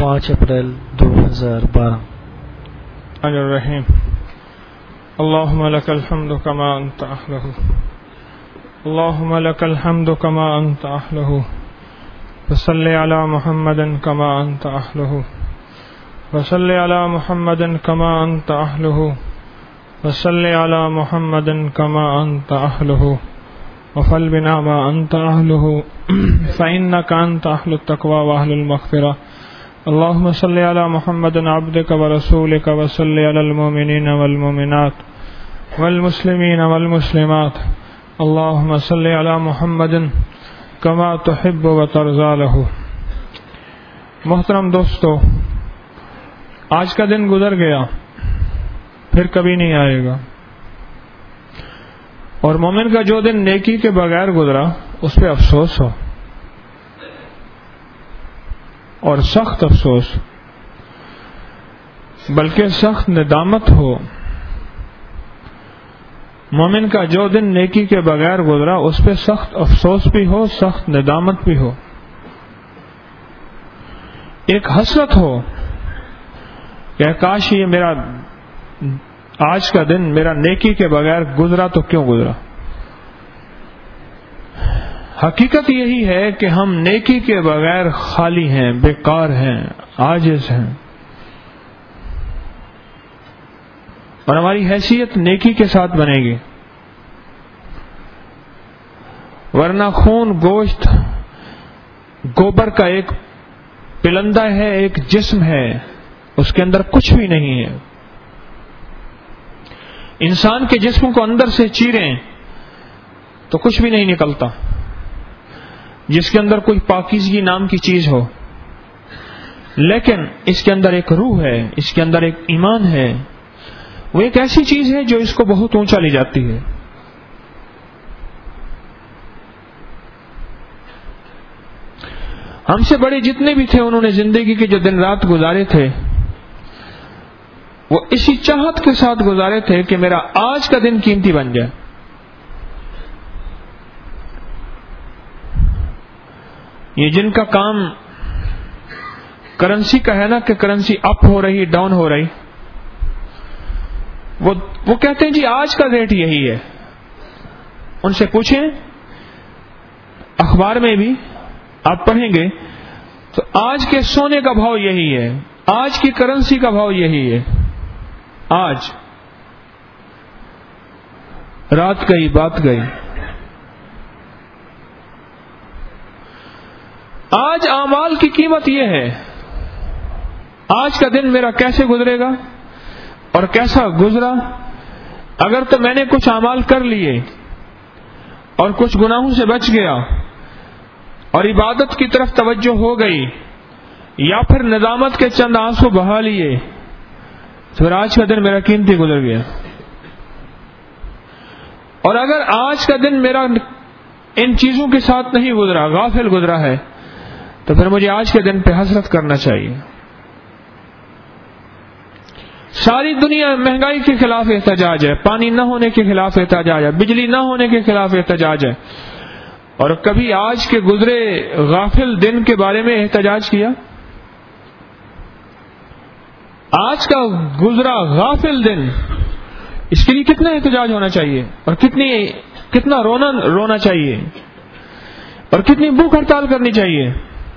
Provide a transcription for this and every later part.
5 April 2012۔ الرحیم اللهم لك الحمد كما أنت أهله، اللهم لك الحمد كما أنت أهله، وصل على محمد كما أنت أهله، وصل على محمد كما أنت أهله، وصل على محمد كما أنت أهله، وفعل بنا ما أنت أهله فإنك أنت أهل التقوى وأهل المغفرة۔ اللهم صل على محمد عبدك ورسولك، وصل على المؤمنين والمؤمنات والمسلمين والمسلمات، اللهم صل على محمد كما تحب وترضى له۔ محترم دوستو، آج کا دن گزر گیا، پھر کبھی نہیں آئے گا، اور مومن کا جو دن نیکی کے بغیر گزرا اس پہ افسوس ہو، اور سخت افسوس، بلکہ سخت ندامت ہو۔ مومن کا جو دن نیکی کے بغیر گزرا اس پہ سخت افسوس بھی ہو، سخت ندامت بھی ہو، ایک حسرت ہو کہ کاش یہ میرا آج کا دن میرا نیکی کے بغیر گزرا تو کیوں گزرا۔ حقیقت یہی ہے کہ ہم نیکی کے بغیر خالی ہیں، بیکار ہیں، عاجز ہیں، اور ہماری حیثیت نیکی کے ساتھ بنے گی، ورنہ خون گوشت گوبر کا ایک پلندہ ہے، ایک جسم ہے، اس کے اندر کچھ بھی نہیں ہے۔ انسان کے جسم کو اندر سے چیریں تو کچھ بھی نہیں نکلتا، جس کے اندر کوئی پاکیزگی نام کی چیز ہو، لیکن اس کے اندر ایک روح ہے، اس کے اندر ایک ایمان ہے، وہ ایک ایسی چیز ہے جو اس کو بہت اونچا لے جاتی ہے۔ ہم سے بڑے جتنے بھی تھے انہوں نے زندگی کے جو دن رات گزارے تھے وہ اسی چاہت کے ساتھ گزارے تھے کہ میرا آج کا دن قیمتی بن جائے۔ یہ جن کا کام کرنسی کا ہے نا کہ کرنسی اپ ہو رہی ڈاؤن ہو رہی، وہ کہتے ہیں جی آج کا ریٹ یہی ہے۔ ان سے پوچھیں، اخبار میں بھی آپ پڑھیں گے تو آج کے سونے کا بھاؤ یہی ہے، آج کی کرنسی کا بھاؤ یہی ہے۔ آج رات گئی بات گئی، آج اعمال کی قیمت یہ ہے، آج کا دن میرا کیسے گزرے گا اور کیسا گزرا۔ اگر تو میں نے کچھ اعمال کر لیے اور کچھ گناہوں سے بچ گیا اور عبادت کی طرف توجہ ہو گئی، یا پھر ندامت کے چند آنسو بہا لیے، تو پھر آج کا دن میرا قیمتی گزر گیا۔ اور اگر آج کا دن میرا ان چیزوں کے ساتھ نہیں گزرا، غافل گزرا ہے، تو پھر مجھے آج کے دن پہ حسرت کرنا چاہیے۔ ساری دنیا مہنگائی کے خلاف احتجاج ہے، پانی نہ ہونے کے خلاف احتجاج ہے، بجلی نہ ہونے کے خلاف احتجاج ہے، اور کبھی آج کے گزرے غافل دن کے بارے میں احتجاج کیا؟ آج کا گزرا غافل دن، اس کے لیے کتنا احتجاج ہونا چاہیے، اور کتنا رونا چاہیے، اور کتنی بھوک ہڑتال کرنی چاہیے۔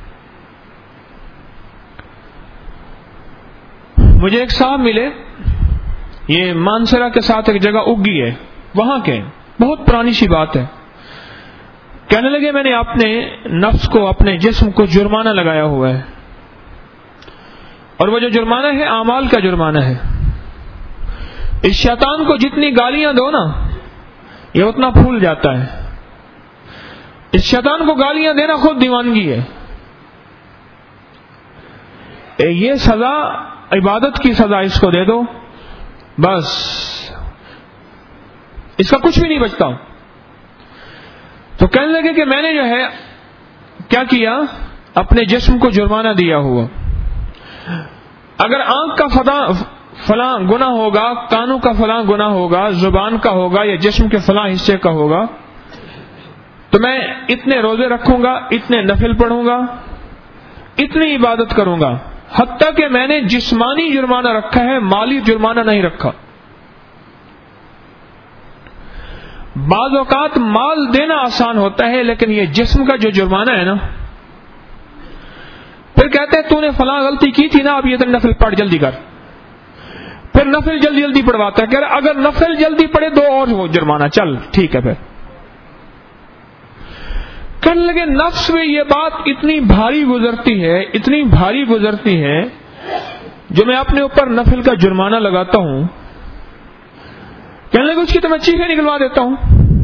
مجھے ایک صاحب ملے، یہ مانسرا کے ساتھ ایک جگہ اگی ہے، وہاں کے بہت پرانی سی بات ہے۔ کہنے لگے میں نے اپنے نفس کو، اپنے جسم کو جرمانہ لگایا ہوا ہے، اور وہ جو جرمانہ ہے اعمال کا جرمانہ ہے۔ اس شیطان کو جتنی گالیاں دو نا یہ اتنا پھول جاتا ہے۔ اس شیطان کو گالیاں دینا خود دیوانگی ہے۔ یہ سزا، عبادت کی سزا اس کو دے دو، بس اس کا کچھ بھی نہیں بچتا۔ تو کہنے لگے کہ میں نے جو ہے کیا کیا، اپنے جسم کو جرمانہ دیا ہوا۔ اگر آنکھ کا فلاں گناہ ہوگا، کانوں کا فلاں گناہ ہوگا، زبان کا ہوگا، یا جسم کے فلاں حصے کا ہوگا، تو میں اتنے روزے رکھوں گا، اتنے نفل پڑھوں گا، اتنی عبادت کروں گا، حتیٰ کہ میں نے جسمانی جرمانہ رکھا ہے، مالی جرمانہ نہیں رکھا. بعض اوقات مال دینا آسان ہوتا ہے، لیکن یہ جسم کا جو جرمانہ ہے نا، پھر کہتے ہیں تو نے فلاں غلطی کی تھی نا، اب یہ نفل پڑھ جلدی کر. پھر نفل جلدی جلدی پڑھواتا ہے کہ اگر نفل جلدی پڑھے 2 اور ہو جرمانہ، چل ٹھیک ہے. پھر کہنے لگے نفس میں یہ بات اتنی بھاری گزرتی ہے جو میں اپنے اوپر نفل کا جرمانہ لگاتا ہوں. کہنے لگے اس کی تو میں چیخیں نکلوا دیتا ہوں.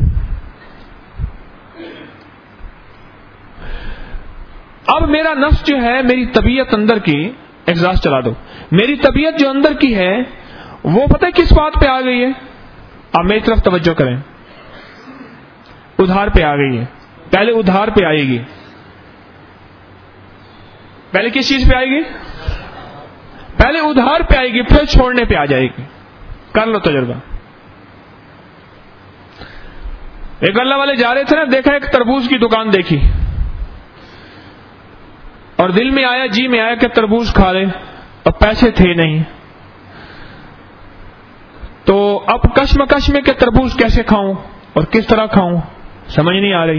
اب میرا نفس جو ہے، میری طبیعت اندر کی، ایگزاسٹ چلا دو، میری طبیعت جو اندر کی ہے وہ پتہ ہے کس بات پہ آ گئی ہے؟ اب میری طرف توجہ کریں. ادھار پہ آ گئی ہے. پہلے ادھار پہ آئے گی. پہلے کس چیز پہ آئے گی؟ پہلے ادھار پہ آئے گی، پھر چھوڑنے پہ آ جائے گی. کر لو تجربہ. ایک اللہ والے جا رہے تھے نا، دیکھا ایک تربوز کی دکان دیکھی اور دل میں آیا، جی میں آیا کہ تربوز کھا لے، اور پیسے تھے نہیں. تو اب کشمکش میں کہ تربوز کیسے کھاؤں اور کس طرح کھاؤں، سمجھ نہیں آ رہی.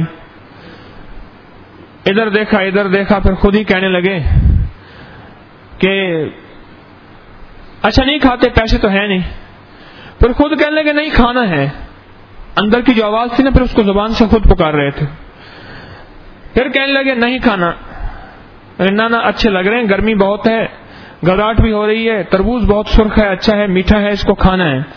ادھر دیکھا پھر خود ہی کہنے لگے کہ اچھا نہیں کھاتے، پیسے تو ہے نہیں. پھر خود کہنے لگے نہیں کھانا ہے. اندر کی جو آواز تھی نا، پھر اس کو زبان سے خود پکار رہے تھے. پھر کہنے لگے نہیں کھانا. نہ اچھے لگ رہے ہیں، گرمی بہت ہے، گھبراہٹ بھی ہو رہی ہے، تربوز بہت سرخ ہے، اچھا ہے، میٹھا ہے، اس کو کھانا ہے.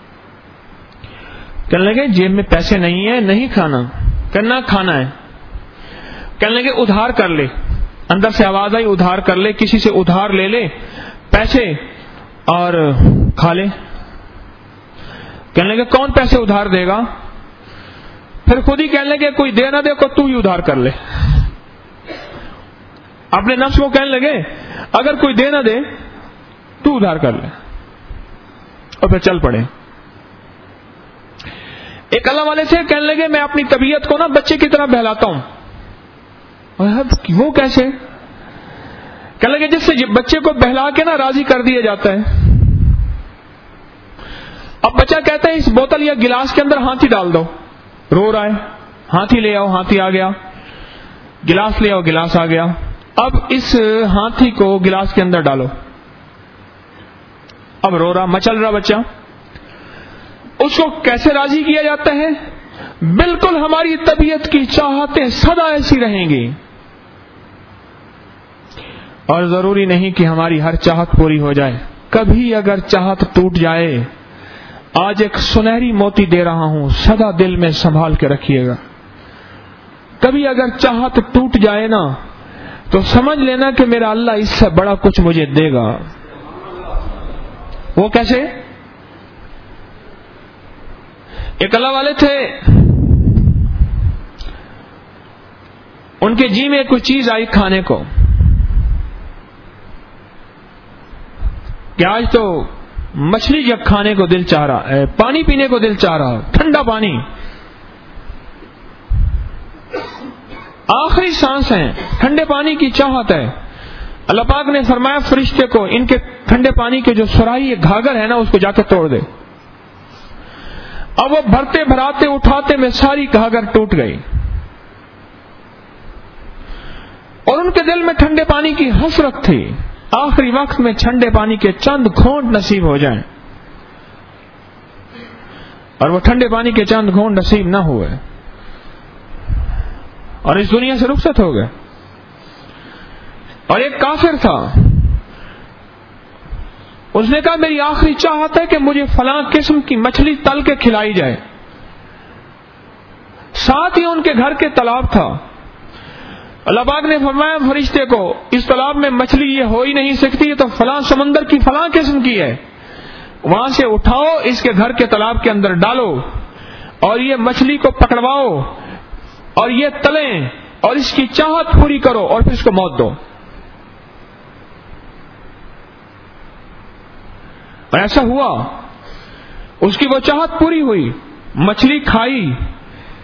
کہنے لگے جیب میں پیسے نہیں ہے، نہیں کھانا. کہنا کھانا ہے. کہنے لگے ادھار کر لے. اندر سے آواز آئی ادھار کر لے، کسی سے ادھار لے لے پیسے اور کھا لے. کہنے لگے کون پیسے ادھار دے گا؟ پھر خود ہی کہنے لگے کوئی دے نہ دے کو تو ہی ادھار کر لے. اپنے نفس کو کہنے لگے اگر کوئی دے نہ دے تو ادھار کر لے، اور پھر چل پڑے. ایک اللہ والے سے کہنے لگے میں اپنی طبیعت کو نا بچے کی طرح بہلاتا ہوں. وہ کیسے؟ کہنے لگے جس سے بچے کو بہلا کے نا راضی کر دیا جاتا ہے. اب بچہ کہتا ہے اس بوتل یا گلاس کے اندر ہاتھی ڈال دو، رو رہا ہے، ہاتھی لے آؤ، ہاتھی آ گیا. گلاس لے آؤ، گلاس آ گیا. اب اس ہاتھی کو گلاس کے اندر ڈالو. اب رو رہا، مچل رہا بچہ. اس کو کیسے راضی کیا جاتا ہے؟ بالکل ہماری طبیعت کی چاہتیں سدا ایسی رہیں گی، اور ضروری نہیں کہ ہماری ہر چاہت پوری ہو جائے. کبھی اگر چاہت ٹوٹ جائے، آج ایک سنہری موتی دے رہا ہوں، سدا دل میں سنبھال کے رکھیے گا. کبھی اگر چاہت ٹوٹ جائے نا تو سمجھ لینا کہ میرا اللہ اس سے بڑا کچھ مجھے دے گا. وہ کیسے؟ ایک اللہ والے تھے، ان کے جی میں کوئی چیز آئی کھانے کو کہ آج تو مچھلی جب کھانے کو دل چاہ رہا، پانی پینے کو دل چاہ رہا، ٹھنڈا پانی. آخری سانس ہے، ٹھنڈے پانی کی چاہت ہے. اللہ پاک نے فرمایا فرشتے کو ان کے ٹھنڈے پانی کے جو سراہی گھاگر ہے نا اس کو جا کے توڑ دے. اب وہ بھرتے بھراتے اٹھاتے میں ساری گھاگر ٹوٹ گئی، اور ان کے دل میں ٹھنڈے پانی کی حسرت تھی. آخری وقت میں ٹھنڈے پانی کے چند گھونٹ نصیب ہو جائیں، اور وہ ٹھنڈے پانی کے چند گھونٹ نصیب نہ ہوئے اور اس دنیا سے رخصت ہو گئے. اور ایک کافر تھا، اس نے کہا میری آخری چاہت ہے کہ مجھے فلاں قسم کی مچھلی تل کے کھلائی جائے. ساتھ ہی ان کے گھر کے تالاب تھا. اللہ پاک نے فرمایا فرشتے کو اس تالاب میں مچھلی یہ ہو ہی نہیں سکتی، یہ تو فلاں سمندر کی فلاں قسم کی ہے، وہاں سے اٹھاؤ، اس کے گھر کے تالاب کے اندر ڈالو، اور یہ مچھلی کو پکڑواؤ اور یہ تلیں اور اس کی چاہت پوری کرو، اور پھر اس کو موت دو. اور ایسا ہوا، اس کی وہ چاہت پوری ہوئی، مچھلی کھائی،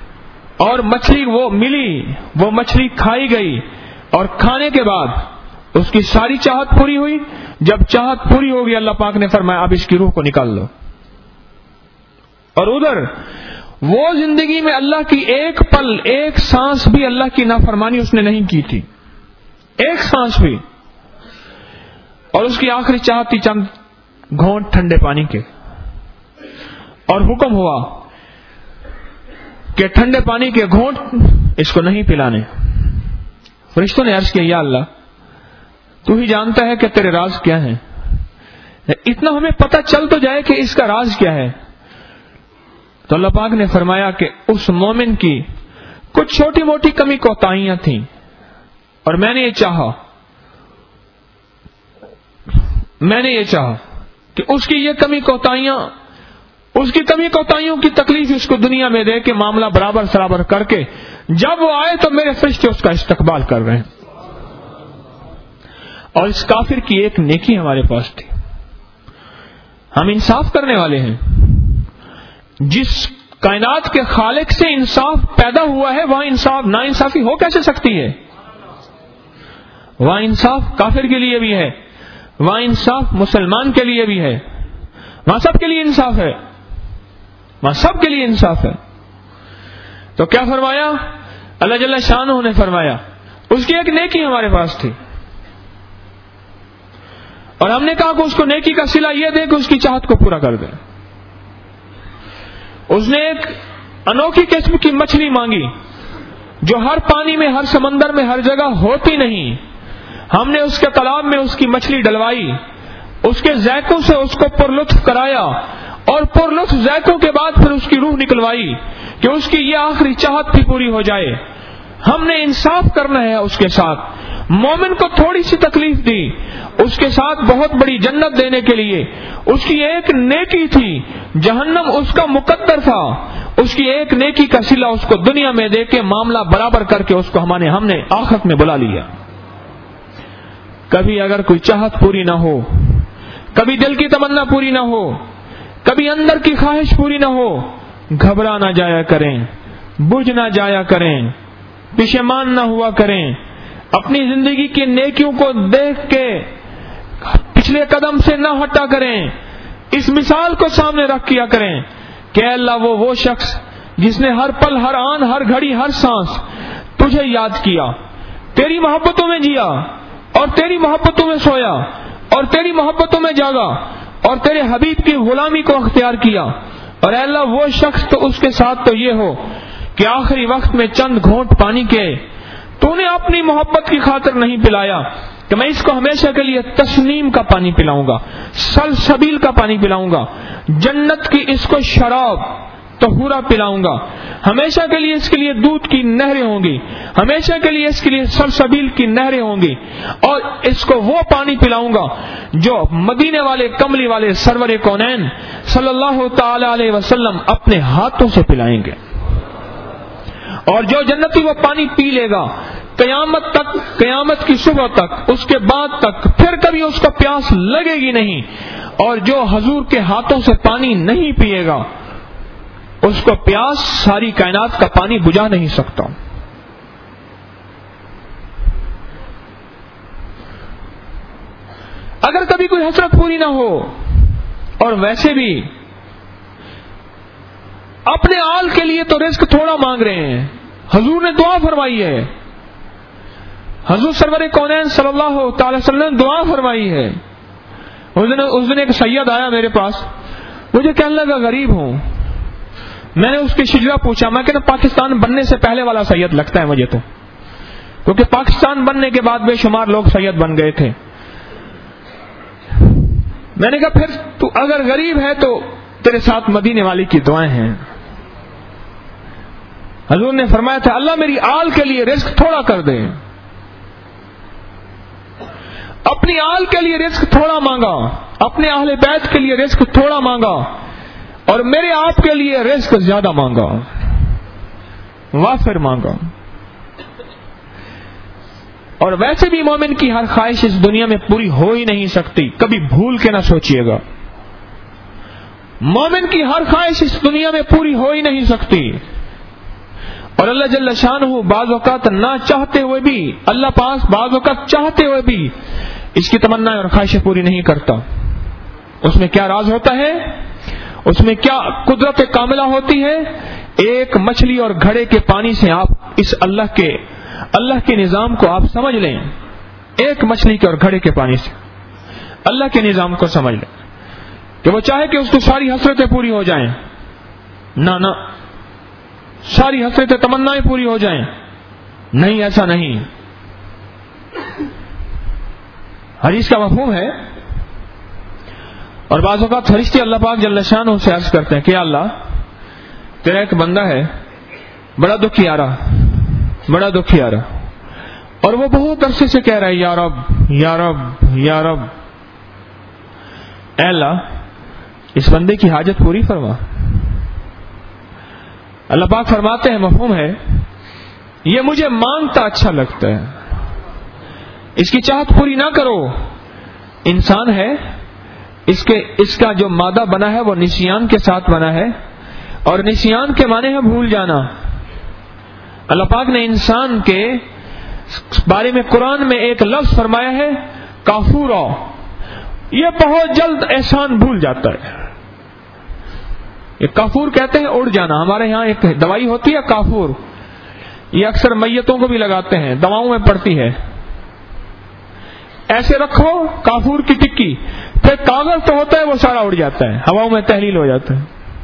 اور مچھلی وہ ملی، وہ مچھلی کھائی گئی، اور کھانے کے بعد اس کی ساری چاہت پوری ہوئی. جب چاہت پوری ہوگی اللہ پاک نے فرمایا اب اس کی روح کو نکال لو. اور ادھر وہ زندگی میں اللہ کی ایک پل ایک سانس بھی اللہ کی نافرمانی اس نے نہیں کی تھی, ایک سانس بھی. اور اس کی آخری چاہت تھی چند گھونٹ ٹھنڈے پانی کے, اور حکم ہوا کہ ٹھنڈے پانی کے گھونٹ اس کو نہیں پلانے. فرشتوں نے عرض کیا یا اللہ تو ہی جانتا ہے کہ تیرے راز کیا ہیں, اتنا ہمیں پتہ چل تو جائے کہ اس کا راز کیا ہے. تو اللہ پاک نے فرمایا کہ اس مومن کی کچھ چھوٹی موٹی کمی کوتاہیاں تھیں, اور میں نے یہ چاہا کہ اس کی یہ کمی کوتاہیاں, اس کی کمی کوتاہیوں کی تکلیف اس کو دنیا میں دے کے معاملہ برابر سرابر کر کے جب وہ آئے تو میرے فرشتے اس کا استقبال کر رہے ہیں. اور اس کافر کی ایک نیکی ہمارے پاس تھی. ہم انصاف کرنے والے ہیں. جس کائنات کے خالق سے انصاف پیدا ہوا ہے وہاں انصاف نا انصافی ہو کیسے سکتی ہے؟ وہاں انصاف کافر کے لیے بھی ہے, وہاں انصاف مسلمان کے لیے بھی ہے, وہاں سب کے لیے انصاف ہے, وہاں سب کے لیے انصاف ہے. تو کیا فرمایا اللہ جل شانہ نے فرمایا اس کی ایک نیکی ہمارے پاس تھی, اور ہم نے کہا کہ اس کو نیکی کا صلہ یہ دے کہ اس کی چاہت کو پورا کر دے. اس نے ایک انوکھی قسم کی مچھلی مانگی جو ہر پانی میں, ہر سمندر میں, ہر جگہ ہوتی نہیں. ہم نے اس کے تالاب میں اس کی مچھلی ڈلوائی, اس کے ذائقوں سے اس کو پرلطف کرایا, اور پرلطف ذائقوں کے بعد پھر اس کی روح نکلوائی کہ اس کی یہ آخری چاہت بھی پوری ہو جائے. ہم نے انصاف کرنا ہے اس کے ساتھ. مومن کو تھوڑی سی تکلیف دی, اس کے ساتھ بہت بڑی جنت دینے کے لیے. اس کی ایک نیکی تھی, جہنم اس کا مقدر تھا. اس کی ایک نیکی کا صلہ اس کو دنیا میں دے کے معاملہ برابر کر کے اس کو ہم نے آخرت میں بلا لیا. کبھی اگر کوئی چاہت پوری نہ ہو, کبھی دل کی تمنا پوری نہ ہو, کبھی اندر کی خواہش پوری نہ ہو, گھبرا نہ جایا کریں, بجھ نہ جایا کریں, پشیمان نہ ہوا کریں. اپنی زندگی کی نیکیوں کو دیکھ کے پچھلے قدم سے نہ ہٹا کریں. اس مثال کو سامنے رکھ کیا کریں کہ اے اللہ وہ شخص جس نے ہر پل, ہر آن, ہر گھڑی, ہر سانس تجھے یاد کیا, تیری محبتوں میں جیا, اور تیری محبتوں میں سویا, اور تیری محبتوں میں جاگا, اور تیرے حبیب کی غلامی کو اختیار کیا. اور اے اللہ وہ شخص تو اس کے ساتھ تو یہ ہو کہ آخری وقت میں چند گھونٹ پانی کے تو نے اپنی محبت کی خاطر نہیں پلایا کہ میں اس کو ہمیشہ کے لیے تسنیم کا پانی پلاؤں گا, سلسبیل کا پانی پلاؤں گا, جنت کی اس کو شراب طہورا پلاؤں گا, ہمیشہ کے لیے اس کے لیے دودھ کی نہریں ہوں گی, ہمیشہ کے لیے اس کے لیے سلسبیل کی نہریں ہوں گی, اور اس کو وہ پانی پلاؤں گا جو مدینے والے کملی والے سرور کونین صلی اللہ تعالی علیہ وسلم اپنے ہاتھوں سے پلائیں گے. اور جو جنتی وہ پانی پی لے گا قیامت تک, قیامت کی صبح تک, اس کے بعد تک پھر کبھی اس کو پیاس لگے گی نہیں. اور جو حضور کے ہاتھوں سے پانی نہیں پیے گا اس کو پیاس ساری کائنات کا پانی بجھا نہیں سکتا. اگر کبھی کوئی حسرت پوری نہ ہو, اور ویسے بھی اپنے آل کے لیے تو رزق تھوڑا مانگ رہے ہیں, حضور نے دعا فرمائی ہے, حضور سرور کونین صلی اللہ تعالی وسلم نے دعا فرمائی ہے. اس دن ایک سید آیا میرے پاس, مجھے کہنے لگا غریب ہوں. میں نے اس کی شجرا پوچھا, میں کہتا پاکستان بننے سے پہلے والا سید لگتا ہے مجھے تو, کیونکہ پاکستان بننے کے بعد بے شمار لوگ سید بن گئے تھے. میں نے کہا پھر تو اگر غریب ہے تو تیرے ساتھ مدینے والی کی دعائیں ہیں. حضور نے فرمایا تھا اللہ میری آل کے لیے رزق تھوڑا کر دے. اپنی آل کے لیے رزق تھوڑا مانگا, اپنے اہل بیت کے لیے رزق تھوڑا مانگا, اور میرے آپ کے لیے رزق زیادہ مانگا, وافر مانگا. اور ویسے بھی مومن کی ہر خواہش اس دنیا میں پوری ہو ہی نہیں سکتی, کبھی بھول کے نہ سوچئے گا. مومن کی ہر خواہش اس دنیا میں پوری ہو ہی نہیں سکتی. اور اللہ جل شانہ بعض اوقات نہ چاہتے ہوئے بھی، اللہ پاک بعض اوقات چاہتے ہوئے بھی اس کی تمنا اور خواہشیں پوری نہیں کرتا. اس میں کیا راز ہوتا ہے، اس میں کیا قدرت کاملہ ہوتی ہے. ایک مچھلی اور گھڑے کے پانی سے آپ اس اللہ کے نظام کو آپ سمجھ لیں. ایک مچھلی کے اور گھڑے کے پانی سے اللہ کے نظام کو سمجھ لیں کہ وہ چاہے کہ اس کو ساری حسرتیں پوری ہو جائیں. نہ ساری حسرتیں تمنائیں پوری ہو جائیں. نہیں، ایسا نہیں. حدیث کا مفہوم ہے. اور بعض اوقات فرشتے اللہ پاک جل شانہ سے عرض کرتے ہیں کہ اللہ تیرا ایک بندہ ہے بڑا دکھی آ رہا، اور وہ بہت عرصے سے کہہ رہا ہے یا رب یا رب یا رب. اے اللہ اس بندے کی حاجت پوری فرما. اللہ پاک فرماتے ہیں مفہوم ہے، یہ مجھے مانگتا اچھا لگتا ہے، اس کی چاہت پوری نہ کرو. انسان ہے، اس کا جو مادہ بنا ہے وہ نسیان کے ساتھ بنا ہے، اور نسیان کے معنی ہے بھول جانا. اللہ پاک نے انسان کے بارے میں قرآن میں ایک لفظ فرمایا ہے کافورا. یہ بہت جلد احسان بھول جاتا ہے. یہ کافور کہتے ہیں اڑ جانا. ہمارے ہاں ایک دوائی ہوتی ہے کافور، یہ اکثر میتوں کو بھی لگاتے ہیں، دواؤں میں پڑتی ہے. ایسے رکھو کافور کی ٹکی، پھر کاغذ تو ہوتا ہے وہ سارا اڑ جاتا ہے، ہواؤں میں تحلیل ہو جاتا ہے.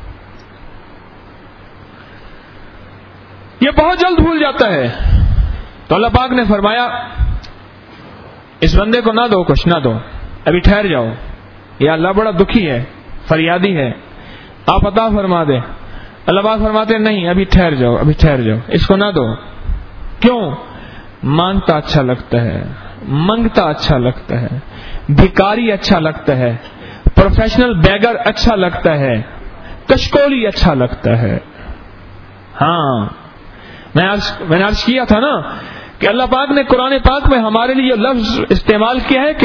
یہ بہت جلد بھول جاتا ہے. تو اللہ پاک نے فرمایا اس بندے کو نہ دو، کچھ نہ دو، ابھی ٹھہر جاؤ. یا اللہ بڑا دکھی ہے، فریادی ہے، آپ عطا فرما دیں. اللہ پاک فرماتے نہیں، ابھی ٹھہر جاؤ، اس کو نہ دو. کیوں؟ مانگتا اچھا لگتا ہے، منگتا اچھا لگتا ہے، بھکاری اچھا لگتا ہے، پروفیشنل بیگر اچھا لگتا ہے، کشکولی اچھا لگتا ہے. ہاں میں نے عرض کیا تھا نا کہ اللہ پاک نے قرآن پاک میں ہمارے لیے لفظ استعمال کیا ہے کہ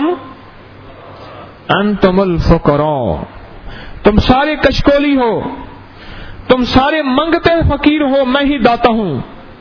انتم الفقراء، تم سارے کشکولی ہو، تم سارے منگتے فقیر ہو، میں ہی داتا ہوں.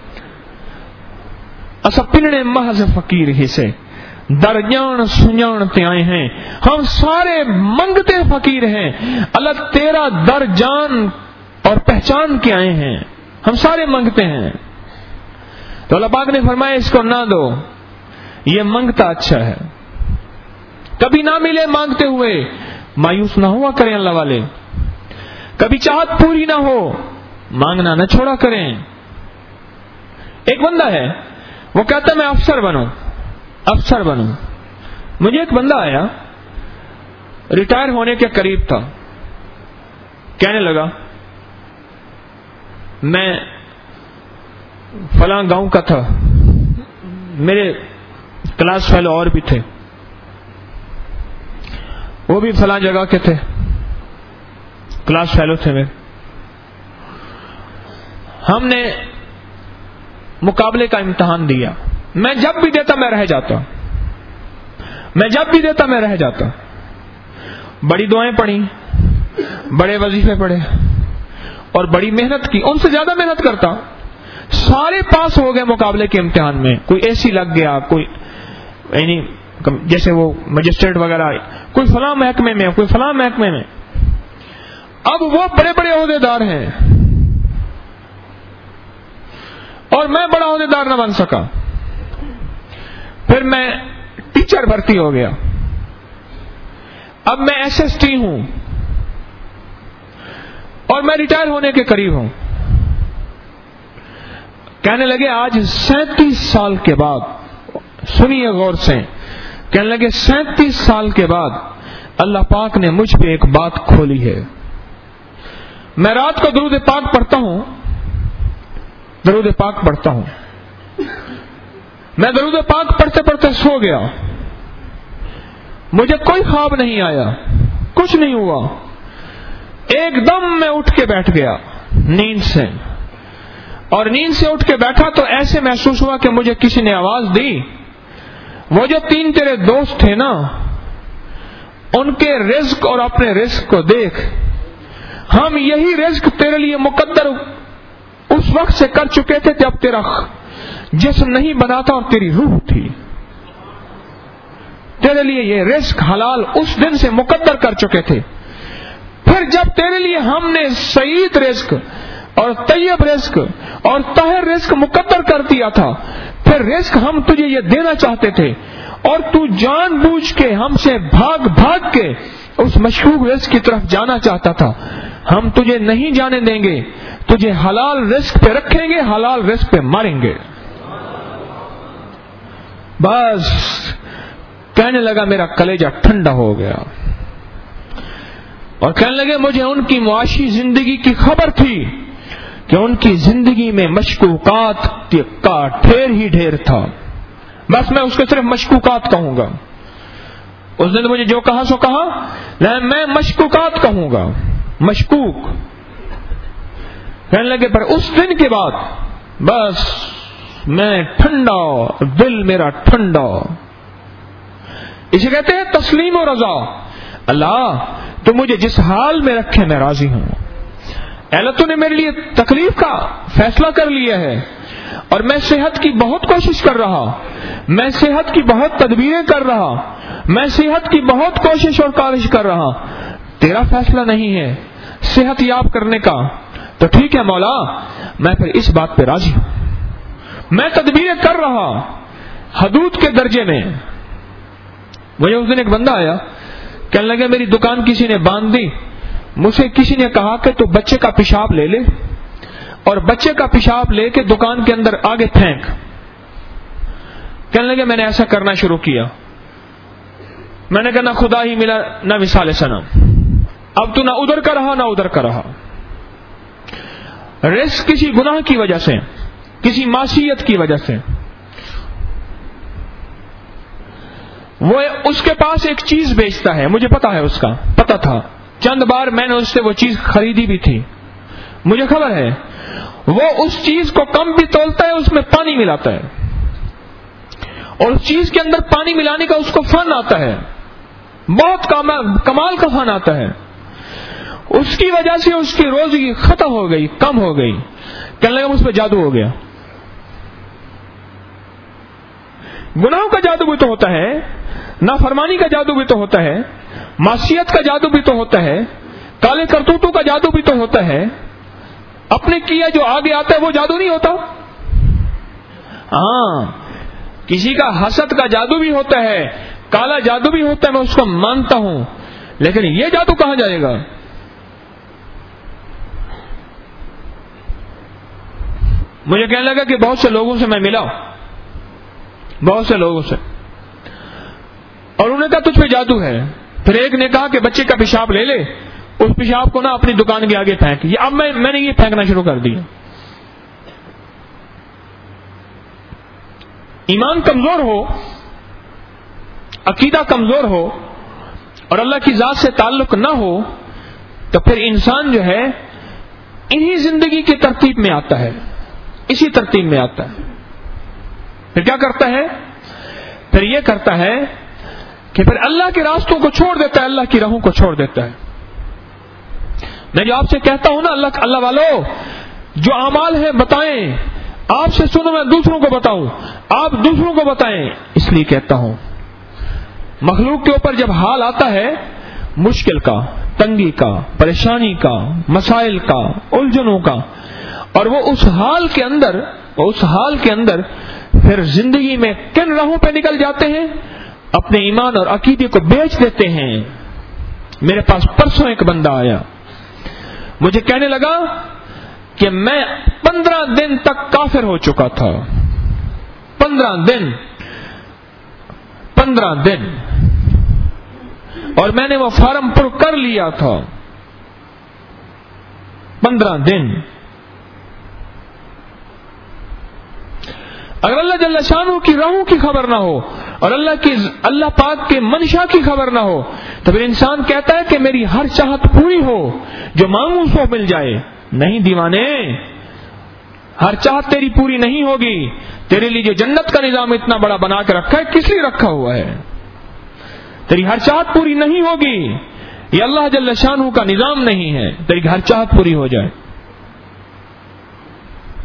اسا پننے محض فقیر ہی سے در جان سنجان تے آئے ہیں. ہم سارے منگتے فقیر ہیں، اللہ تیرا در جان اور پہچان کے آئے ہیں. ہم سارے منگتے ہیں. تو اللہ پاک نے فرمایا اس کو نہ دو، یہ منگتا اچھا ہے. کبھی نہ ملے مانگتے ہوئے مایوس نہ ہوا کریں اللہ والے. کبھی چاہت پوری نہ ہو مانگنا نہ چھوڑا کریں. ایک بندہ ہے وہ کہتا میں افسر بنوں. مجھے ایک بندہ آیا ریٹائر ہونے کے قریب تھا، کہنے لگا میں فلاں گاؤں کا تھا، میرے کلاس فیلو اور بھی تھے، وہ بھی فلاں جگہ کے تھے، کلاس فیلو تھے میرے. ہم نے مقابلے کا امتحان دیا. میں جب بھی دیتا میں رہ جاتا. بڑی دعائیں پڑھی، بڑے وظیفے پڑھے اور بڑی محنت کی، ان سے زیادہ محنت کرتا. سارے پاس ہو گئے مقابلے کے امتحان میں. کوئی ایسی لگ گیا، کوئی یعنی جیسے وہ مجسٹریٹ وغیرہ، کوئی فلاں محکمے میں، کوئی فلاں محکمے میں. اب وہ بڑے بڑے عہدیدار ہیں اور میں بڑا عہدیدار نہ بن سکا. پھر میں ٹیچر بھرتی ہو گیا. اب میں SST ہوں اور میں ریٹائر ہونے کے قریب ہوں. کہنے لگے آج 37 سال کے بعد، سنیے غور سے، کہنے لگے 37 سال کے بعد اللہ پاک نے مجھ پہ ایک بات کھولی ہے. میں رات کو درود پاک پڑھتا ہوں. میں درود پاک پڑھتے پڑھتے سو گیا. مجھے کوئی خواب نہیں آیا، کچھ نہیں ہوا. ایک دم میں اٹھ کے بیٹھ گیا نیند سے، اور نیند سے اٹھ کے بیٹھا تو ایسے محسوس ہوا کہ مجھے کسی نے آواز دی، وہ جو 3 تیرے دوست تھے نا، ان کے رزق اور اپنے رزق کو دیکھ. ہم یہی رزق تیرے لیے مقدر اس وقت سے کر چکے تھے جب تیرا جسم نہیں بنا تھا اور تیری روح تھی. تیرے لیے یہ رزق حلال اس دن سے مقدر کر چکے تھے. پھر جب تیرے لیے ہم نے سعید رزق اور طیب رزق اور طاہر رزق مقدر کر دیا تھا، پھر رزق ہم تجھے یہ دینا چاہتے تھے اور تو جان بوجھ کے ہم سے بھاگ بھاگ کے اس مشکوک رزق کی طرف جانا چاہتا تھا. ہم تجھے نہیں جانے دیں گے، تجھے حلال رزق پہ رکھیں گے، حلال رزق پہ ماریں گے. بس کہنے لگا میرا کلیجہ ٹھنڈا ہو گیا اور کہنے لگے مجھے ان کی معاشی زندگی کی خبر تھی کہ ان کی زندگی میں مشکوکات کا ڈھیر ہی ڈھیر تھا. بس میں اس کو صرف مشکوکات کہوں گا. اس نے مجھے جو کہا سو کہا، لیکن میں مشکوکات کہوں گا. مشکوک کہنے لگے پر اس دن کے بعد بس میں ٹھنڈا، دل میرا ٹھنڈا. اسے کہتے ہیں تسلیم و رضا. اللہ تو مجھے جس حال میں رکھے میں راضی ہوں. اللہ تو نے میرے لیے تکلیف کا فیصلہ کر لیا ہے اور میں صحت کی بہت کوشش کر رہا، میں صحت کی بہت تدبیریں کر رہا، میں صحت کی بہت کوشش اور کاوش کر رہا. تیرا فیصلہ نہیں ہے صحت یاب کرنے کا تو ٹھیک ہے مولا، میں پھر اس بات پہ راضی ہوں. میں تدبیریں کر رہا حدود کے درجے میں. مجھے اس دن ایک بندہ آیا، کہنے لگا میری دکان کسی نے باندھ دی. مجھے کسی نے کہا کہ تو بچے کا پیشاب لے لے اور بچے کا پیشاب لے کے دکان کے اندر آگے پھینک. کہنے لگے میں نے ایسا کرنا شروع کیا. میں نے کہا نہ خدا ہی ملا نہ مثال صنم. اب تو نہ ادھر کا رہا نہ ادھر کا رہا. رزق کسی گناہ کی وجہ سے، کسی معصیت کی وجہ سے. وہ اس کے پاس ایک چیز بیچتا ہے، مجھے پتا ہے، اس کا پتا تھا. چند بار میں نے اس سے وہ چیز خریدی بھی تھی. مجھے خبر ہے وہ اس چیز کو کم بھی تولتا ہے، اس میں پانی ملاتا ہے اور اس چیز کے اندر پانی ملانے کا اس کو فن آتا ہے، بہت کمال کا فن آتا ہے. اس کی وجہ سے اس کی روزی ختم ہو گئی، کم ہو گئی. کہنے لگا اس پہ جادو ہو گیا. گناہوں کا جادو بھی تو ہوتا ہے، نافرمانی کا جادو بھی تو ہوتا ہے، معصیت کا جادو بھی تو ہوتا ہے، کالے کرتوتوں کا جادو بھی تو ہوتا ہے. اپنے کیا جو آگے آتا ہے وہ جادو نہیں ہوتا. ہاں کسی کا حسد کا جادو بھی ہوتا ہے، کالا جادو بھی ہوتا ہے، میں اس کو مانتا ہوں، لیکن یہ جادو کہاں جائے گا؟ مجھے کہنے لگا کہ بہت سے لوگوں سے میں ملا، بہت سے لوگوں سے، اور انہوں نے کہا تجھ پہ جادو ہے. پھر ایک نے کہا کہ بچے کا پیشاب لے لے، اس پیشاب کو نا اپنی دکان کے آگے پھینک. یہ اب میں نے یہ پھینکنا شروع کر دیا. ایمان کمزور ہو، عقیدہ کمزور ہو اور اللہ کی ذات سے تعلق نہ ہو تو پھر انسان جو ہے انہی زندگی کی ترتیب میں آتا ہے، اسی ترتیب میں آتا ہے. پھر کیا کرتا ہے؟ پھر یہ کرتا ہے کہ پھر اللہ کے راستوں کو چھوڑ دیتا ہے، اللہ کی راہوں کو چھوڑ دیتا ہے. میں جو آپ سے کہتا ہوں نا اللہ والو، جو اعمال ہیں بتائیں. آپ سے سنو میں دوسروں کو بتاؤں، آپ دوسروں کو بتائیں. اس لیے کہتا ہوں مخلوق کے اوپر جب حال آتا ہے مشکل کا، تنگی کا، پریشانی کا، مسائل کا، الجھنوں کا، اور وہ اس حال کے اندر پھر زندگی میں کن راہوں پہ نکل جاتے ہیں؟ اپنے ایمان اور عقیدے کو بیچ دیتے ہیں. میرے پاس پرسوں ایک بندہ آیا، مجھے کہنے لگا کہ میں 15 دن تک کافر ہو چکا تھا. 15 دن اور میں نے وہ فارم پر کر لیا تھا. 15 دن. اگر اللہ جل شانہ کی راہوں کی خبر نہ ہو اور اللہ پاک کے منشا کی خبر نہ ہو تو پھر انسان کہتا ہے کہ میری ہر چاہت پوری ہو، جو مانگوں سو مل جائے. نہیں دیوانے، ہر چاہت تیری پوری نہیں ہوگی. تیرے لیے جو جنت کا نظام اتنا بڑا بنا کے رکھا ہے، کس لیے رکھا ہوا ہے؟ تیری ہر چاہت پوری نہیں ہوگی. یہ اللہ جل شانہ کا نظام نہیں ہے تیری ہر چاہت پوری ہو جائے.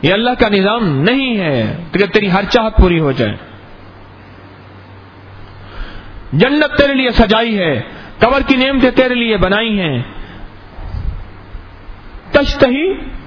یہ اللہ کا نظام نہیں ہے کہ تیری ہر چاہت پوری ہو جائے. جنت تیرے لیے سجائی ہے، قبر کی نعمتیں تیرے لیے بنائی ہیں. تشتہی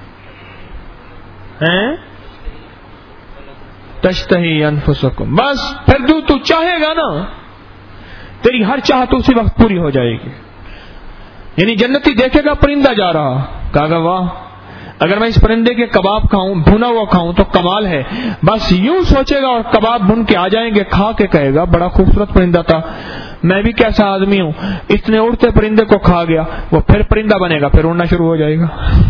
انفسکم، بس پھر جو تو چاہے گا نا تیری ہر چاہت اسی وقت پوری ہو جائے گی. یعنی جنتی دیکھے گا پرندہ جا رہا، کہا گا واہ اگر میں اس پرندے کے کباب کھاؤں، بھنا ہوا کھاؤں تو کمال ہے. بس یوں سوچے گا اور کباب بھن کے آ جائیں گے، کھا کے کہے گا بڑا خوبصورت پرندہ تھا، میں بھی کیسا آدمی ہوں، اتنے اڑتے پرندے کو کھا گیا. وہ پھر پرندہ بنے گا، پھر اڑنا شروع ہو جائے گا.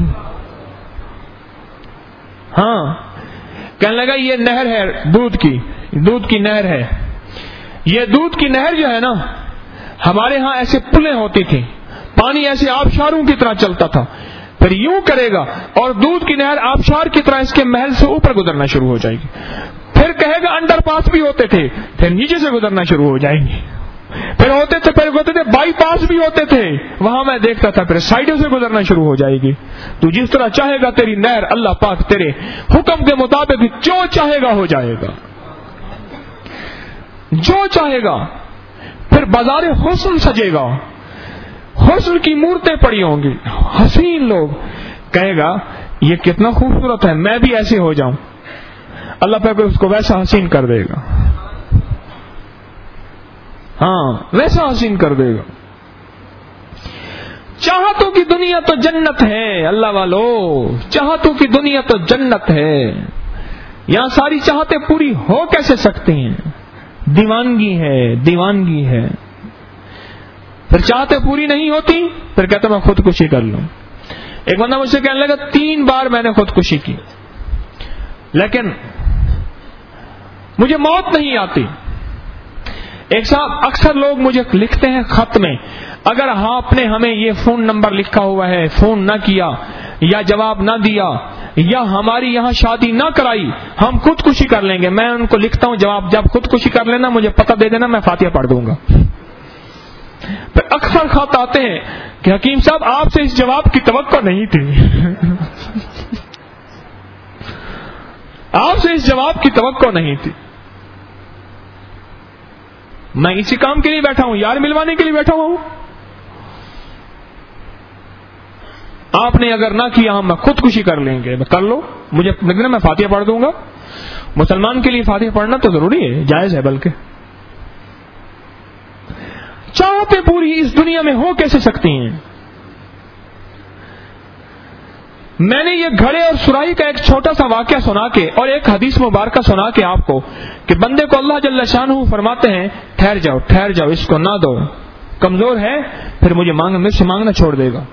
ہاں کہنے لگا یہ نہر ہے دودھ کی نہر ہے. یہ دودھ کی نہر جو ہے نا، ہمارے ہاں ایسے پلیں ہوتی تھیں، پانی ایسے آبشاروں کی طرح چلتا تھا. پھر یوں کرے گا اور دودھ کی نہر آبشار کی طرح اس کے محل سے اوپر گزرنا شروع ہو جائے گی. پھر کہے گا انڈر پاس بھی ہوتے تھے، پھر نیچے سے گزرنا شروع ہو جائیں گے. پھر ہوتے تھے بائی پاس بھی ہوتے تھے، وہاں میں دیکھتا تھا، پھر سائڈوں سے گزرنا شروع ہو جائے گی. تو جس طرح چاہے گا تیری نہر اللہ پاک تیرے حکم کے مطابق جو چاہے گا ہو جائے گا، جو چاہے گا. پھر بازار حسن سجے گا، حسن کی مورتیں پڑی ہوں گی، حسین لوگ. کہے گا یہ کتنا خوبصورت ہے، میں بھی ایسے ہو جاؤں. اللہ پاک اس کو ویسا حسین کر دے گا. ہاں ویسا حسین کر دے گا. چاہتوں کی دنیا تو جنت ہے اللہ والو، چاہتوں کی دنیا تو جنت ہے. یہاں ساری چاہتیں پوری ہو کیسے سکتی ہیں؟ دیوانگی ہے. پھر چاہتے پوری نہیں ہوتی، پھر کہتا میں خودکشی کر لوں. ایک بندہ مجھ سے کہنے لگا 3 بار میں نے خودکشی کی لیکن مجھے موت نہیں آتی. ایک صاحب اکثر لوگ مجھے لکھتے ہیں خط میں، اگر آپ نے ہمیں یہ فون نمبر لکھا ہوا ہے، فون نہ کیا یا جواب نہ دیا یا ہماری یہاں شادی نہ کرائی ہم خودکشی کر لیں گے. میں ان کو لکھتا ہوں جواب، جب خودکشی کر لینا مجھے پتہ دے دینا، میں فاتحہ پڑھ دوں گا. پھر اکثر خط آتے ہیں کہ حکیم صاحب آپ سے اس جواب کی توقع نہیں تھی. آپ سے اس جواب کی توقع نہیں تھی. میں اسی کام کے لیے بیٹھا ہوں، یار ملوانے کے لیے بیٹھا ہوں. آپ نے اگر نہ کیا ہم خودکشی کر لیں گے. کر لو، مجھے لگنا میں فاتحہ پڑھ دوں گا. مسلمان کے لیے فاتحہ پڑھنا تو ضروری ہے، جائز ہے. بلکہ چاہتے پوری اس دنیا میں ہو کیسے سکتی ہیں؟ میں نے یہ گھڑے اور سراہی کا ایک چھوٹا سا واقعہ سنا کے اور ایک حدیث مبارکہ سنا کے آپ کو کہ بندے کو اللہ جل شانہ فرماتے ہیں ٹھہر جاؤ اس کو نہ دو، کمزور ہے، پھر مجھ سے مانگنا چھوڑ دے گا.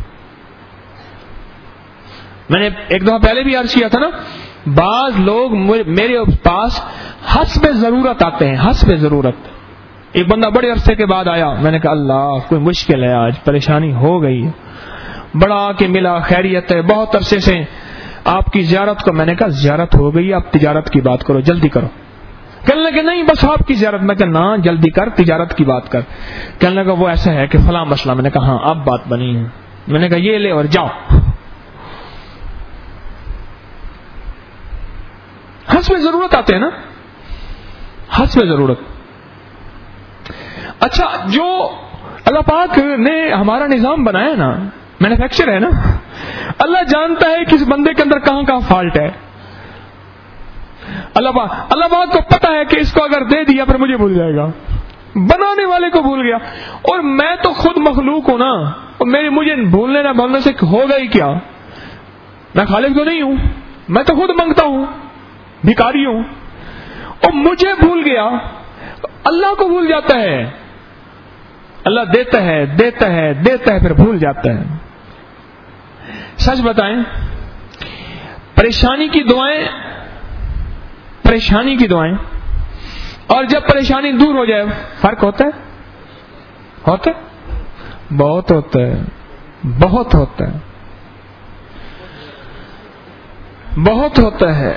میں نے ایک دفعہ پہلے بھی عرض کیا تھا نا، بعض لوگ میرے پاس حسب ضرورت آتے ہیں، حسب ضرورت. ایک بندہ بڑے عرصے کے بعد آیا، میں نے کہا اللہ کوئی مشکل ہے، آج پریشانی ہو گئی، بڑا آ کے ملا، خیریت ہے، بہت عرصے سے آپ کی زیارت کو. میں نے کہا زیارت ہو گئی، آپ تجارت کی بات کرو، جلدی کرو. کہنے لگے نہیں بس آپ کی زیارت. میں کہا نہ جلدی کر، تجارت کی بات کر. کہنے لگا وہ ایسا ہے کہ فلاں مسئلہ. میں نے کہا ہاں اب بات بنی ہے. میں نے کہا یہ لے اور جاؤ. حسب ضرورت آتے ہیں نا، حسب ضرورت. اچھا جو اللہ پاک نے ہمارا نظام بنایا نا، مینوفیکچر ہے نا، اللہ جانتا ہے کس بندے کے اندر کہاں کہاں فالٹ ہے. اللہ پاک کو پتا ہے کہ اس کو اگر دے دیا پھر مجھے بھول جائے گا، بنانے والے کو بھول گیا. اور میں تو خود مخلوق ہوں نا، مجھے بھولنے نہ بھولنے سے ہوگا ہی کیا؟ میں خالق تو نہیں ہوں، میں تو خود مانگتا ہوں، بھکاری ہوں. اور مجھے بھول گیا، اللہ کو بھول جاتا ہے. اللہ دیتا ہے پھر بھول جاتا ہے. سچ بتائیں، پریشانی کی دعائیں اور جب پریشانی دور ہو جائے فرق ہوتا ہے؟ بہت ہوتا ہے.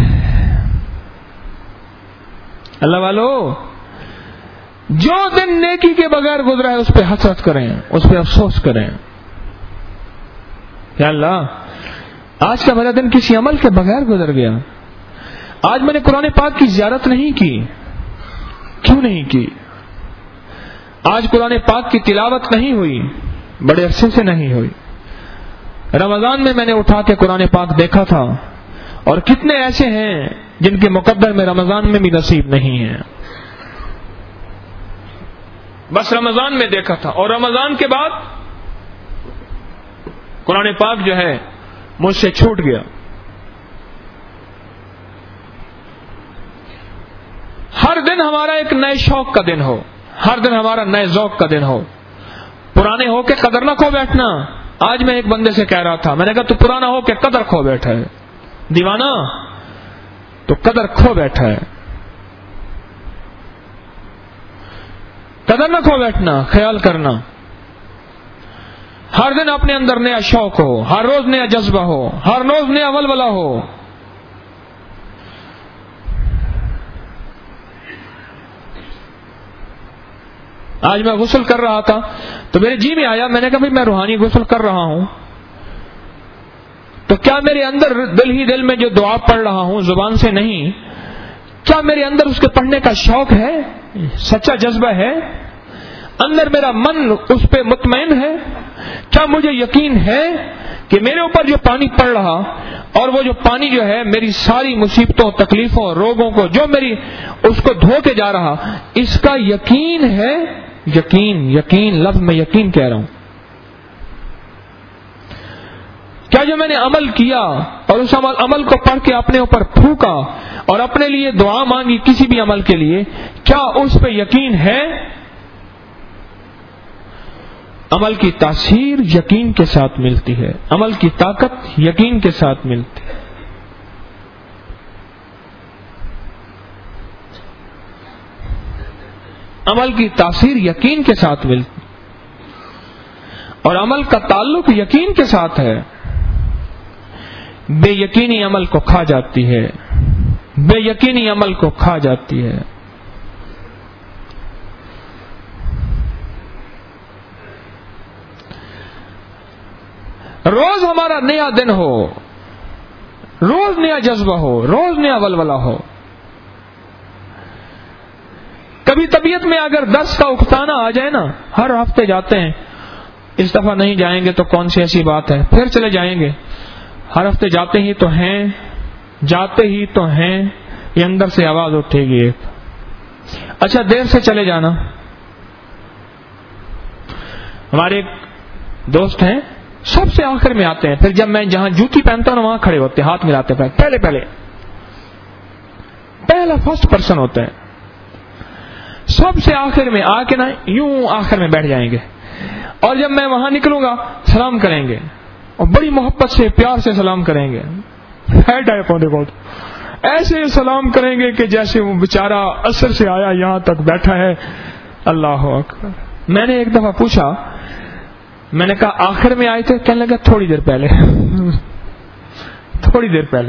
اللہ والو، جو دن نیکی کے بغیر گزرا ہے اس پہ حسرت کریں، اس پہ افسوس کریں. یا اللہ آج کا میرا دن کسی عمل کے بغیر گزر گیا. آج میں نے قرآن پاک کی زیارت نہیں کی. کیوں نہیں کی؟ آج قرآن پاک کی تلاوت نہیں ہوئی، بڑے عرصے سے نہیں ہوئی. رمضان میں نے اٹھا کے قرآن پاک دیکھا تھا، اور کتنے ایسے ہیں جن کے مقدر میں رمضان میں بھی نصیب نہیں ہے. بس رمضان میں دیکھا تھا، اور رمضان کے بعد قرآن پاک جو ہے مجھ سے چھوٹ گیا. ہر دن ہمارا ایک نئے شوق کا دن ہو، ہر دن ہمارا نئے ذوق کا دن ہو. پرانے ہو کے قدر نہ کھو بیٹھنا. آج میں ایک بندے سے کہہ رہا تھا، میں نے کہا تو پرانا ہو کے قدر کھو بیٹھا ہے، دیوانہ تو قدر کھو بیٹھا ہے. قدر نہ کھو بیٹھنا، خیال کرنا. ہر دن اپنے اندر نیا شوق ہو، ہر روز نیا جذبہ ہو، ہر روز نیا ولولہ ہو. آج میں غسل کر رہا تھا تو میرے جی میں آیا، میں نے کہا بھائی میں روحانی غسل کر رہا ہوں تو کیا میرے اندر دل ہی دل میں جو دعا پڑھ رہا ہوں زبان سے نہیں، کیا میرے اندر اس کے پڑھنے کا شوق ہے، سچا جذبہ ہے، اندر میرا من اس پہ مطمئن ہے؟ کیا مجھے یقین ہے کہ میرے اوپر جو پانی پڑ رہا، اور وہ جو پانی جو ہے میری ساری مصیبتوں، تکلیفوں، روگوں کو جو میری اس کو دھو کے جا رہا، اس کا یقین ہے؟ یقین، یقین لفظ میں یقین کہہ رہا ہوں. کیا جو میں نے عمل کیا اور اس عمل کو پڑھ کے اپنے اوپر پھونکا اور اپنے لیے دعا مانگی کسی بھی عمل کے لیے، کیا اس پہ یقین ہے؟ عمل کی تاثیر یقین کے ساتھ ملتی ہے، عمل کی طاقت یقین کے ساتھ ملتی ہے. عمل کی تاثیر یقین کے ساتھ ملتی، اور عمل کا تعلق یقین کے ساتھ ہے. بے یقینی عمل کو کھا جاتی ہے، بے یقینی عمل کو کھا جاتی ہے. روز ہمارا نیا دن ہو، روز نیا جذبہ ہو، روز نیا ولولہ ہو. کبھی طبیعت میں اگر درس کا اکتانا آ جائے نا، ہر ہفتے جاتے ہیں، اس دفعہ نہیں جائیں گے تو کون سی ایسی بات ہے، پھر چلے جائیں گے. ہر ہفتے جاتے ہی تو ہیں، جاتے ہی تو ہیں، یہ اندر سے آواز اٹھے گی ایک، اچھا دیر سے چلے جانا. ہمارے ایک دوست ہیں، سب سے آخر میں آتے ہیں، پھر جب میں جہاں جوتی پہنتا ہوں وہاں کھڑے ہوتے ہیں، ہاتھ ملاتے ہیں، پہلا فرسٹ پرسن ہوتا ہے. سب سے آخر میں آ کے نا یوں آخر میں بیٹھ جائیں گے، اور جب میں وہاں نکلوں گا سلام کریں گے، اور بڑی محبت سے پیار سے سلام کریں گے. ایسے سلام کریں گے کہ جیسے وہ بیچارہ عصر سے آیا یہاں تک بیٹھا ہے. اللہ اکبر. میں نے ایک دفعہ پوچھا، میں نے کہا آخر میں آئے تھے؟ کہنے لگا تھوڑی دیر پہلے. تھوڑی دیر پہلے.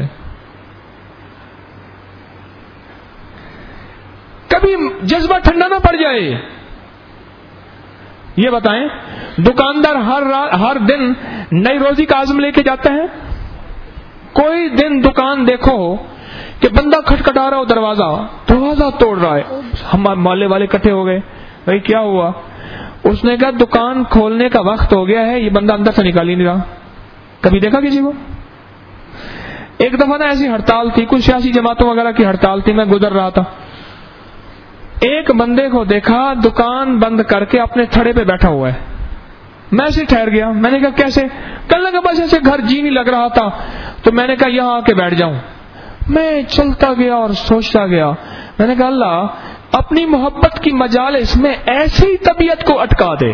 کبھی جذبہ ٹھنڈا نہ پڑ جائے. یہ بتائیں، دکاندار ہر دن نئی روزی کا عزم لے کے جاتا ہے؟ کوئی دن دکان دیکھو کہ بندہ کھٹکھٹا رہا ہو دروازہ توڑ رہا ہے، ہم محلے والے اکٹھے ہو گئے، بھائی کیا ہوا؟ اس نے کہا دکان کھولنے کا وقت ہو گیا ہے، یہ بندہ اندر سے نکال ہی نہیں رہا. کبھی دیکھا کسی کو؟ ایک دفعہ نا ایسی ہڑتال تھی، کچھ سیاسی جماعتوں وغیرہ کی ہڑتال تھی، میں گزر رہا تھا، ایک بندے کو دیکھا دکان بند کر کے اپنے تھڑے پہ بیٹھا ہوا ہے. میں ایسے ٹھہر گیا، میں نے کہا کیسے؟ کہنے لگا بس ایسے گھر جی نہیں لگ رہا تھا تو میں نے کہا یہاں آ کے بیٹھ جاؤں. میں چلتا گیا اور سوچتا گیا، میں نے کہا اللہ اپنی محبت کی مجالس میں ایسی طبیعت کو اٹکا دے،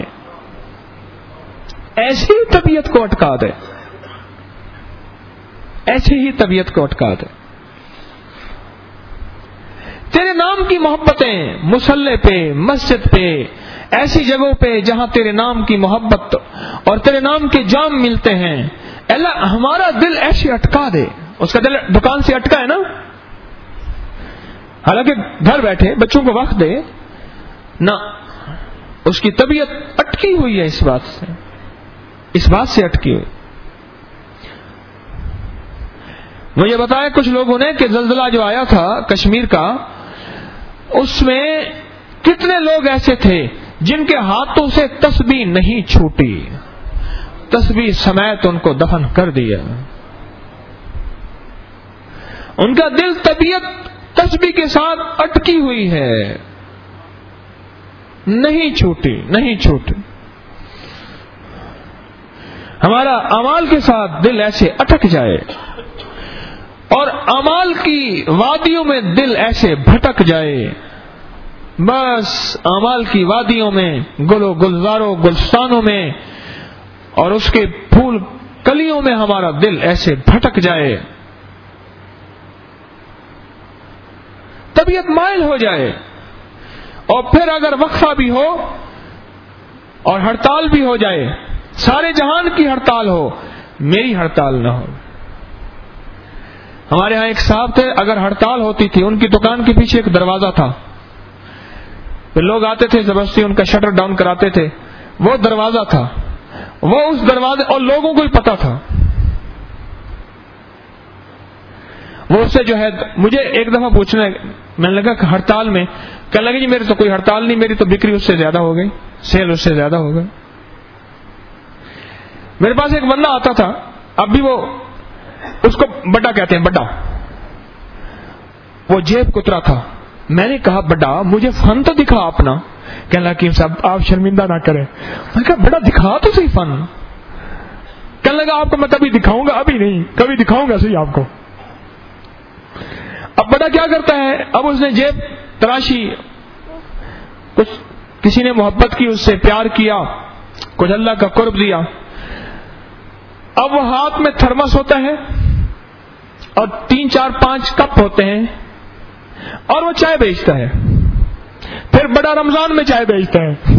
ایسی طبیعت کو اٹکا دے، ایسی ہی طبیعت کو اٹکا دے. تیرے نام کی محبتیں مصلی پہ، مسجد پہ، ایسی جگہوں پہ جہاں تیرے نام کی محبت اور تیرے نام کے جام ملتے ہیں، اللہ ہمارا دل ایسے اٹکا دے. اس کا دل دکان سے اٹکا ہے نا، حالانکہ گھر بیٹھے بچوں کو وقت دے نہ، اس کی طبیعت اٹکی ہوئی ہے اس بات سے اٹکی ہوئی. مجھے بتایا کچھ لوگوں نے کہ زلزلہ جو آیا تھا کشمیر کا، اس میں کتنے لوگ ایسے تھے جن کے ہاتھوں سے تسبیح نہیں چھوٹی، تسبیح سمیت ان کو دفن کر دیا. ان کا دل طبیعت تسبیح کے ساتھ اٹکی ہوئی ہے، نہیں چھوٹی، نہیں چھوٹی. ہمارا اعمال کے ساتھ دل ایسے اٹک جائے اور اعمال کی وادیوں میں دل ایسے بھٹک جائے، بس اعمال کی وادیوں میں، گل و گلزاروں گلستانوں میں اور اس کے پھول کلیوں میں ہمارا دل ایسے بھٹک جائے، طبیعت مائل ہو جائے، اور پھر اگر وقفہ بھی ہو اور ہڑتال بھی ہو جائے، سارے جہان کی ہڑتال ہو، میری ہڑتال نہ ہو. ہمارے ہاں ایک صاحب تھے، اگر ہڑتال ہوتی تھی ان کی دکان کے پیچھے ایک دروازہ تھا، پھر لوگ آتے تھے زبردستی ان کا شٹر ڈاؤن کراتے تھے، وہ دروازہ تھا، وہ اس دروازے، اور لوگوں کو ہی پتا تھا. وہ اس سے جو ہے مجھے ایک دفعہ پوچھنا، میں نے لگا کہ ہڑتال میں، کہنے لگے جی میری تو کوئی ہڑتال نہیں، میری تو بکری اس سے زیادہ ہو گئی، سیل اس سے زیادہ ہو گئی. میرے پاس ایک بندہ آتا تھا، اب بھی وہ اس کو بڑا کہتے ہیں، بڑا، وہ جیب کترا تھا. میں نے کہا بڑا مجھے فن تو دکھا اپنا. کہنے لگا حکیم صاحب آپ شرمندہ نہ کریں. میں کہا بڑا دکھا تو صحیح فن. کہنے لگا آپ کو میں کبھی دکھاؤں گا، ابھی نہیں، کبھی دکھاؤں گا صحیح آپ کو. اب بڑا کیا کرتا ہے، اب اس نے جیب تراشی، کچھ کسی نے محبت کی، اس سے پیار کیا، کچھ اللہ کا قرب دیا. اب وہ ہاتھ میں تھرمس ہوتا ہے اور 3 4 5 کپ ہوتے ہیں، اور وہ چائے بیچتا ہے. پھر بڑا رمضان میں چائے بیچتا ہے.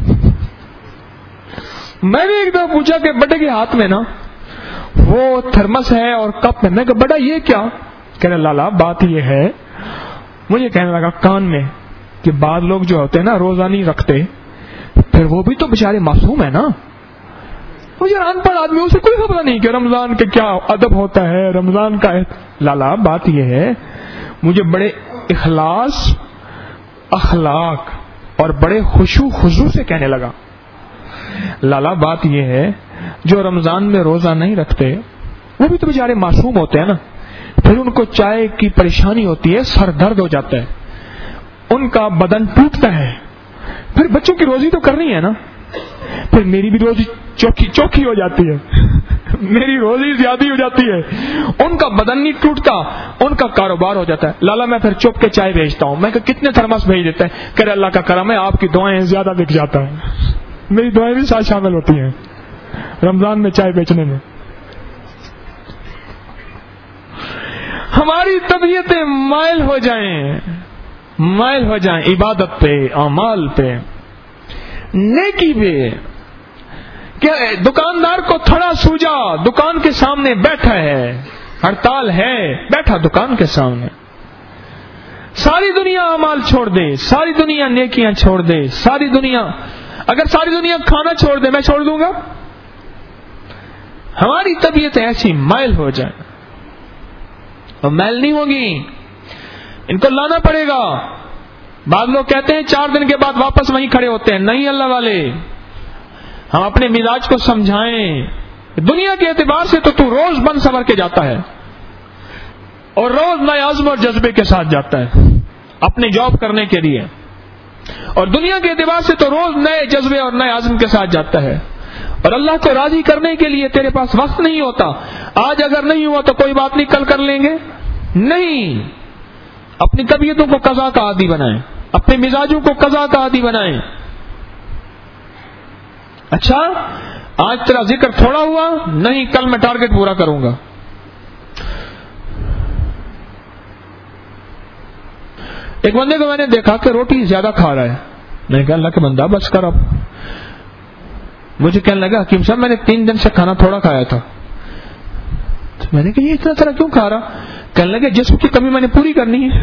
میں نے ایک دفعہ پوچھا کہ بڑے کے ہاتھ میں نا وہ تھرمس ہے اور کپ ہے. میں کہا بڑا یہ کیا؟ کہنے لالا بات یہ ہے، مجھے کہنے لگا کان میں کہ بعض لوگ جو ہوتے ہیں نا روزہ نہیں رکھتے، پھر وہ بھی تو بیچارے معصوم ہے نا. مجھے ان پڑھ آدمی اسے کوئی خبر نہیں کہ رمضان کے کیا ادب ہوتا ہے، رمضان کا. لالا بات یہ ہے، مجھے بڑے اخلاص، اخلاق اور بڑے خشوع خضوع سے کہنے لگا، لالا بات یہ ہے جو رمضان میں روزہ نہیں رکھتے وہ بھی تو بیچارے معصوم ہوتے ہیں نا. پھر ان کو چائے کی پریشانی ہوتی ہے، سر درد ہو جاتا ہے، ان کا بدن ٹوٹتا ہے، پھر بچوں کی روزی تو کرنی ہے نا، پھر میری بھی روزی چوکھی ہو جاتی ہے، میری روزی زیادہ ہو جاتی ہے، ان کا بدن نہیں ٹوٹتا، ان کا کاروبار ہو جاتا ہے. لالا میں پھر چپ کے چائے بھیجتا ہوں. میں کہ کتنے تھرمس بھیج دیتے ہیں؟ کہ اللہ کا کرم ہے آپ کی دعائیں زیادہ بک جاتا ہے. میری دعائیں بھی ساتھ شامل ہوتی ہیں رمضان میں چائے بیچنے میں. ہماری طبیعتیں مائل ہو جائیں، مائل ہو جائیں عبادت پہ، اعمال پہ، نیکی پہ. کہ دکاندار کو تھوڑا سوجا، دکان کے سامنے بیٹھا ہے، ہڑتال ہے، بیٹھا دکان کے سامنے، ساری دنیا اعمال چھوڑ دے، ساری دنیا نیکیاں چھوڑ دے، ساری دنیا، اگر ساری دنیا کھانا چھوڑ دے میں چھوڑ دوں گا. ہماری طبیعت ایسی مائل ہو جائے، اور میل نہیں ہوگی، ان کو لانا پڑے گا. بعض لوگ کہتے ہیں 4 دن کے بعد واپس وہیں کھڑے ہوتے ہیں. نہیں اللہ والے، ہم اپنے مزاج کو سمجھائیں. دنیا کے اعتبار سے تو روز بن سنور کے جاتا ہے اور روز نئے عزم اور جذبے کے ساتھ جاتا ہے اپنے جاب کرنے کے لیے، اور دنیا کے اعتبار سے تو روز نئے جذبے اور نئے عزم کے ساتھ جاتا ہے. اور اللہ کو راضی کرنے کے لیے تیرے پاس وقت نہیں ہوتا. آج اگر نہیں ہوا تو کوئی بات نہیں، کل کر لیں گے. نہیں، اپنی طبیعتوں کو قضا کا عادی بنائیں، اپنے مزاجوں کو قضا کا عادی بنائیں. اچھا آج تیرا ذکر تھوڑا ہوا، نہیں کل میں ٹارگٹ پورا کروں گا. ایک بندے کو میں نے دیکھا کہ روٹی زیادہ کھا رہا ہے. میں نے کہا اللہ کے بندہ بس کر. اب مجھے کہنے لگا حکیم صاحب میں نے 3 دن سے کھانا تھوڑا کھایا تھا. میں نے کہا یہ اتنا طرح کیوں کھا رہا؟ کہنے لگے جسم کی کمی میں نے پوری کرنی ہے،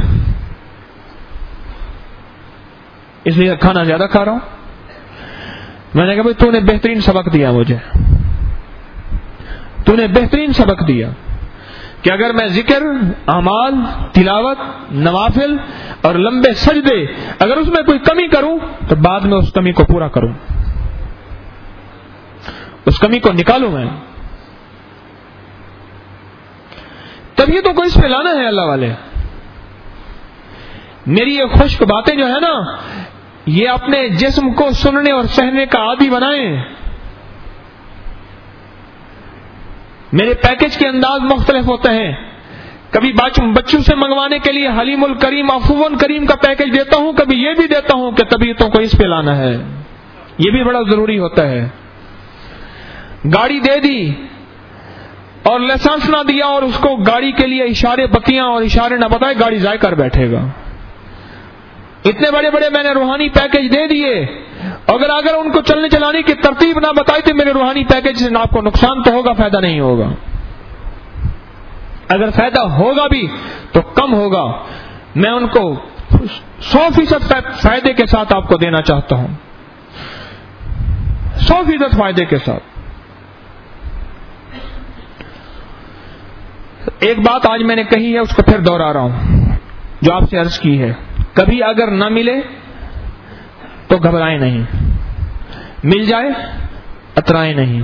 اس لیے کھانا زیادہ کھا رہا ہوں. میں نے کہا بھائی تو نے بہترین سبق دیا، مجھے تو نے بہترین سبق دیا کہ اگر میں ذکر، اعمال، تلاوت، نوافل اور لمبے سجدے اگر اس میں کوئی کمی کروں تو بعد میں اس کمی کو پورا کروں، اس کمی کو نکالوں میں. طبیعتوں کو اس پہ لانا ہے اللہ والے. میری یہ خشک باتیں جو ہے نا، یہ اپنے جسم کو سننے اور سہنے کا عادی بنائیں. میرے پیکج کے انداز مختلف ہوتے ہیں. کبھی بچوں سے منگوانے کے لیے حلیم الکریم عفو کریم کا پیکج دیتا ہوں، کبھی یہ بھی دیتا ہوں کہ طبیعتوں کو اس پہ لانا ہے. یہ بھی بڑا ضروری ہوتا ہے. گاڑی دے دی اور لائسنس نہ دیا اور اس کو گاڑی کے لیے اشارے بتیاں اور اشارے نہ بتائے، گاڑی ضائع کر بیٹھے گا. اتنے بڑے بڑے میں نے روحانی پیکج دے دیے، اگر ان کو چلنے چلانے کی ترتیب نہ بتائی تو میرے روحانی پیکج سے آپ کو نقصان تو ہوگا، فائدہ نہیں ہوگا. اگر فائدہ ہوگا بھی تو کم ہوگا. میں ان کو 100% فائدے کے ساتھ آپ کو دینا چاہتا ہوں، 100% فائدے کے ساتھ. ایک بات آج میں نے کہی ہے، اس کو پھر دوہرا رہا ہوں جو آپ سے عرض کی ہے. کبھی اگر نہ ملے تو گھبرائیں نہیں، مل جائے اترائیں نہیں.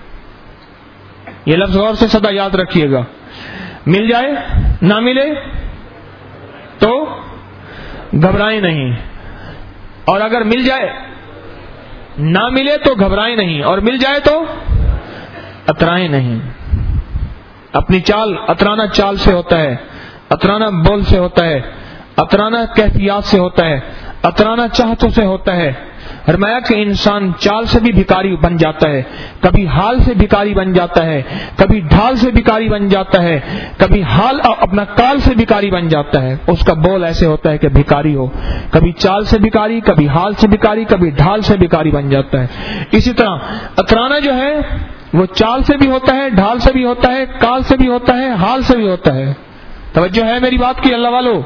یہ لفظ غور سے سدا یاد رکھیے گا. مل جائے، نہ ملے تو گھبرائیں نہیں، اور اگر مل جائے نہ ملے تو گھبرائیں نہیں، اور مل جائے تو اترائیں نہیں. اپنی چال اترانا چال سے ہوتا ہے، اترانا بول سے ہوتا ہے، اترانا کیفیات سے ہوتا ہے، اترانا چاہتوں سے ہوتا ہے. فرمایا کہ انسان چال سے بھی بھکاری بن جاتا ہے، کبھی حال سے بھکاری بن جاتا ہے، کبھی ڈھال سے بھکاری بن جاتا ہے، کبھی حال اپنا کال سے بھکاری بن جاتا ہے. اس کا بول ایسے ہوتا ہے کہ بھکاری ہو، کبھی چال سے بھکاری، کبھی حال سے بھکاری، کبھی ڈھال سے بھکاری بن جاتا ہے. اسی طرح اترانا جو ہے وہ چال سے بھی ہوتا ہے، ڈھال سے بھی ہوتا ہے، کال سے بھی ہوتا ہے، حال سے بھی ہوتا ہے. توجہ ہے میری بات کی اللہ والو.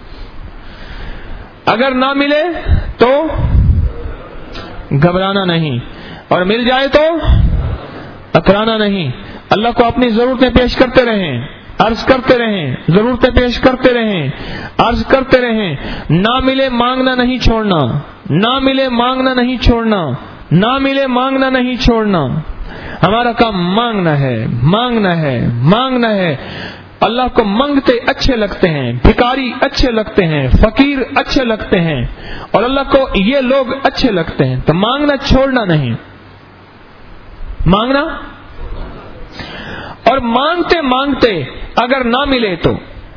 اگر نہ ملے تو گھبرانا نہیں، اور مل جائے تو اترانا نہیں. اللہ کو اپنی ضرورتیں پیش کرتے رہیں، عرض کرتے رہیں، ضرورتیں پیش کرتے رہیں، عرض کرتے رہیں. نہ ملے مانگنا نہیں چھوڑنا، نہ ملے مانگنا نہیں چھوڑنا، نہ ملے مانگنا نہیں چھوڑنا. ہمارا کام مانگنا ہے، مانگنا ہے، مانگنا ہے. اللہ کو منگتے اچھے لگتے ہیں، بھکاری اچھے لگتے ہیں، فقیر اچھے لگتے ہیں، اور اللہ کو یہ لوگ اچھے لگتے ہیں. تو مانگنا چھوڑنا نہیں، مانگنا. اور مانگتے مانگتے اگر نہ ملے تو،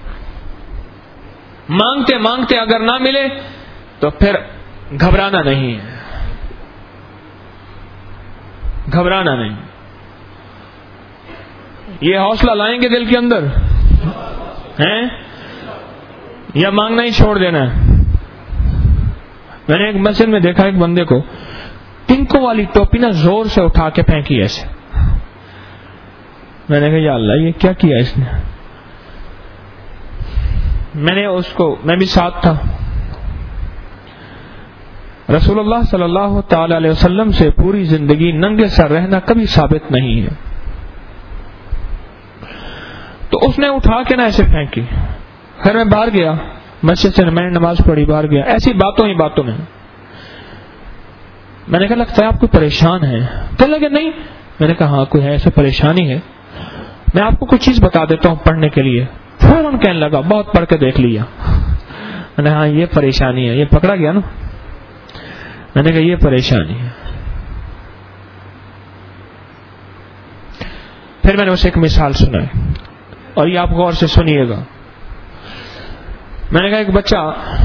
مانگتے مانگتے اگر نہ ملے تو پھر گھبرانا نہیں ہے، گھبرانا نہیں. یہ حوصلہ لائیں گے دل کے اندر ہیں یا مانگنا ہی چھوڑ دینا ہے. میں نے ایک مسجد میں دیکھا ایک بندے کو ٹنکوں والی ٹوپی نا زور سے اٹھا کے پھینکی ایسے. میں نے کہا یا اللہ یہ کیا کیا اس نے. میں نے اس کو، میں بھی ساتھ تھا. رسول اللہ صلی اللہ تعالی علیہ وسلم سے پوری زندگی ننگے سر رہنا کبھی ثابت نہیں ہے. تو اس نے اٹھا کے نا ایسے پھینکی. پھر میں باہر گیا مسجد سے، میں نے نماز پڑھی، باہر گیا. ایسی باتوں ہی باتوں میں نے کہا لگتا ہے آپ کوئی پریشان ہے. تو لگے نہیں. میں نے کہا ہاں کوئی ہے ایسے پریشانی ہے، میں آپ کو کچھ چیز بتا دیتا ہوں پڑھنے کے لیے. فوراً کہنے لگا بہت پڑھ کے دیکھ لیا. میں نے ہاں یہ پریشانی ہے. یہ پکڑا گیا نا. میں نے کہا یہ پریشانی ہے. پھر میں نے اسے ایک مثال سنائی اور یہ آپ غور سے سنیے گا. میں نے کہا ایک بچہ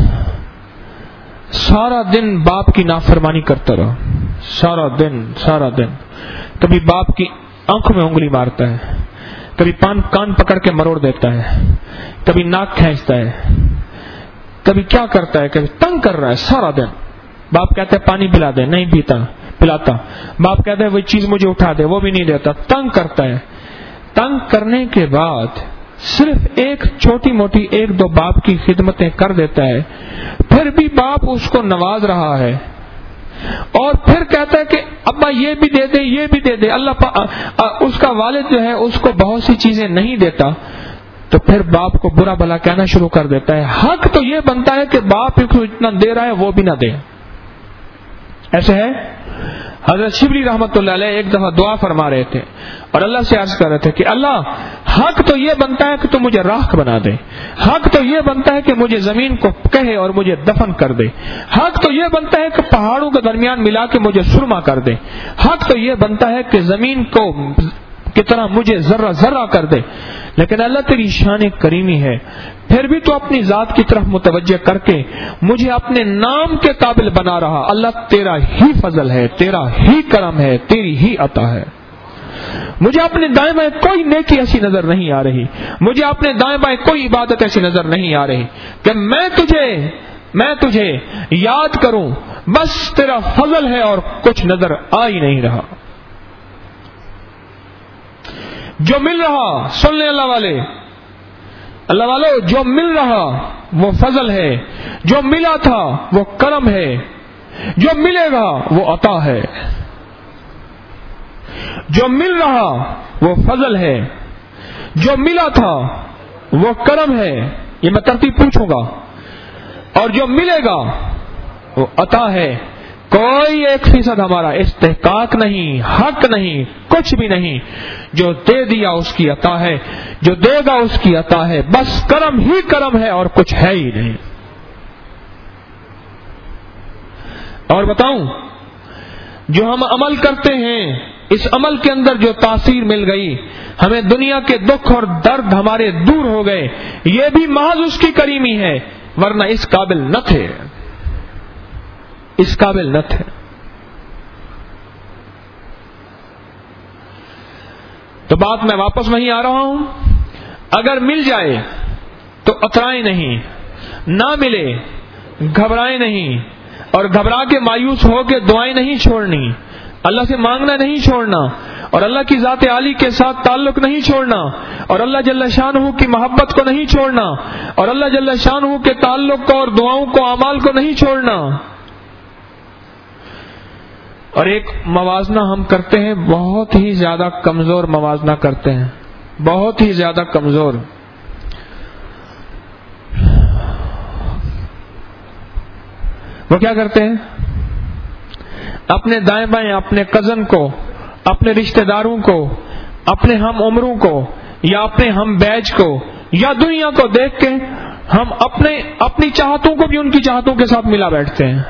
سارا دن باپ کی نافرمانی کرتا رہا، سارا دن. کبھی باپ کی آنکھوں میں انگلی مارتا ہے، کبھی کان پکڑ کے مروڑ دیتا ہے، کبھی ناک کھینچتا ہے، کبھی کیا کرتا ہے، کبھی تنگ کر رہا ہے سارا دن. باپ کہتا ہے پانی پلا دے، نہیں پلاتا. باپ کہتا ہے وہ چیز مجھے اٹھا دے، وہ بھی نہیں دیتا. تنگ کرتا ہے. تنگ کرنے کے بعد صرف ایک چھوٹی موٹی ایک دو باپ کی خدمتیں کر دیتا ہے، پھر بھی باپ اس کو نواز رہا ہے، اور پھر کہتا ہے کہ ابا یہ بھی دے دے، یہ بھی دے دے. اللہ اس کا والد جو ہے اس کو بہت سی چیزیں نہیں دیتا، تو پھر باپ کو برا بھلا کہنا شروع کر دیتا ہے. حق تو یہ بنتا ہے کہ باپ کو اتنا دے رہا ہے وہ بھی نہ دے. ایسے ہے. حضرت شبلی رحمت اللہ علیہ ایک دفعہ دعا فرما رہے تھے اور اللہ سے عرض کر رہے تھے کہ اللہ حق تو یہ بنتا ہے کہ تو مجھے راکھ بنا دے. حق تو یہ بنتا ہے کہ مجھے زمین کو کہے اور مجھے دفن کر دے. حق تو یہ بنتا ہے کہ پہاڑوں کے درمیان ملا کے مجھے سرما کر دے. حق تو یہ بنتا ہے کہ زمین کو کی طرح مجھے ذرہ ذرہ کر دے. لیکن اللہ تیری شان کریمی ہے, پھر بھی تو اپنی ذات کی طرف متوجہ کر کے مجھے اپنے نام کے قابل بنا رہا. اللہ تیرا ہی فضل ہے, تیرا ہی کرم ہے, تیری ہی عطا ہے. مجھے اپنے دائیں بائیں کوئی نیکی ایسی نظر نہیں آ رہی, مجھے اپنے دائیں بائیں کوئی عبادت ایسی نظر نہیں آ رہی کہ میں تجھے یاد کروں. بس تیرا فضل ہے اور کچھ نظر آ ہی نہیں رہا. جو مل رہا, سن لیں اللہ والے, جو مل رہا وہ فضل ہے, جو ملا تھا وہ کرم ہے, جو ملے گا وہ عطا ہے. جو مل رہا وہ فضل ہے, جو ملا تھا وہ کرم ہے. یہ میں ترتیب پوچھوں گا. اور جو ملے گا وہ عطا ہے. کوئی 1% ہمارا استحقاق نہیں, حق نہیں, کچھ بھی نہیں. جو دے دیا اس کی عطا ہے, جو دے گا اس کی عطا ہے. بس کرم ہی کرم ہے اور کچھ ہے ہی نہیں. اور بتاؤں, جو ہم عمل کرتے ہیں اس عمل کے اندر جو تاثیر مل گئی, ہمیں دنیا کے دکھ اور درد ہمارے دور ہو گئے, یہ بھی محض اس کی کریمی ہے, ورنہ اس قابل نہ تھے, اس قابل نہ تھے. تو بات میں واپس وہیں آ رہا ہوں. اگر مل جائے تو اترائیں نہیں, نہ ملے گھبرائیں نہیں, اور گھبرا کے مایوس ہو کے دعائیں نہیں چھوڑنی, اللہ سے مانگنا نہیں چھوڑنا, اور اللہ کی ذات عالی کے ساتھ تعلق نہیں چھوڑنا, اور اللہ جل شانہ کی محبت کو نہیں چھوڑنا, اور اللہ جل شانہ کے تعلق کو اور دعاؤں کو اعمال کو نہیں چھوڑنا. اور ایک موازنہ ہم کرتے ہیں, بہت ہی زیادہ کمزور موازنہ کرتے ہیں, بہت ہی زیادہ کمزور. وہ کیا کرتے ہیں, اپنے دائیں بائیں اپنے کزن کو, اپنے رشتہ داروں کو, اپنے ہم عمروں کو, یا اپنے ہم بیچ کو, یا دنیا کو دیکھ کے ہم اپنی چاہتوں کو بھی ان کی چاہتوں کے ساتھ ملا بیٹھتے ہیں.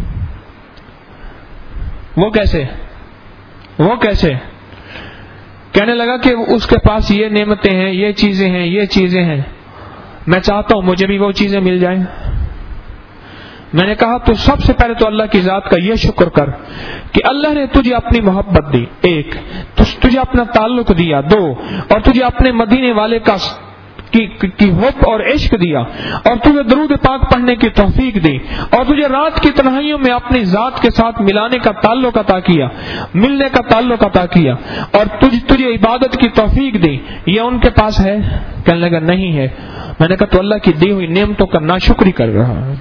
وہ کیسے کہنے لگا کہ اس کے پاس یہ نعمتیں ہیں, یہ چیزیں ہیں, میں چاہتا ہوں مجھے بھی وہ چیزیں مل جائیں. میں نے کہا تو سب سے پہلے تو اللہ کی ذات کا یہ شکر کر کہ اللہ نے تجھے اپنی محبت دی, 1, تجھے اپنا تعلق دیا, 2, اور تجھے اپنے مدینے والے کی حب اور عشق دیا, اور تجھے درود پاک پڑھنے کی توفیق دی, اور تجھے رات کی تنہائیوں میں اپنی ذات کے ساتھ ملانے کا تعلق عطا کیا, ملنے کا تعلق عطا کیا, اور تجھے عبادت کی توفیق دی. یہ ان کے پاس ہے؟ کہنے لگا نہیں ہے. میں نے کہا تو اللہ کی دی ہوئی نعمتوں کا ناشکری کر رہا ہے.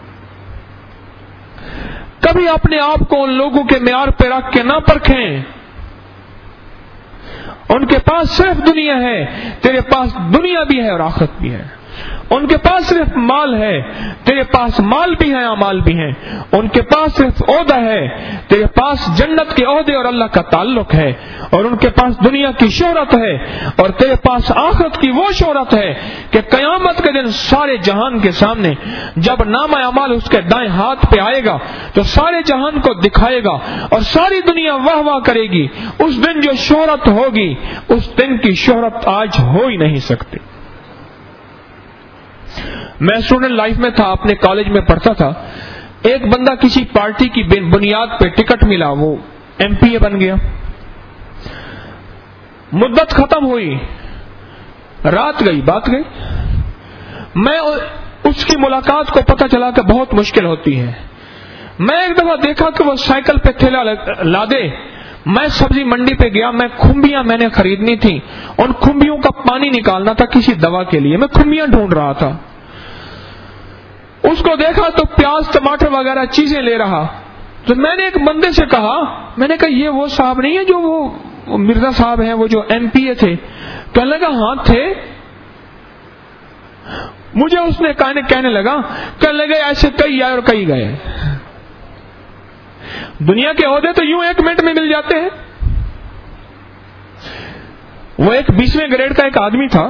کبھی اپنے آپ کو ان لوگوں کے معیار پہ رکھ کے نہ پرکھیں. ان کے پاس صرف دنیا ہے, تیرے پاس دنیا بھی ہے اور آخرت بھی ہے. ان کے پاس صرف مال ہے, تیرے پاس مال بھی ہے, اعمال بھی ہیں. ان کے پاس صرف عہدہ ہے, تیرے پاس جنت کے عہدے اور اللہ کا تعلق ہے. اور ان کے پاس دنیا کی شہرت ہے, اور تیرے پاس آخرت کی وہ شہرت ہے کہ قیامت کے دن سارے جہان کے سامنے جب نامہ اعمال اس کے دائیں ہاتھ پہ آئے گا تو سارے جہان کو دکھائے گا, اور ساری دنیا واہ واہ کرے گی. اس دن جو شہرت ہوگی, اس دن کی شہرت آج ہو ہی نہیں سکتی. میں اسٹوڈنٹ لائف میں تھا, اپنے کالج میں پڑھتا تھا. ایک بندہ کسی پارٹی کی بنیاد پہ ٹکٹ ملا, وہ MP بن گیا. مدت ختم ہوئی, رات گئی, بات گئی. میں اس کی ملاقات کو پتہ چلا کہ بہت مشکل ہوتی ہے. میں ایک دفعہ دیکھا کہ وہ سائیکل پہ تھیلا لادے. میں سبزی منڈی پہ گیا, میں کھمبیاں میں نے خریدنی تھی, ان کھمبیوں کا پانی نکالنا تھا کسی دوا کے لیے. میں کھمبیاں ڈھونڈ رہا تھا. اس کو دیکھا تو پیاز ٹماٹر وغیرہ چیزیں لے رہا. تو میں نے ایک بندے سے کہا, میں نے کہا یہ وہ صاحب نہیں ہے جو وہ مرزا صاحب ہیں, وہ جو MP تھے؟ کہنے لگا ہاں تھے. مجھے اس نے کہنے لگے ایسے کئی آئے اور کئی گئے. دنیا کے عہدے تو یوں 1 منٹ میں مل جاتے ہیں. وہ ایک 20ویں گریڈ کا ایک آدمی تھا,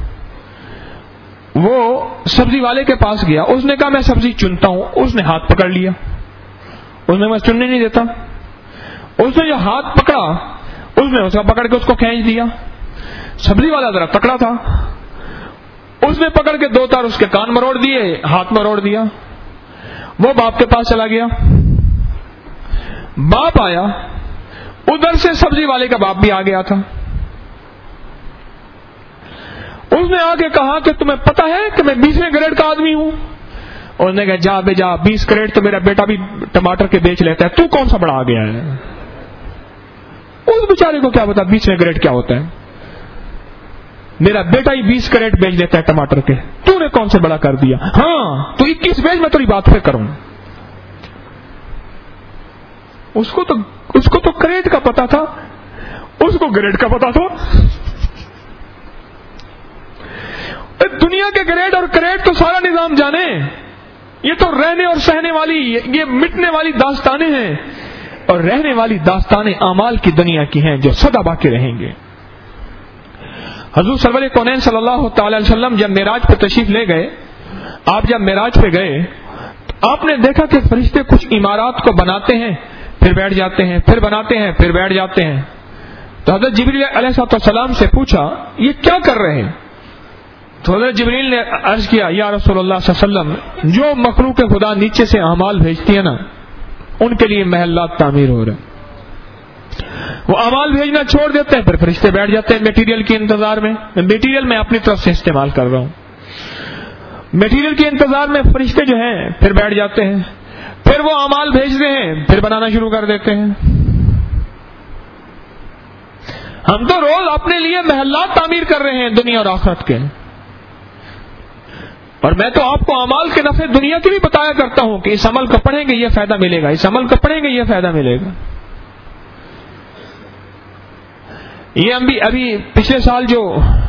وہ سبزی والے کے پاس گیا. اس نے کہا میں سبزی چنتا ہوں. اس نے ہاتھ پکڑ لیا. اس نے میں چننے نہیں دیتا. اس نے جو ہاتھ پکڑا اس نے اس کا پکڑ کے اس کو کھینچ دیا. سبزی والا ذرا تکڑا تھا, اس نے پکڑ کے 2 تار اس کے کان مروڑ دیے, ہاتھ مروڑ دیا. وہ باپ کے پاس چلا گیا. باپ آیا, ادھر سے سبزی والے کا باپ بھی آ گیا تھا. اس نے آ کے کہا کہ تمہیں پتا ہے کہ میں 20ویں گریڈ کا آدمی ہوں؟ اور نے کہا جا بے جا, 20 گریڈ تو میرا بیٹا بھی ٹماٹر کے بیچ لیتا ہے, تو کون سا بڑا آ گیا ہے؟ اس بیچارے کو کیا پتا 20ویں گریڈ کیا ہوتا ہے. میرا بیٹا ہی 20 کریٹ بیچ دیتا ہے ٹماٹر کے, تو نے کون سے بڑا کر دیا؟ ہاں تو 21 بیچ, میں تیری بات پہ کروں. اس کو تو کریٹ کا پتا تھا, اس کو گریڈ کا پتا تھا. دنیا کے گریڈ اور کریٹ تو سارا نظام جانے. یہ تو رہنے اور سہنے والی, یہ مٹنے والی داستانیں ہیں, اور رہنے والی داستانیں اعمال کی دنیا کی ہیں جو سدا باقی رہیں گے. حضور سرور کونین صلی اللہ تعالی علیہ وسلم جب معراج پہ تشریف لے گئے, آپ جب معراج پہ گئے تو آپ نے دیکھا کہ فرشتے کچھ عمارات کو بناتے ہیں پھر بیٹھ جاتے ہیں, پھر بناتے ہیں پھر بیٹھ جاتے ہیں. تو حضرت جبریل علیہ السلام سے پوچھا یہ کیا کر رہے ہیں؟ تو حضرت جبریل نے عرض کیا یا رسول اللہ صلی اللہ علیہ وسلم, جو مخلوق خدا نیچے سے اعمال بھیجتی ہے نا, ان کے لیے محلات تعمیر ہو رہے ہیں. وہ اعمال بھیجنا چھوڑ دیتے ہیں, پھر فرشتے بیٹھ جاتے ہیں میٹیریل کے انتظار میں. میٹیریل میں اپنی طرف سے استعمال کر رہا ہوں. میٹیریل کے انتظار میں فرشتے جو ہیں پھر بیٹھ جاتے ہیں, پھر وہ اعمال بھیجتے ہیں, پھر بنانا شروع کر دیتے ہیں. ہم تو روز اپنے لیے محلات تعمیر کر رہے ہیں دنیا اور آخرت کے. اور میں تو آپ کو اعمال کے نفع دنیا کے بھی بتایا کرتا ہوں کہ اس عمل کو پڑھیں گے یہ فائدہ ملے گا, اس عمل کو پڑھیں گے یہ فائدہ ملے گا. یہ ابھی پچھلے سال جو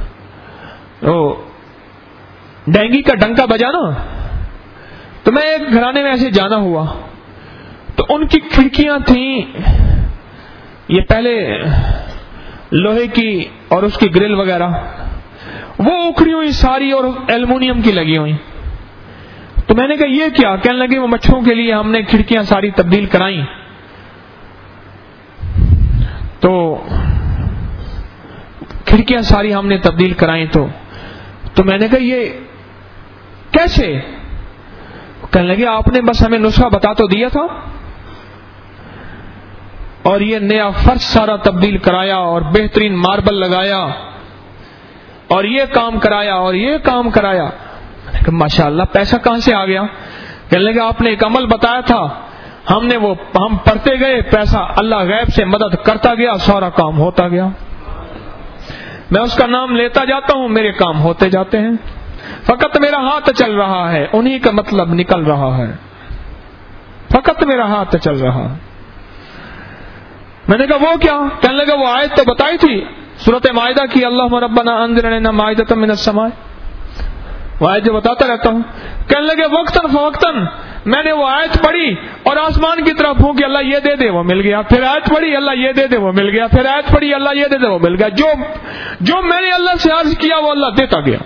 ڈینگی کا ڈنکا بجا نا, تو میں ایک گھرانے میں ایسے جانا ہوا, تو ان کی کھڑکیاں تھیں یہ پہلے لوہے کی اور اس کی گرل وغیرہ, وہ اکھڑی ہوئی ساری اور ایلومینیم کی لگی ہوئی. تو میں نے کہا یہ کیا؟ کہنے لگے وہ مچھروں کے لیے ہم نے کھڑکیاں ساری تبدیل کرائیں. تو کھڑکیاں ساری ہم نے تبدیل کرائیں. تو میں نے کہا یہ کیسے؟ کہنے لگے آپ نے بس ہمیں نسخہ بتا تو دیا تھا, اور یہ نیا فرش سارا تبدیل کرایا, اور بہترین ماربل لگایا, اور یہ کام کرایا, اور یہ کام کرایا. ماشاء اللہ پیسہ کہاں سے آ گیا؟ کہنے لگے آپ نے ایک عمل بتایا تھا, ہم پڑھتے گئے, پیسہ اللہ غیب سے مدد کرتا گیا, سارا کام ہوتا گیا. میں اس کا نام لیتا جاتا ہوں, میرے کام ہوتے جاتے ہیں. فقط میرا ہاتھ چل رہا ہے, انہی کا مطلب نکل رہا ہے. فقط میرا ہاتھ چل رہا. میں نے کہا وہ کیا؟ کہنے لگا وہ آیت تو بتائی تھی سورۃ مائدہ کی, اللہم ربنا انزل علینا مائدۃ من السماء, وہ آیت جو بتاتا رہتا ہوں. کہنے لگے وقتاً فوقتاً میں نے وہ آیت پڑھی اور آسمان کی طرف ہوں کہ اللہ یہ دے دے, وہ مل گیا. پھر آیت پڑھی اللہ یہ دے دے, وہ مل گیا. پھر آیت پڑھی اللہ یہ دے دے, وہ مل گیا. جو میں نے اللہ سے عرض کیا وہ اللہ دیتا گیا.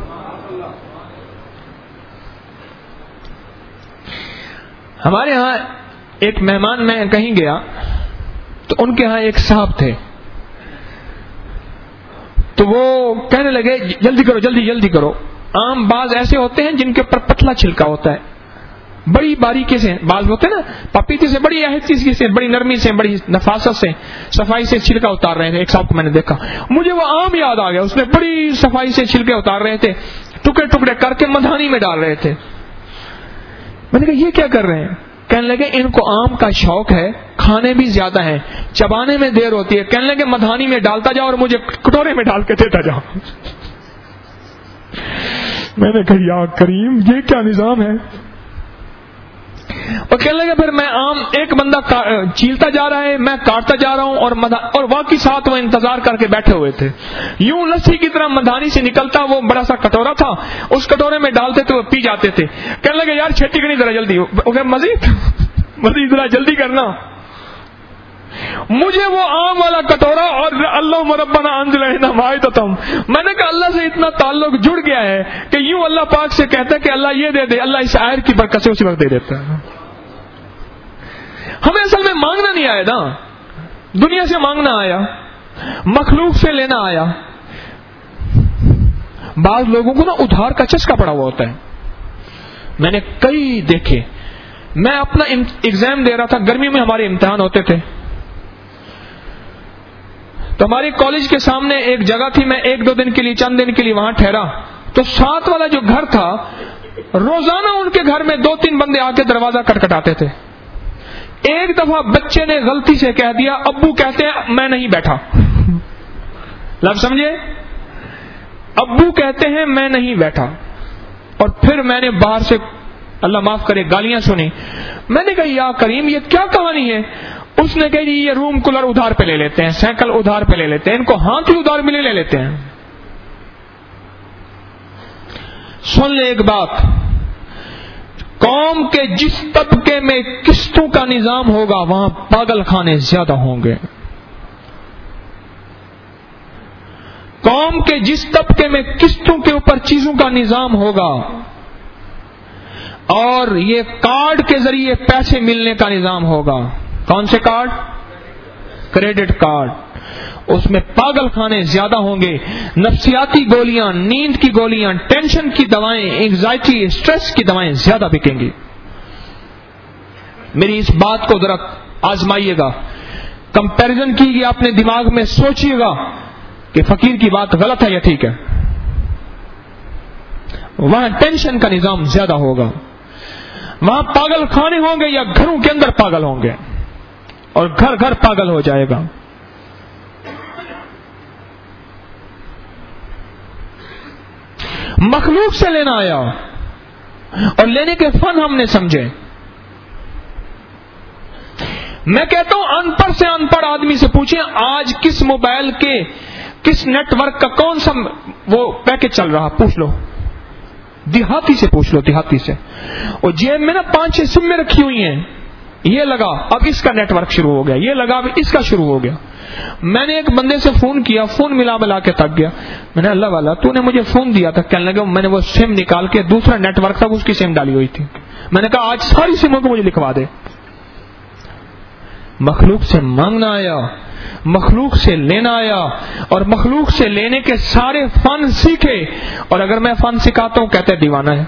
ہمارے ہاں ایک مہمان, میں کہیں گیا تو ان کے ہاں ایک صاحب تھے, تو وہ کہنے لگے جلدی کرو جلدی کرو. آم بعض ایسے ہوتے ہیں جن کے اوپر پتلا چھلکا ہوتا ہے, بڑی باریکی سے, بعض ہوتے ہیں نا پپیتے سے بڑی احتیاطی سے, بڑی نرمی سے, بڑی نفاست سے, صفائی سے چھلکا اتار رہے تھے. ایک صاحب کو میں نے دیکھا, مجھے وہ آم یاد آ گیا, اس نے بڑی صفائی سے چھلکے اتار رہے تھے, ٹکڑے ٹکڑے کر کے مدھانی میں ڈال رہے تھے. میں نے کہا یہ کیا کر رہے ہیں؟ کہنے لگے ان کو آم کا شوق ہے, کھانے بھی زیادہ ہیں, چبانے میں دیر ہوتی ہے. کہنے لگے مدھانی میں ڈالتا جاؤ اور مجھے کٹورے میں ڈال کے دیتا جاؤ. میں نے کہا یا کریم یہ کیا نظام ہے؟ اور کہنے لگے پھر میں عام ایک بندہ چیلتا جا رہا ہے، میں کاٹتا جا رہا ہوں، اور واقعی ساتھ وہ انتظار کر کے بیٹھے ہوئے تھے. یوں لسی کی طرح مدھانی سے نکلتا، وہ بڑا سا کٹورا تھا، اس کٹورے میں ڈالتے تھے، وہ پی جاتے تھے. کہنے لگے یار چھٹی کرنی ذرا جلدی، مزید ذرا جلدی کرنا. مجھے وہ آم والا کٹورا اور اللہم ربنا انزل علینا مائدۃ، میں نے کہا اللہ سے اتنا تعلق جڑ گیا ہے کہ یوں اللہ پاک سے کہتا ہے کہ اللہ یہ دے دے، اللہ اس آئر کی برکت سے اسی وقت دے دیتا ہے. ہمیں اصل میں مانگنا نہیں آیا نا، دنیا سے مانگنا آیا، مخلوق سے لینا آیا. بعض لوگوں کو نا ادھار کا چسکا پڑا ہوا ہوتا ہے، میں نے کئی دیکھے. میں اپنا ایگزام دے رہا تھا، گرمی میں ہمارے امتحان ہوتے تھے، تو ہماری کالج کے سامنے ایک جگہ تھی، میں ایک دو دن کے لیے چند دن کے لیے وہاں ٹھہرا. تو ساتھ والا جو گھر تھا، روزانہ ان کے گھر میں 2-3 بندے آ کے دروازہ کٹکھٹاتے تھے. ایک دفعہ بچے نے غلطی سے کہہ دیا، ابو کہتے ہیں میں نہیں بیٹھا. لفظ سمجھے؟ ابو کہتے ہیں میں نہیں بیٹھا. اور پھر میں نے باہر سے اللہ معاف کرے گالیاں سنی. میں نے کہا یا کریم یہ کیا کہانی ہے؟ اس نے کہا جی یہ روم کولر ادھار پہ لے لیتے ہیں، سائیکل ادھار پہ لے لیتے ہیں، ان کو ہاتھ ہی ادھار میں لے لیتے ہیں. سن لے ایک بات، قوم کے جس طبقے میں قسطوں کا نظام ہوگا وہاں پاگل خانے زیادہ ہوں گے. قوم کے جس طبقے میں قسطوں کے اوپر چیزوں کا نظام ہوگا اور یہ کارڈ کے ذریعے پیسے ملنے کا نظام ہوگا. کون سے کارڈ؟ Credit card. اس میں پاگل خانے زیادہ ہوں گے. نفسیاتی گولیاں، نیند کی گولیاں، ٹینشن کی دوائیں، اینگزائٹی، اسٹریس کی دوائیں زیادہ بکیں گی. میری اس بات کو ذرا آزمائیے گا، کمپیریزن کیجیے، اپنے دماغ میں سوچیے گا کہ فقیر کی بات غلط ہے یا ٹھیک ہے. وہاں ٹینشن کا نظام زیادہ ہوگا، وہاں پاگل خانے ہوں گے یا گھروں کے اندر پاگل ہوں گے، اور گھر گھر پاگل ہو جائے گا. مخلوق سے لینا آیا اور لینے کے فن ہم نے سمجھے. میں کہتا ہوں ان پڑھ سے ان پڑھ آدمی سے پوچھیں آج کس موبائل کے کس نیٹ ورک کا کون سا وہ پیکج چل رہا، پوچھ لو. دیہاتی سے پوچھ لو، دیہاتی سے. اور جیب میں نا 5-6 سمیں رکھی ہوئی ہیں، یہ لگا اب اس کا نیٹ ورک شروع ہو گیا، یہ لگا اب اس کا شروع ہو گیا. میں نے ایک بندے سے فون کیا، فون ملا کے تک گیا. میں نے اللہ والا تو نے مجھے فون دیا تھا، کہنے لگا میں نے وہ سم نکال کے دوسرا نیٹ ورک تھا اس کی سم ڈالی ہوئی تھی. میں نے کہا آج ساری سموں کو مجھے لکھوا دے. مخلوق سے مانگنا آیا، مخلوق سے لینا آیا، اور مخلوق سے لینے کے سارے فن سیکھے. اور اگر میں فن سکھاتا ہوں کہتے دیوانہ ہے.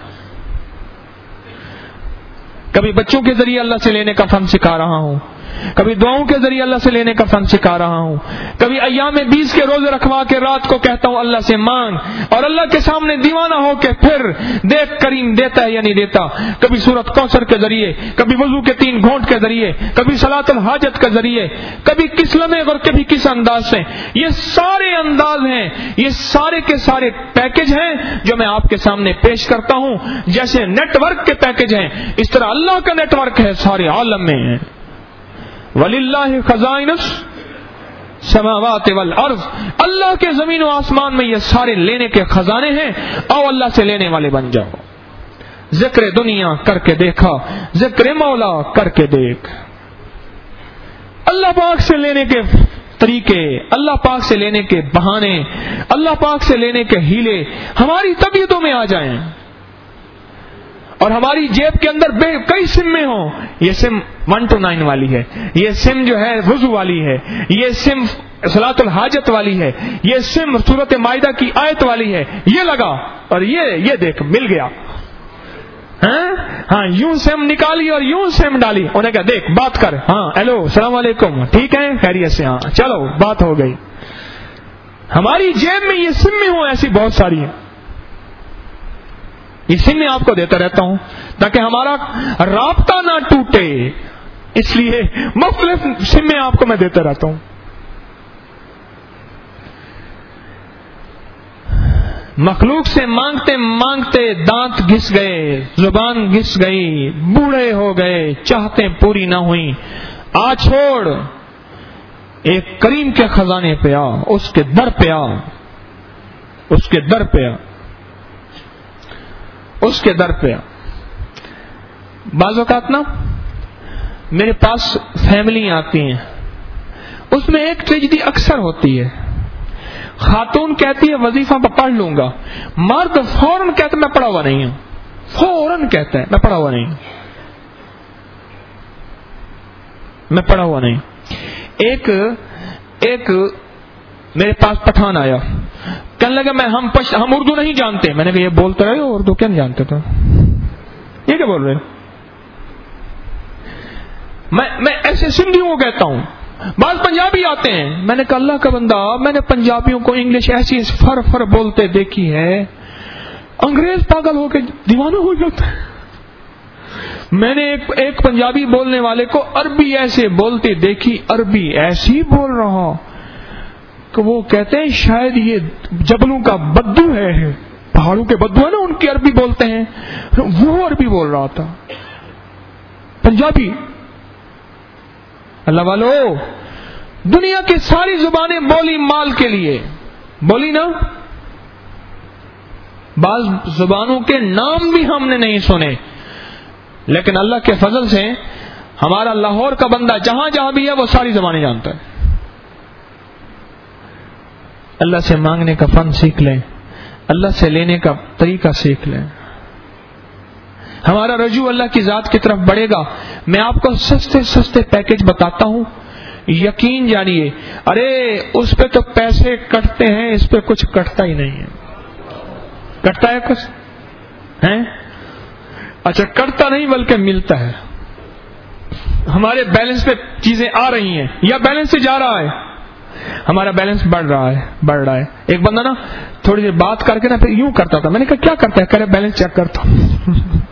کبھی بچوں کے ذریعے اللہ سے لینے کا فن سکھا رہا ہوں، کبھی دعاؤں کے ذریعے اللہ سے لینے کا فن سکھا رہا ہوں، کبھی ایام 20 کے روزے رکھوا کے رات کو کہتا ہوں اللہ سے مانگ، اور اللہ کے سامنے دیوانہ ہو کے پھر دیکھ کریم دیتا ہے یا نہیں دیتا. کبھی سورۃ کوثر کے ذریعے، کبھی وضو کے 3 گھونٹ کے ذریعے، کبھی صلاۃ الحاجت کے ذریعے، کبھی کس لمحے اور کبھی کس انداز سے. یہ سارے انداز ہیں، یہ سارے کے سارے پیکج ہیں جو میں آپ کے سامنے پیش کرتا ہوں. جیسے نیٹ ورک کے پیکج ہیں اس طرح اللہ کا نیٹ ورک ہے سارے عالم میں ہے. وَلِلَّهِ خَزَائِنُ السَّمَاوَاتِ وَالْأَرْضِ، اللہ کے زمین و آسمان میں یہ سارے لینے کے خزانے ہیں. آؤ اللہ سے لینے والے بن جاؤ. ذکر دنیا کر کے دیکھا، ذکر مولا کر کے دیکھ. اللہ پاک سے لینے کے طریقے، اللہ پاک سے لینے کے بہانے، اللہ پاک سے لینے کے ہیلے ہماری طبیعتوں میں آ جائیں، اور ہماری جیب کے اندر کئی سمیں ہوں. یہ سم 1 to 9 والی ہے، یہ سم جو ہے وضو والی ہے، یہ سم صلاۃ الحاجت والی ہے، یہ سم سورۃ مائدہ کی آیت والی ہے. یہ لگا اور یہ دیکھ مل گیا. ہاں یوں سم نکالی اور یوں سم ڈالی. انہیں کہا دیکھ بات کر. ہاں ہیلو السلام علیکم، ٹھیک ہے خیریت سے، ہاں چلو بات ہو گئی. ہماری جیب میں یہ سمیں ہوں ایسی بہت ساری ہیں. اسی میں آپ کو دیتا رہتا ہوں تاکہ ہمارا رابطہ نہ ٹوٹے، اس لیے مختلف سمیں آپ کو میں دیتا رہتا ہوں. مخلوق سے مانگتے مانگتے دانت گھس گئے، زبان گھس گئی، بوڑھے ہو گئے، چاہتے پوری نہ ہوئی، آ چھوڑ، ایک کریم کے خزانے پہ آ، اس کے در پہ آ، اس کے در پہ آ، اس کے در پہ آ۔ بعض اوقات نا میرے پاس فیملی آتی ہیں، اس میں ایک ٹریجڈی اکثر ہوتی ہے، خاتون کہتی ہے وظیفہ پڑھ لوں گا، مرد فوراً کہتا ہے میں پڑھا ہوا نہیں ہوں، فوراً کہتا ہے میں پڑھا ہوا نہیں ہوں، میں پڑھا ہوا نہیں۔ ایک میرے پاس پٹھان آیا، کہنے لگا ہم اردو نہیں جانتے۔ میں نے کہا یہ بولتے رہے ہو اردو، کیا نہیں جانتے تو یہ کیا بول رہے ہو؟ میں ایسے سندھیوں کو کہتا ہوں، بعض پنجابی آتے ہیں، میں نے کہا اللہ کا بندہ، میں نے پنجابیوں کو انگلش ایسی فر بولتے دیکھی ہے، انگریز پاگل ہو کے دیوانہ ہو جاتا ہے۔ میں نے ایک پنجابی بولنے والے کو عربی ایسے بولتے دیکھی، عربی ایسی بول رہا کہ وہ کہتے ہیں شاید یہ جبلوں کا بدو ہے، پہاڑوں کے بدو ہے نا، ان کی عربی بولتے ہیں، وہ عربی بول رہا تھا پنجابی۔ اللہ والو، دنیا کی ساری زبانیں بولی مال کے لیے بولی نا، بعض زبانوں کے نام بھی ہم نے نہیں سنے، لیکن اللہ کے فضل سے ہمارا لاہور کا بندہ جہاں جہاں بھی ہے وہ ساری زبانیں جانتا ہے۔ اللہ سے مانگنے کا فن سیکھ لیں، اللہ سے لینے کا طریقہ سیکھ لیں، ہمارا رجوع اللہ کی ذات کی طرف بڑھے گا۔ میں آپ کو سستے پیکج بتاتا ہوں، یقین جانیے، ارے اس پہ تو پیسے کٹتے ہیں، اس پہ کچھ کٹتا ہی نہیں ہے۔ کٹتا ہے کچھ ہے؟ اچھا، کٹتا نہیں بلکہ ملتا ہے۔ ہمارے بیلنس پہ چیزیں آ رہی ہیں یا بیلنس سے جا رہا ہے؟ ہمارا بیلنس بڑھ رہا ہے۔ ایک بندہ نا تھوڑی دیر بات کر کے نا پھر یوں کرتا تھا، میں نے کہا کیا کرتا ہے؟ کہہ رہے بیلنس چیک کرتا ہوں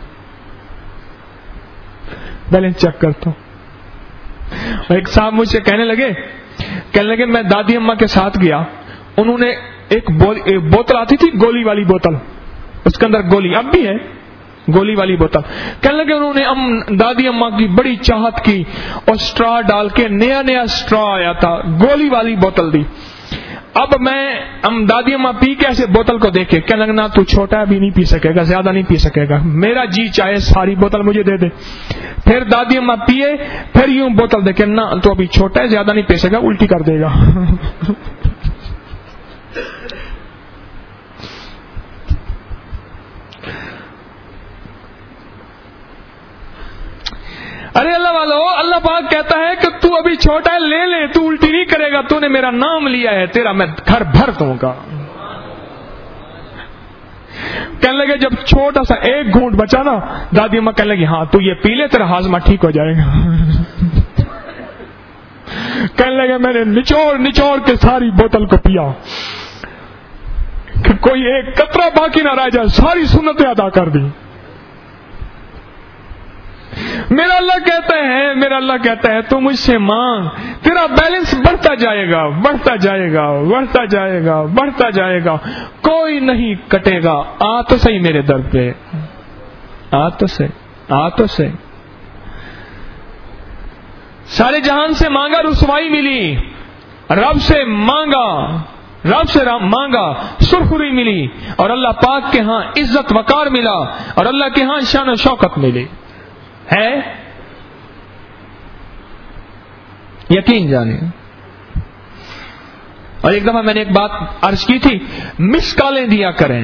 بیلنس چیک کرتا ہوں۔ ایک صاحب مجھ سے کہنے لگے میں دادی اماں کے ساتھ گیا، انہوں نے ایک بوتل آتی تھی گولی والی بوتل، اس کے اندر گولی اب بھی ہے، گولی والی بوتل، کہنے لگے انہوں نے دادی اماں کی بڑی چاہت کی اور اسٹرا ڈال کے نیا اسٹرا آیا تھا، گولی والی بوتل دی۔ اب دادی اماں پی کے ایسے بوتل کو دیکھے، کہنے لگا نا تو چھوٹا ہے، بھی نہیں پی سکے گا، زیادہ نہیں پی سکے گا، میرا جی چاہے ساری بوتل مجھے دے دے۔ پھر دادی اماں پیے، پھر یوں بوتل دیکھے، نا تو ابھی چھوٹا ہے، زیادہ نہیں پی سکے گا، الٹی کر دے گا۔ ارے اللہ والو، اللہ پاک کہتا ہے کہ تو ابھی چھوٹا ہے، لے تو الٹی نہیں کرے گا، تو نے میرا نام لیا ہے، تیرا میں گھر بھر دوں گا۔ کہنے لگے جب چھوٹا سا ایک گھونٹ بچا نا، دادی اماں کہنے لگی ہاں تو یہ پی لے، تیرا ہاضمہ ٹھیک ہو جائے گا۔ کہنے لگے میں نے نچوڑ کے ساری بوتل کو پیا کہ کوئی ایک قطرہ باقی نہ رہ جائے، ساری سنتیں ادا کر دی۔ میرا اللہ کہتا ہے تو مجھ سے مانگ، تیرا بیلنس بڑھتا جائے گا، کوئی نہیں کٹے گا۔ آ تو صحیح میرے در پہ، آ تو صحیح۔ سارے جہان سے مانگا، رسوائی ملی، رب سے مانگا سرخری ملی، اور اللہ پاک کے ہاں عزت وقار ملا، اور اللہ کے ہاں شان و شوکت ملی ہے۔ یقین جانے۔ اور ایک دفعہ میں نے ایک بات عرض کی تھی، مس کالیں دیا کریں۔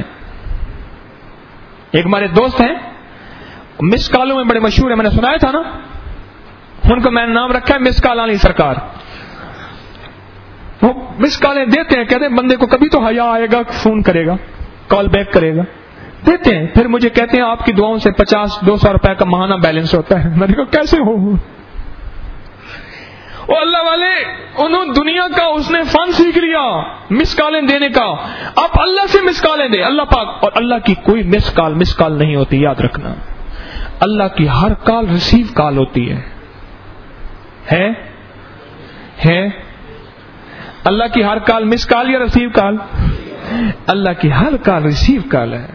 ایک ہمارے دوست ہیں، مس کالوں میں بڑے مشہور ہیں، میں نے سنایا تھا نا، ان کو میں نے نام رکھا ہے مس کال علی سرکار۔ وہ مس کالیں دیتے ہیں، کہتے ہیں بندے کو کبھی تو حیا آئے گا، فون کرے گا، کال بیک کرے گا، دیتے ہیں۔ پھر مجھے کہتے ہیں آپ کی دعاؤں سے 50-200 روپے کا ماہانہ بیلنس ہوتا ہے۔ میں نے کہا کیسے ہو؟ وہ اللہ والے، انہوں دنیا کا اس نے فن سیکھ لیا مس کالیں دینے کا، آپ اللہ سے مس کالیں دے، اللہ پاک، اور اللہ کی کوئی مس کال نہیں ہوتی، یاد رکھنا، اللہ کی ہر کال ریسیو کال ہوتی ہے۔ اللہ کی ہر کال مس کال یا ریسیو کال؟ اللہ کی ہر کال ریسیو کال ہے،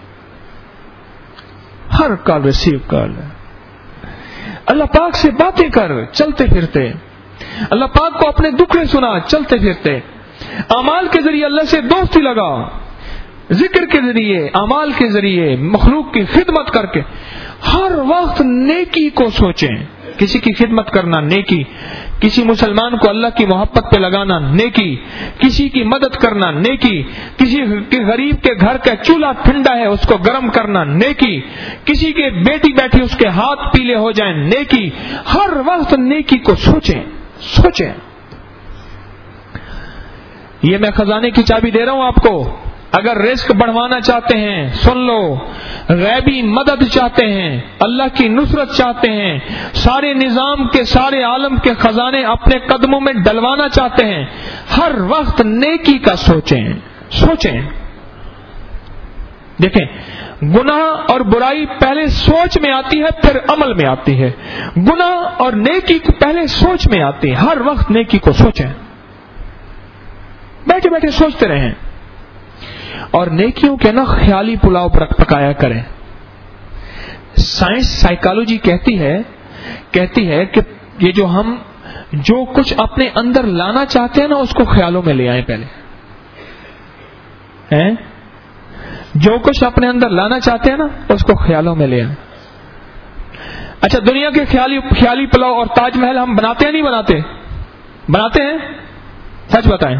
ہر کال ریسیو کال ہے. اللہ پاک سے باتیں کر چلتے پھرتے، اللہ پاک کو اپنے دکھڑے سنا چلتے پھرتے، اعمال کے ذریعے اللہ سے دوستی لگا، ذکر کے ذریعے، اعمال کے ذریعے، مخلوق کی خدمت کر کے ہر وقت نیکی کو سوچیں. کسی کی خدمت کرنا نیکی، کسی مسلمان کو اللہ کی محبت پہ لگانا نیکی، کسی کی مدد کرنا نیکی، کسی کے غریب کے گھر کا چولہا ٹھنڈا ہے اس کو گرم کرنا نیکی، کسی کے بیٹی بیٹھی اس کے ہاتھ پیلے ہو جائیں نیکی. ہر وقت نیکی کو سوچیں سوچیں. یہ میں خزانے کی چابی دے رہا ہوں آپ کو. اگر رزق بڑھوانا چاہتے ہیں سن لو، غیبی مدد چاہتے ہیں، اللہ کی نصرت چاہتے ہیں، سارے نظام کے، سارے عالم کے خزانے اپنے قدموں میں ڈلوانا چاہتے ہیں، ہر وقت نیکی کا سوچیں سوچیں. دیکھیں، گناہ اور برائی پہلے سوچ میں آتی ہے پھر عمل میں آتی ہے. گناہ اور نیکی پہلے سوچ میں آتی ہے. ہر وقت نیکی کو سوچیں، بیٹھے بیٹھے سوچتے رہیں. اور نیکیوں کے نا خیالی پلاؤ پکایا کریں. سائنس سائیکالوجی کہتی ہے کہ یہ جو ہم جو کچھ اپنے اندر لانا چاہتے ہیں نا اس کو خیالوں میں لے آئیں پہلے. جو کچھ اپنے اندر لانا چاہتے ہیں نا اس کو خیالوں میں لے آئیں. اچھا، دنیا کے خیالی پلاؤ اور تاج محل ہم بناتے ہیں نہیں بناتے؟ بناتے ہیں؟ سچ بتائیں.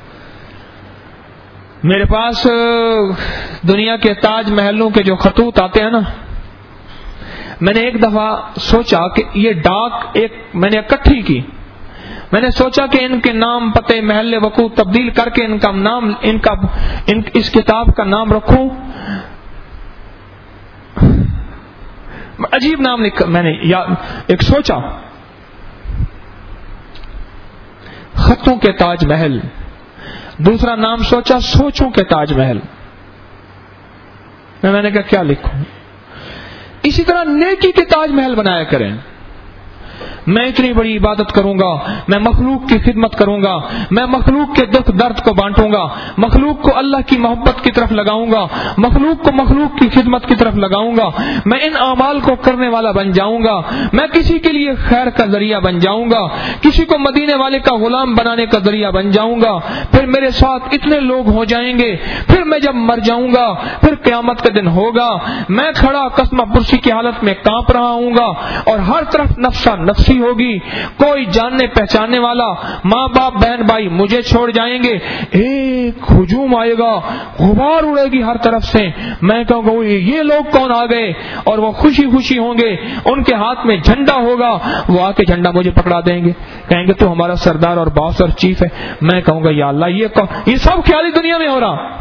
میرے پاس دنیا کے تاج محلوں کے جو خطوط آتے ہیں نا، میں نے ایک دفعہ سوچا کہ یہ ڈاک میں نے اکٹھی کی. میں نے سوچا کہ ان کے نام، پتے، محل وقوع تبدیل کر کے ان کا نام، اس کتاب کا نام رکھوں. عجیب نام میں نے ایک سوچا، خطوں کے تاج محل. دوسرا نام سوچا سوچوں کے تاج محل. میں نے کہا کیا لکھوں. اسی طرح نیکی کے تاج محل بنایا کریں. میں اتنی بڑی عبادت کروں گا، میں مخلوق کی خدمت کروں گا، میں مخلوق کے دکھ درد کو بانٹوں گا، مخلوق کو اللہ کی محبت کی طرف لگاؤں گا، مخلوق کو مخلوق کی خدمت کی طرف لگاؤں گا. میں ان اعمال کو کرنے والا بن جاؤں گا. میں کسی کے لیے خیر کا ذریعہ بن جاؤں گا، کسی کو مدینے والے کا غلام بنانے کا ذریعہ بن جاؤں گا. پھر میرے ساتھ اتنے لوگ ہو جائیں گے. پھر میں جب مر جاؤں گا، پھر قیامت کا دن ہوگا، میں کھڑا قسمہ پرسی کی حالت میں کانپ رہا ہوں گا اور ہر طرف نفسا نفسی ہوگی. کوئی جاننے پہچاننے والا، ماں باپ بہن بھائی مجھے چھوڑ جائیں گے. ایک ہجوم آئے گا، غبار اڑے گی ہر طرف سے. میں کہوں گا یہ لوگ کون آ گئے، اور وہ خوشی خوشی ہوں گے. ان کے ہاتھ میں جھنڈا ہوگا، وہ آ کے جھنڈا مجھے پکڑا دیں گے، کہیں گے تو ہمارا سردار اور باس اور چیف ہے. میں کہوں گا یا اللہ یہ سب خیالی دنیا میں ہو رہا،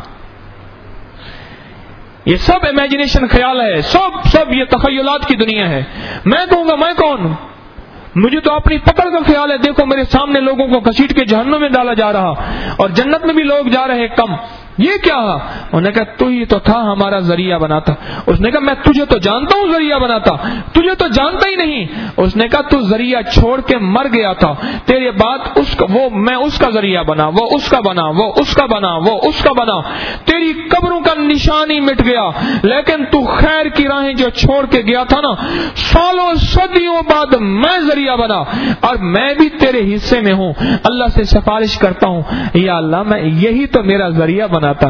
یہ سب امیجنیشن خیال ہے، سب یہ تخیلات کی دنیا ہے. میں کہوں گا میں کون؟ مجھے تو اپنی پکڑ کا خیال ہے. دیکھو میرے سامنے لوگوں کو گھسیٹ کے جہنم میں ڈالا جا رہا اور جنت میں بھی لوگ جا رہے کم. یہ کیا؟ انہوں نے کہا تو ہی تو تھا ہمارا ذریعہ بناتا. اس نے کہا میں تجھے تو جانتا ہوں ذریعہ بناتا، تجھے تو جانتا ہی نہیں. اس نے کہا تو ذریعہ چھوڑ کے مر گیا تھا، تیرے بعد میں اس کا ذریعہ بنا، وہ اس کا بنا، وہ اس کا بنا، وہ اس کا بنا. تیری قبروں کا نشان ہی مٹ گیا، لیکن تو خیر کی راہیں جو چھوڑ کے گیا تھا نا، سالوں صدیوں بعد میں ذریعہ بنا اور میں بھی تیرے حصے میں ہوں. اللہ سے سفارش کرتا ہوں یا اللہ میں یہی تو میرا ذریعہ بنا تھا،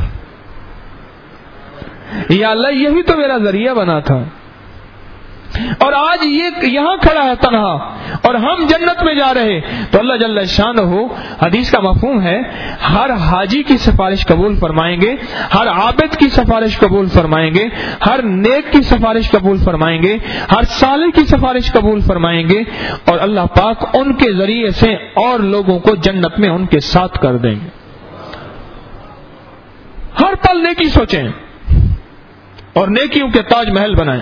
یا اللہ یہی تو میرا ذریعہ بنا تھا. اور آج یہ یہاں کھڑا ہے تنہا اور ہم جنت میں جا رہے. تو اللہ جل شانہ، حدیث کا مفہوم ہے ہر حاجی کی سفارش قبول فرمائیں گے، ہر عابد کی سفارش قبول فرمائیں گے، ہر نیک کی سفارش قبول فرمائیں گے، ہر صالح کی سفارش قبول فرمائیں گے، اور اللہ پاک ان کے ذریعے سے اور لوگوں کو جنت میں ان کے ساتھ کر دیں گے. ہر پل نیکی سوچیں اور نیکیوں کے تاج محل بنائیں.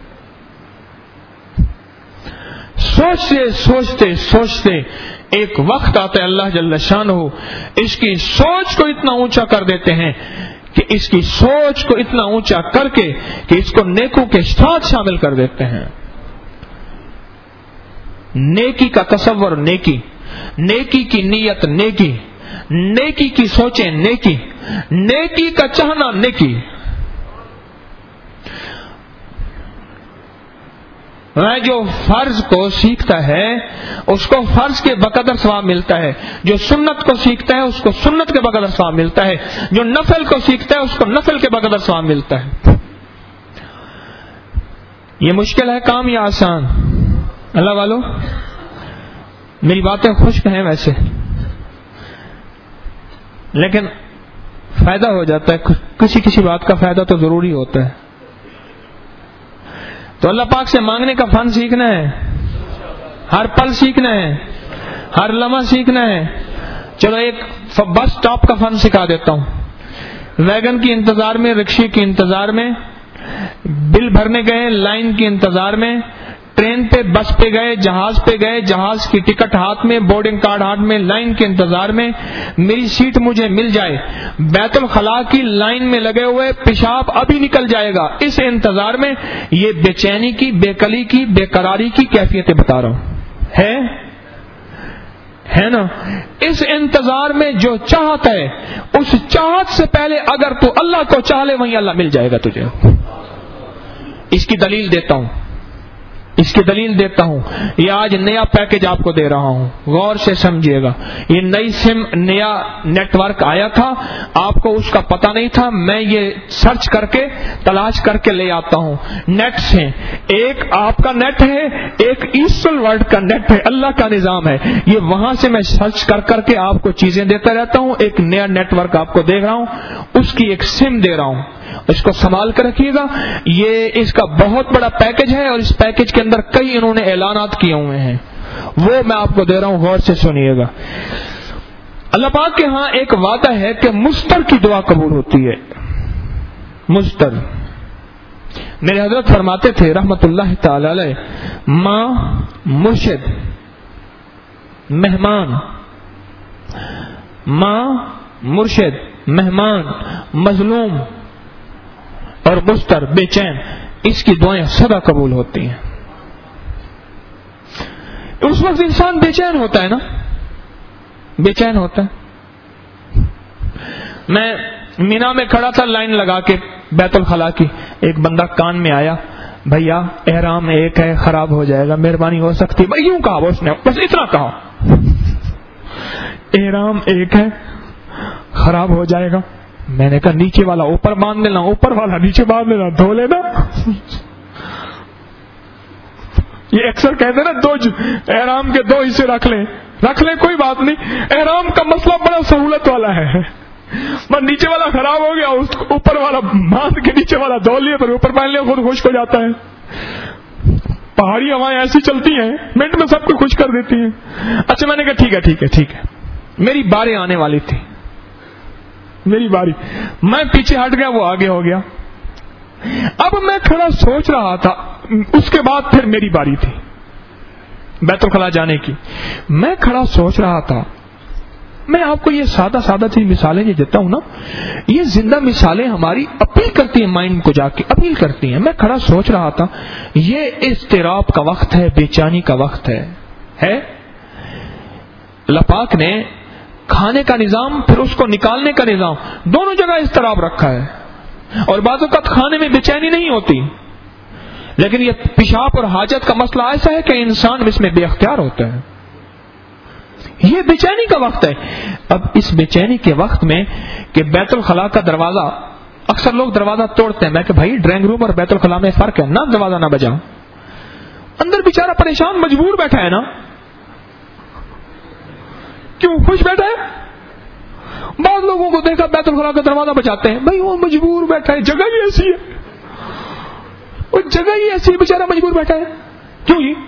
سوچتے سوچتے ایک وقت آتا ہے اللہ جل شانہ اس کی سوچ کو اتنا اونچا کر دیتے ہیں کہ اس کی سوچ کو اتنا اونچا کر کے کہ اس کو نیکوں کے ساتھ شامل کر دیتے ہیں. نیکی کا تصور نیکی کی نیت نیکی، نیکی کی سوچیں، نیکی کا چاہنا، نیکی. جو فرض کو سیکھتا ہے اس کو فرض کے بقدر ثواب ملتا ہے، جو سنت کو سیکھتا ہے اس کو سنت کے بقدر ثواب ملتا ہے، جو نفل کو سیکھتا ہے اس کو نفل کے بقدر ثواب ملتا ہے. یہ مشکل ہے کام یا آسان؟ اللہ والو میری باتیں خشک ہیں ویسے، لیکن فائدہ ہو جاتا ہے، کسی بات کا فائدہ تو ضروری ہوتا ہے. تو اللہ پاک سے مانگنے کا فن سیکھنا ہے، ہر پل سیکھنا ہے، ہر لمحہ سیکھنا ہے. چلو ایک بس اسٹاپ کا فن سکھا دیتا ہوں. ویگن کی انتظار میں، رکشے کی انتظار میں، بل بھرنے گئے لائن کی انتظار میں، ٹرین پہ، بس پہ گئے، جہاز پہ گئے، جہاز کی ٹکٹ ہاتھ میں، بورڈنگ کارڈ ہاتھ میں، لائن کے انتظار میں، میری سیٹ مجھے مل جائے، بیت الخلاء کی لائن میں لگے ہوئے، پیشاب ابھی نکل جائے گا، اس انتظار میں. یہ بے چینی کی، بے قلی کی، بے قراری کی کیفیتیں بتا رہا ہوں. ہے نا؟ اس انتظار میں جو چاہت ہے، اس چاہت سے پہلے اگر تو اللہ کو چاہ لے وہیں اللہ مل جائے گا تجھے. اس کی دلیل دیتا ہوں. یہ آج نیا پیکج آپ کو دے رہا ہوں، غور سے سمجھیے گا. یہ نئی سم، نیا نیٹ ورک آیا تھا، آپ کو اس کا پتہ نہیں تھا، میں یہ سرچ کر کے تلاش کر کے لے آتا ہوں. نیٹس ہیں، ایک آپ کا نیٹ ہے، ایک ایسٹرن ورلڈ کا نیٹ ہے، اللہ کا نظام ہے. یہ وہاں سے میں سرچ کر کے آپ کو چیزیں دیتا رہتا ہوں. ایک نیا نیٹ ورک آپ کو دے رہا ہوں، اس کی ایک سم دے رہا ہوں، اس کو سنبھال کر رکھیے گا. یہ اس کا بہت بڑا پیکج ہے اور اس پیکج کے اندر کئی انہوں نے اعلانات کیے ہوئے ہیں، وہ میں آپ کو دے رہا ہوں، غور سے سنیے گا. اللہ پاک کے ہاں ایک وعدہ ہے کہ مستر کی دعا قبول ہوتی ہے. مستر، میرے حضرت فرماتے تھے رحمت اللہ تعالی علیہ، ماں، مرشد، مہمان، ماں، مرشد، مہمان، مظلوم اور مستر، بے چین، اس کی دعائیں سدا قبول ہوتی ہیں. اس وقت انسان بے چین ہوتا ہے نا، بے چین ہوتا ہے. میں مینا میں کھڑا تھا لائن لگا کے بیت الخلاء کی، ایک بندہ کان میں آیا، بھیا احرام ایک ہے، خراب ہو جائے گا، مہربانی ہو سکتی. بھائی یوں کہا اس نے، بس اتنا کہا، احرام ایک ہے، خراب ہو جائے گا. میں نے کہا نیچے والا اوپر باندھ لینا، اوپر والا نیچے باندھ لینا، دھو لینا. یہ اکثر کہتے ہیں نا، دو احرام کے 2 حصے رکھ لیں، کوئی بات نہیں. احرام کا مسئلہ بڑا سہولت والا ہے، بس نیچے والا خراب ہو گیا، اس اوپر والا باندھ کے نیچے والا دھو لیا، پھر اوپر پہن لیا، خود خشک ہو جاتا ہے. پہاڑی ہوائیں ایسی چلتی ہیں، منٹ میں سب کو خشک کر دیتی ہیں. اچھا میں نے کہا ٹھیک ہے. میری باری آنے والی تھی، میری باری، میں پیچھے ہٹ گیا، وہ آگے ہو گیا. اب میں کھڑا سوچ رہا تھا، اس کے بعد پھر میری باری تھی بیت الخلاء جانے کی. میں کھڑا سوچ رہا تھا، میں آپ کو یہ سادہ سی مثالیں جو دیتا ہوں نا، یہ زندہ مثالیں ہماری اپیل کرتی ہیں، مائنڈ کو جا کے اپیل کرتی ہیں. میں کھڑا سوچ رہا تھا، یہ اضطراب کا وقت ہے، بے چینی کا وقت ہے. اللہ پاک نے کھانے کا نظام، پھر اس کو نکالنے کا نظام، دونوں جگہ اضطراب رکھا ہے. اور بعض اوقات کھانے میں بے چینی نہیں ہوتی، لیکن یہ پیشاب اور حاجت کا مسئلہ ایسا ہے کہ انسان اس میں بے اختیار ہوتا ہے. یہ بے چینی کا وقت ہے. اب اس بے چینی کے وقت میں کہ بیت الخلاء کا دروازہ، اکثر لوگ دروازہ توڑتے ہیں. میں کہ بھائی ڈرائنگ روم اور بیت الخلاء میں فرق ہے نا، دروازہ نہ بجاؤ. اندر بیچارہ پریشان مجبور بیٹھا ہے نا، کیوں خوش بیٹھا ہے؟ بعض لوگوں کو دیکھا بیت الخلاء کا دروازہ بجاتے ہیں، بھائی وہ مجبور بیٹھا ہے، جگہ ہی ایسی ہے، وہ جگہ ہی ایسی ہے، بیچارہ مجبور بیٹھا ہے. کیوں ہی؟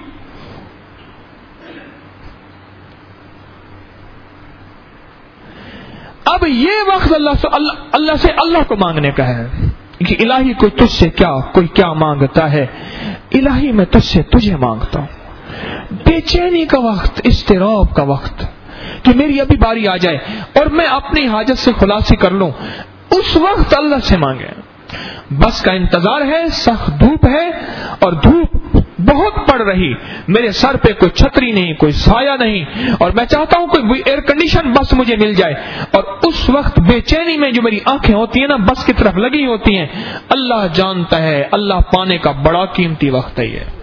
اب یہ وقت اللہ سے اللہ کو مانگنے کا ہے کہ الہی کوئی تجھ سے کوئی کیا مانگتا ہے، الہی میں تجھ سے تجھے مانگتا ہوں. بے چینی کا وقت، اضطراب کا وقت کہ میری ابھی باری آ جائے اور میں اپنی حاجت سے خلاصی کر لوں، اس وقت اللہ سے مانگے. بس کا انتظار ہے، سخت دھوپ ہے اور دھوپ بہت پڑ رہی، میرے سر پہ کوئی چھتری نہیں، کوئی سایہ نہیں، اور میں چاہتا ہوں کوئی ایئر کنڈیشن بس مجھے مل جائے، اور اس وقت بے چینی میں جو میری آنکھیں ہوتی ہیں نا بس کی طرف لگی ہوتی ہیں، اللہ جانتا ہے اللہ پانے کا بڑا قیمتی وقت ہے، یہ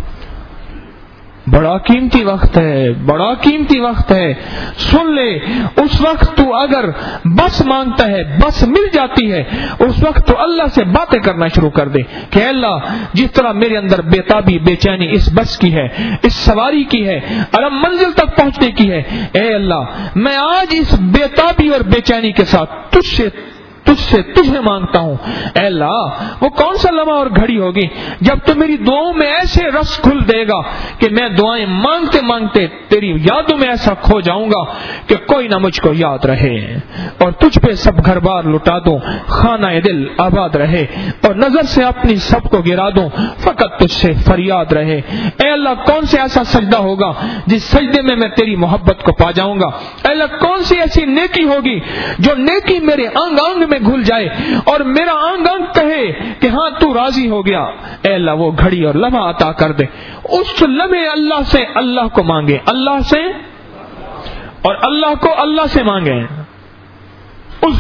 بڑا قیمتی وقت ہے، بڑا قیمتی وقت ہے۔ سن لے، اس وقت تو اگر بس مانگتا ہے بس مل جاتی ہے، اس وقت تو اللہ سے باتیں کرنا شروع کر دے کہ اللہ جس طرح میرے اندر بےتابی بے چینی اس بس کی ہے، اس سواری کی ہے، علم منزل تک پہنچنے کی ہے، اے اللہ میں آج اس بےتابی اور بے چینی کے ساتھ تجھے مانگتا ہوں۔ اے اللہ وہ کون سا لمحہ اور گھڑی ہوگی جب تو میری دعاؤں میں ایسے رس کھل دے گا کہ میں دعائیں مانگتے مانگتے تیری یادوں میں ایسا کھو جاؤں گا کہ کوئی نہ مجھ کو یاد رہے، اور تجھ پہ سب گھر بار لٹا دوں، خانہ دل آباد رہے، اور نظر سے اپنی سب کو گرا دوں، فقط تجھ سے فریاد رہے۔ اے اللہ کون سے ایسا سجدہ ہوگا جس سجدے میں میں تیری محبت کو پا جاؤں گا؟ اے اللہ کون سی ایسی نیکی ہوگی جو نیکی میرے انگ انگ میں گھل جائے اور میرا انگ انگ کہے کہ ہاں تو راضی ہو گیا؟ اے اللہ وہ گھڑی اور لمحہ عطا کر دے، اس لمحے اللہ سے اللہ کو مانگے، اللہ سے اور اللہ کو اللہ سے مانگے، اس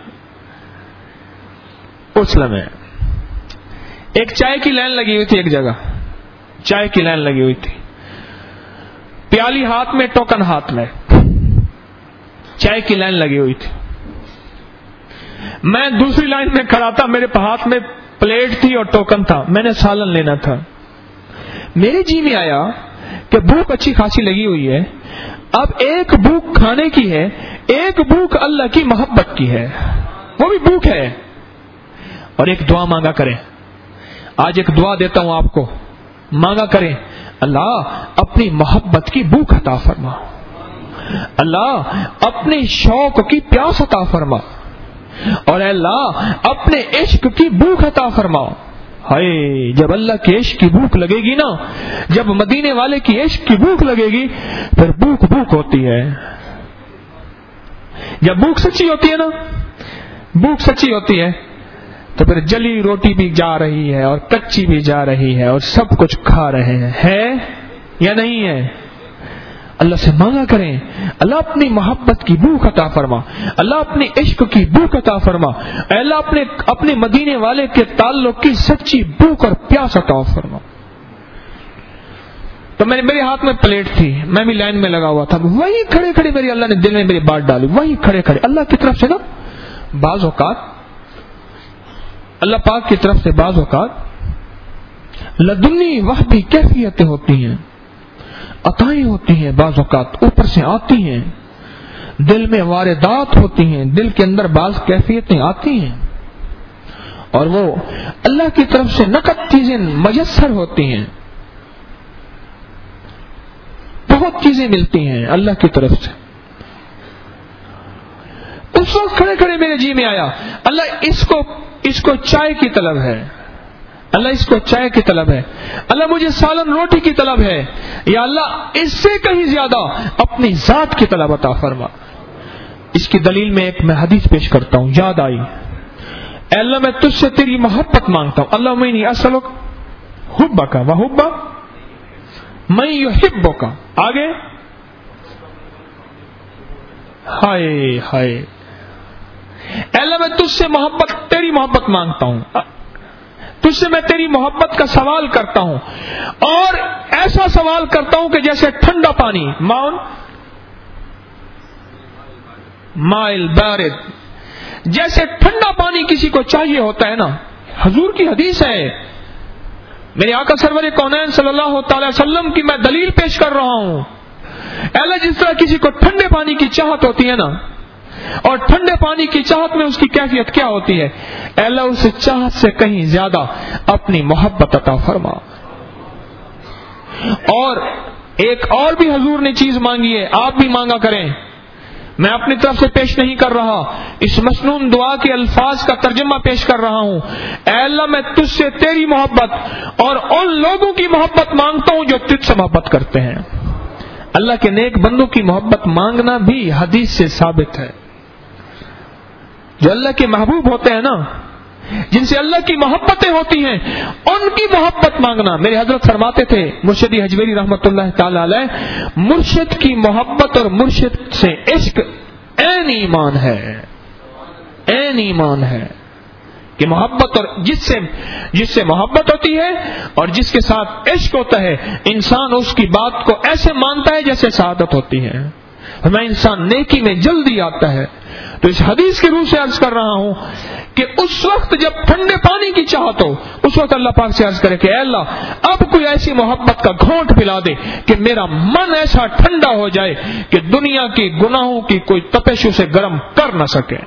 لمحے ایک چائے کی لائن لگی ہوئی تھی، ایک جگہ چائے کی لائن لگی ہوئی تھی، پیالی ہاتھ میں، ٹوکن ہاتھ میں، چائے کی لائن لگی ہوئی تھی۔ میں دوسری لائن میں کھڑا تھا، میرے ہاتھ میں پلیٹ تھی اور ٹوکن تھا، میں نے سالن لینا تھا۔ میرے جی میں آیا کہ بھوک اچھی خاصی لگی ہوئی ہے، اب ایک بھوک کھانے کی ہے، ایک بھوک اللہ کی محبت کی ہے، وہ بھی بھوک ہے، اور ایک دعا مانگا کریں۔ آج ایک دعا دیتا ہوں آپ کو، مانگا کریں اللہ اپنی محبت کی بھوک عطا فرما، اللہ اپنے شوق کی پیاس عطا فرما، اور اے اللہ اپنے عشق کی بھوک عطا فرما۔ ہائے جب اللہ کے عشق کی بھوک لگے گی نا، جب مدینے والے کی عشق کی بھوک لگے گی، پھر بھوک ہوتی ہے۔ جب بھوک سچی ہوتی ہے نا، بھوک سچی ہوتی ہے تو پھر جلی روٹی بھی جا رہی ہے اور کچی بھی جا رہی ہے اور سب کچھ کھا رہے ہیں، ہے یا نہیں ہے؟ اللہ سے مانگا کریں اللہ اپنی محبت کی بھوک عطا فرما، اللہ اپنے عشق کی بھوک عطا فرما، اللہ اپنے مدینے والے کے تعلق کی سچی بھوک اور پیاس عطا فرما۔ تو میرے ہاتھ میں پلیٹ تھی، میں بھی لائن میں لگا ہوا تھا، وہی کھڑے کھڑے میرے اللہ نے دل میں میری بات ڈالی، وہی کھڑے کھڑے اللہ کی طرف سے نا، بعض اوقات اللہ پاک کی طرف سے بعض اوقات لدنی وحدی کیفیتیں ہوتی ہیں، عطائیں ہوتی ہیں، بعض اوقات اوپر سے آتی ہیں، دل میں واردات ہوتی ہیں، دل کے اندر بعض کیفیتیں آتی ہیں، اور وہ اللہ کی طرف سے نقد چیزیں میسر ہوتی ہیں، بہت چیزیں ملتی ہیں اللہ کی طرف سے۔ اس وقت کھڑے کھڑے میرے جی میں آیا اللہ اس کو چائے کی طلب ہے، اللہ اس کو چائے کی طلب ہے، اللہ مجھے سالن روٹی کی طلب ہے، یا اللہ اس سے کہیں زیادہ اپنی ذات کی طلب عطا فرما۔ اس کی دلیل میں ایک میں حدیث پیش کرتا ہوں، یاد آئی، اے اللہ میں تجھ سے تیری محبت مانگتا ہوں، اللہ میں اسألک حبک وحب من یحبک، آگے ہائے ہائے، اے اللہ میں تجھ سے تیری محبت مانگتا ہوں، تجھ سے میں تیری محبت کا سوال کرتا ہوں، اور ایسا سوال کرتا ہوں کہ جیسے ٹھنڈا پانی، مائل بارد، جیسے ٹھنڈا پانی کسی کو چاہیے ہوتا ہے نا، حضور کی حدیث ہے، میرے آقا سرور کونین صلی اللہ تعالی وسلم کی میں دلیل پیش کر رہا ہوں۔ اے اللہ جس طرح کسی کو ٹھنڈے پانی کی چاہت ہوتی ہے نا، اور ٹھنڈے پانی کی چاہت میں اس کی کیفیت کیا ہوتی ہے، اے اللہ اس چاہت سے کہیں زیادہ اپنی محبت عطا فرما۔ اور ایک اور بھی حضور نے چیز مانگی ہے، آپ بھی مانگا کریں، میں اپنی طرف سے پیش نہیں کر رہا، اس مسنون دعا کے الفاظ کا ترجمہ پیش کر رہا ہوں۔ اے اللہ میں تجھ سے تیری محبت اور ان لوگوں کی محبت مانگتا ہوں جو تجھ سے محبت کرتے ہیں۔ اللہ کے نیک بندوں کی محبت مانگنا بھی حدیث سے ثابت ہے۔ جو اللہ کے محبوب ہوتے ہیں نا، جن سے اللہ کی محبتیں ہوتی ہیں، ان کی محبت مانگنا. میرے حضرت فرماتے تھے مرشدی حجویری رحمۃ اللہ تعالی علیہ، مرشد کی محبت اور مرشد سے عشق عین ایمان ہے. عین ایمان ہے کہ محبت اور جس سے محبت ہوتی ہے اور جس کے ساتھ عشق ہوتا ہے، انسان اس کی بات کو ایسے مانتا ہے جیسے سعادت ہوتی ہے. ہمیں انسان نیکی میں جلدی آتا ہے. تو اس حدیث کی روح سے عرض کر رہا ہوں کہ اس وقت جب ٹھنڈے پانی کی چاہت ہو، اس وقت اللہ پاک سے عرض کرے کہ اے اللہ اب کوئی ایسی محبت کا گھونٹ پلا دے کہ میرا من ایسا ٹھنڈا ہو جائے کہ دنیا کی گناہوں کی کوئی تپش اسے گرم کر نہ سکے.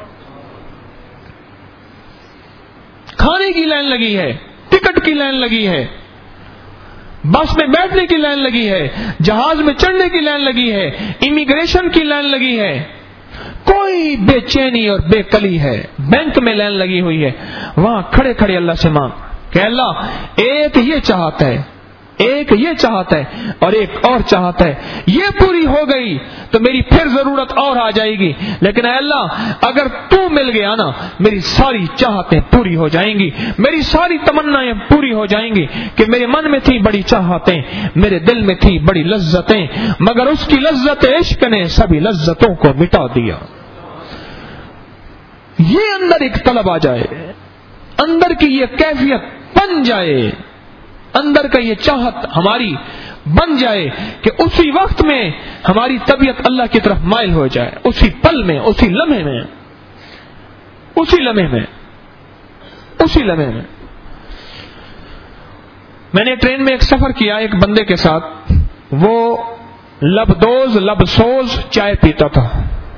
کھانے کی لائن لگی ہے، ٹکٹ کی لائن لگی ہے، بس میں بیٹھنے کی لائن لگی ہے، جہاز میں چڑھنے کی لائن لگی ہے، امیگریشن کی لائن لگی ہے، کوئی بے چینی اور بے کلی ہے، بینک میں لائن لگی ہوئی ہے، وہاں کھڑے کھڑے اللہ سے مانگ کہ اللہ ایک یہ چاہت ہے، ایک یہ چاہت ہے اور ایک اور چاہت ہے، یہ پوری ہو گئی تو میری پھر ضرورت اور آ جائے گی، لیکن اے اللہ اگر تو مل گیا نا میری ساری چاہتیں پوری ہو جائیں گی، میری ساری تمنائیں پوری ہو جائیں گی کہ میرے من میں تھی بڑی چاہتیں، میرے دل میں تھی بڑی لذتیں، مگر اس کی لذت عشق نے سبھی لذتوں کو مٹا دیا. یہ اندر ایک طلب آ جائے، اندر کی یہ کیفیت بن جائے، اندر کا یہ چاہت ہماری بن جائے کہ اسی وقت میں ہماری طبیعت اللہ کی طرف مائل ہو جائے، اسی پل میں، اسی لمحے میں، اسی لمحے میں، اسی لمحے میں. میں نے ٹرین میں ایک سفر کیا ایک بندے کے ساتھ، وہ لبدوز لبسوز چائے پیتا تھا.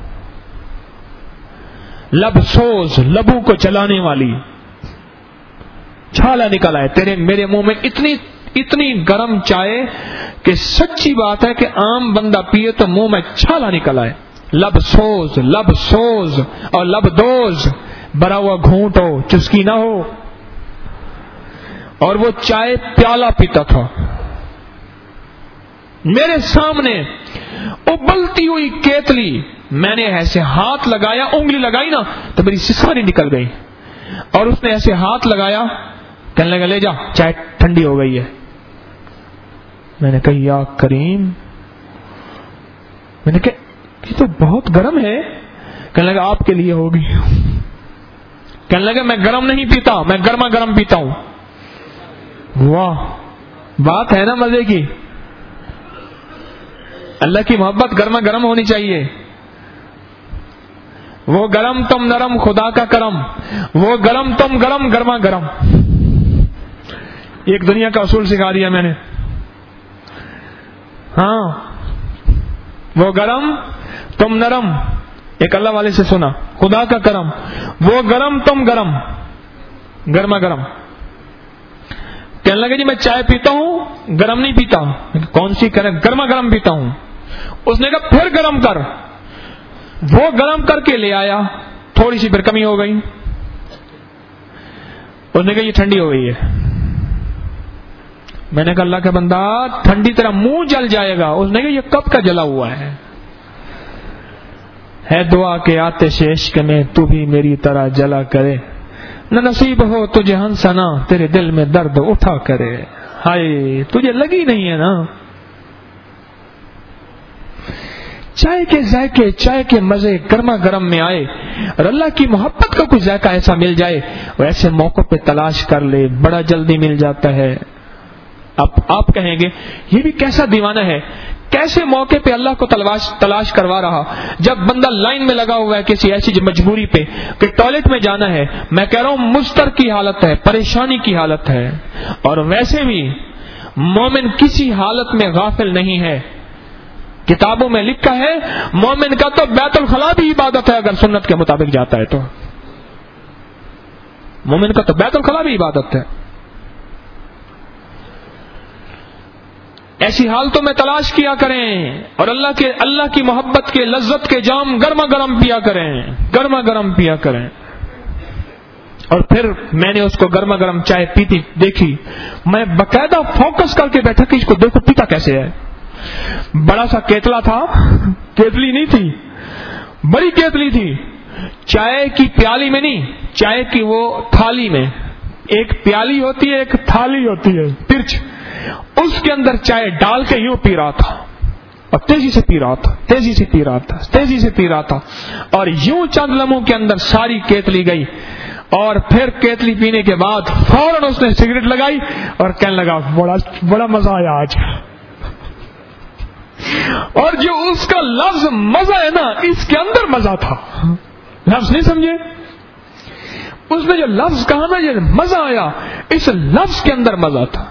لبسوز، لبوں کو جلانے والی، چھالا نکل آئے میرے منہ میں اتنی گرم چائے کہ سچی بات ہے کہ عام بندہ پیے تو منہ میں چھالا نکل آئے. لبسوز، لبسوز اور لبدوز، بھرا ہوا گھونٹ ہو، چسکی نہ ہو، اور وہ چائے پیالہ پیتا تھا. میرے سامنے ابلتی ہوئی کیتلی، میں نے ایسے ہاتھ لگایا، انگلی لگائی نا تو میری سساری نکل گئی، اور اس نے ایسے ہاتھ لگایا، کہنے لگا لے جا چائے ٹھنڈی ہو گئی ہے. میں نے کہا یا کریم، میں نے کہا یہ تو بہت گرم ہے. کہنے لگا آپ کے لیے ہوگی. کہنے لگا میں گرم نہیں پیتا، میں گرما گرم پیتا ہوں. واہ، بات ہے نا مزے کی. اللہ کی محبت گرما گرم ہونی چاہیے. وہ گرم تم نرم خدا کا کرم، وہ گرم تم گرم گرما گرم. ایک دنیا کا اصول سکھا دیا میں نے. ہاں، وہ گرم تم نرم، ایک اللہ والے سے سنا، خدا کا کرم، وہ گرم تم گرم گرما گرم. کہنے لگے جی میں چائے پیتا ہوں، گرم نہیں پیتا. کون سی کرے؟ گرما گرم پیتا ہوں. اس نے کہا پھر گرم کر. وہ گرم کر کے لے آیا، تھوڑی سی پھر کمی ہو گئی. اس نے کہا یہ ٹھنڈی ہو گئی ہے. میں نے کہا اللہ کا بندہ ٹھنڈی طرح منہ جل جائے گا. اس نے کہا یہ کب کا جلا ہوا ہے دعا کے آتش عشق میں تو بھی میری طرح جلا کرے، نہ نصیب ہو تجھے ہنسنا تیرے دل میں درد اٹھا کرے. ہائے تجھے لگی نہیں ہے نا. چائے کے ذائقے، چائے کے مزے گرما گرم میں آئے اور اللہ کی محبت کا کوئی ذائقہ ایسا مل جائے، وہ ایسے موقع پہ تلاش کر لے، بڑا جلدی مل جاتا ہے. اب آپ کہیں گے یہ بھی کیسا دیوانہ ہے، کیسے موقع پہ اللہ کو تلاش کروا رہا. جب بندہ لائن میں لگا ہوا ہے کسی ایسی مجبوری پہ کہ ٹوائلٹ میں جانا ہے، میں کہہ رہا ہوں مضطر کی حالت ہے، پریشانی کی حالت ہے. اور ویسے بھی مومن کسی حالت میں غافل نہیں ہے. کتابوں میں لکھا ہے مومن کا تو بیت الخلا بھی عبادت ہے اگر سنت کے مطابق جاتا ہے تو. مومن کا تو بیت الخلا بھی عبادت ہے. ایسی حالتوں میں تلاش کیا کریں اور اللہ کی محبت کے لذت کے جام گرما گرم پیا کریں، گرما گرم پیا کریں. اور پھر میں نے اس کو گرما گرم چائے پیتی دیکھی، میں باقاعدہ فوکس کر کے بیٹھا کہ اس کو دیکھو پیتا کیسے ہے. بڑا سا کیتلا تھا، کیتلی نہیں تھی، بڑی کیتلی تھی. چائے کی پیالی میں نہیں، چائے کی وہ تھالی میں، ایک پیالی ہوتی ہے ایک تھالی ہوتی ہے ترچ، اس کے اندر چائے ڈال کے یوں پی رہا تھا، اور تیزی سے پی رہا تھا، تیزی سے پی رہا تھا، تیزی سے پی رہا تھا، اور یوں چند لمحوں کے اندر ساری کیتلی گئی، اور پھر کیتلی پینے کے بعد فوراً اس نے سگریٹ لگائی اور کہنے لگا بڑا مزہ آیا آج۔ اور جو اس کا لفظ مزہ ہے نا، اس کے اندر مزہ تھا، لفظ نہیں سمجھے، اس نے جو لفظ کہا نا یہ مزہ آیا، اس لفظ کے اندر مزہ تھا۔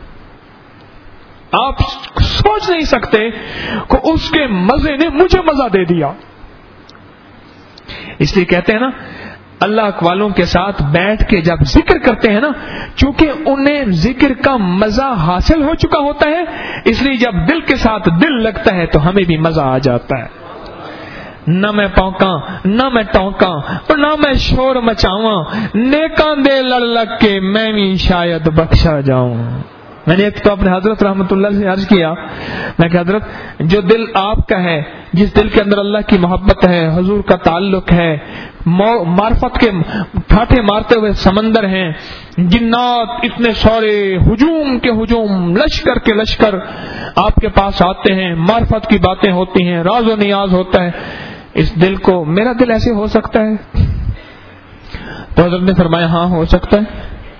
آپ سوچ نہیں سکتے کہ اس کے مزے نے مجھے مزہ دے دیا۔ اس لیے کہتے ہیں نا اللہ والوں کے ساتھ بیٹھ کے جب ذکر کرتے ہیں نا، چونکہ انہیں ذکر کا مزہ حاصل ہو چکا ہوتا ہے، اس لیے جب دل کے ساتھ دل لگتا ہے تو ہمیں بھی مزہ آ جاتا ہے۔ نہ میں پونکاں نہ میں ٹونکاں اور نہ میں شور مچاواں، نیکاں دے لڑ لگ کے میں بھی شاید بخشا جاؤں۔ میں نے ایک تو اپنے حضرت رحمۃ اللہ سے عرض کیا، میں کہ حضرت جو دل آپ کا ہے، جس دل کے اندر اللہ کی محبت ہے، حضور کا تعلق ہے، معرفت کے ٹھاٹھے مارتے ہوئے سمندر ہیں، جنات اتنے سارے ہجوم کے ہجوم، لشکر کے لشکر آپ کے پاس آتے ہیں، معرفت کی باتیں ہوتی ہیں، راز و نیاز ہوتا ہے، اس دل کو میرا دل ایسے ہو سکتا ہے؟ تو حضرت نے فرمایا ہاں ہو سکتا ہے۔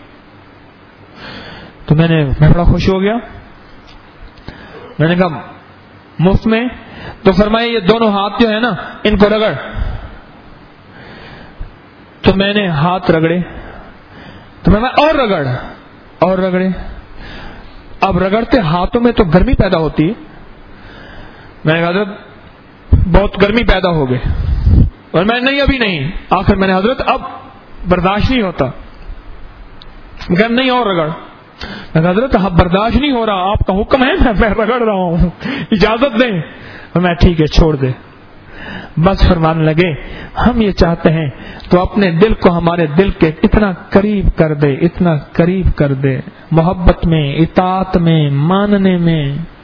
تو میں بڑا خوش ہو گیا، میں نے کہا مفت میں؟ تو فرمایا یہ دونوں ہاتھ جو ہے نا ان کو رگڑ۔ تو میں نے ہاتھ رگڑے، تو میں اور رگڑ اور رگڑے، اب رگڑتے ہاتھوں میں تو گرمی پیدا ہوتی ہے، میں نے کہا حضرت بہت گرمی پیدا ہو گئی، اور میں نہیں ابھی نہیں، آخر میں نے حضرت اب برداشت نہیں ہوتا، کہ نہیں اور رگڑ، میں کہا حضرت اب برداشت نہیں ہو رہا، آپ کا حکم ہے میں رگڑ رہا ہوں، اجازت دیں، اور میں ٹھیک ہے چھوڑ دے۔ بس فرمانے لگے ہم یہ چاہتے ہیں تو اپنے دل کو ہمارے دل کے اتنا قریب کر دے، اتنا قریب کر دے، محبت میں، اطاعت میں، ماننے میں،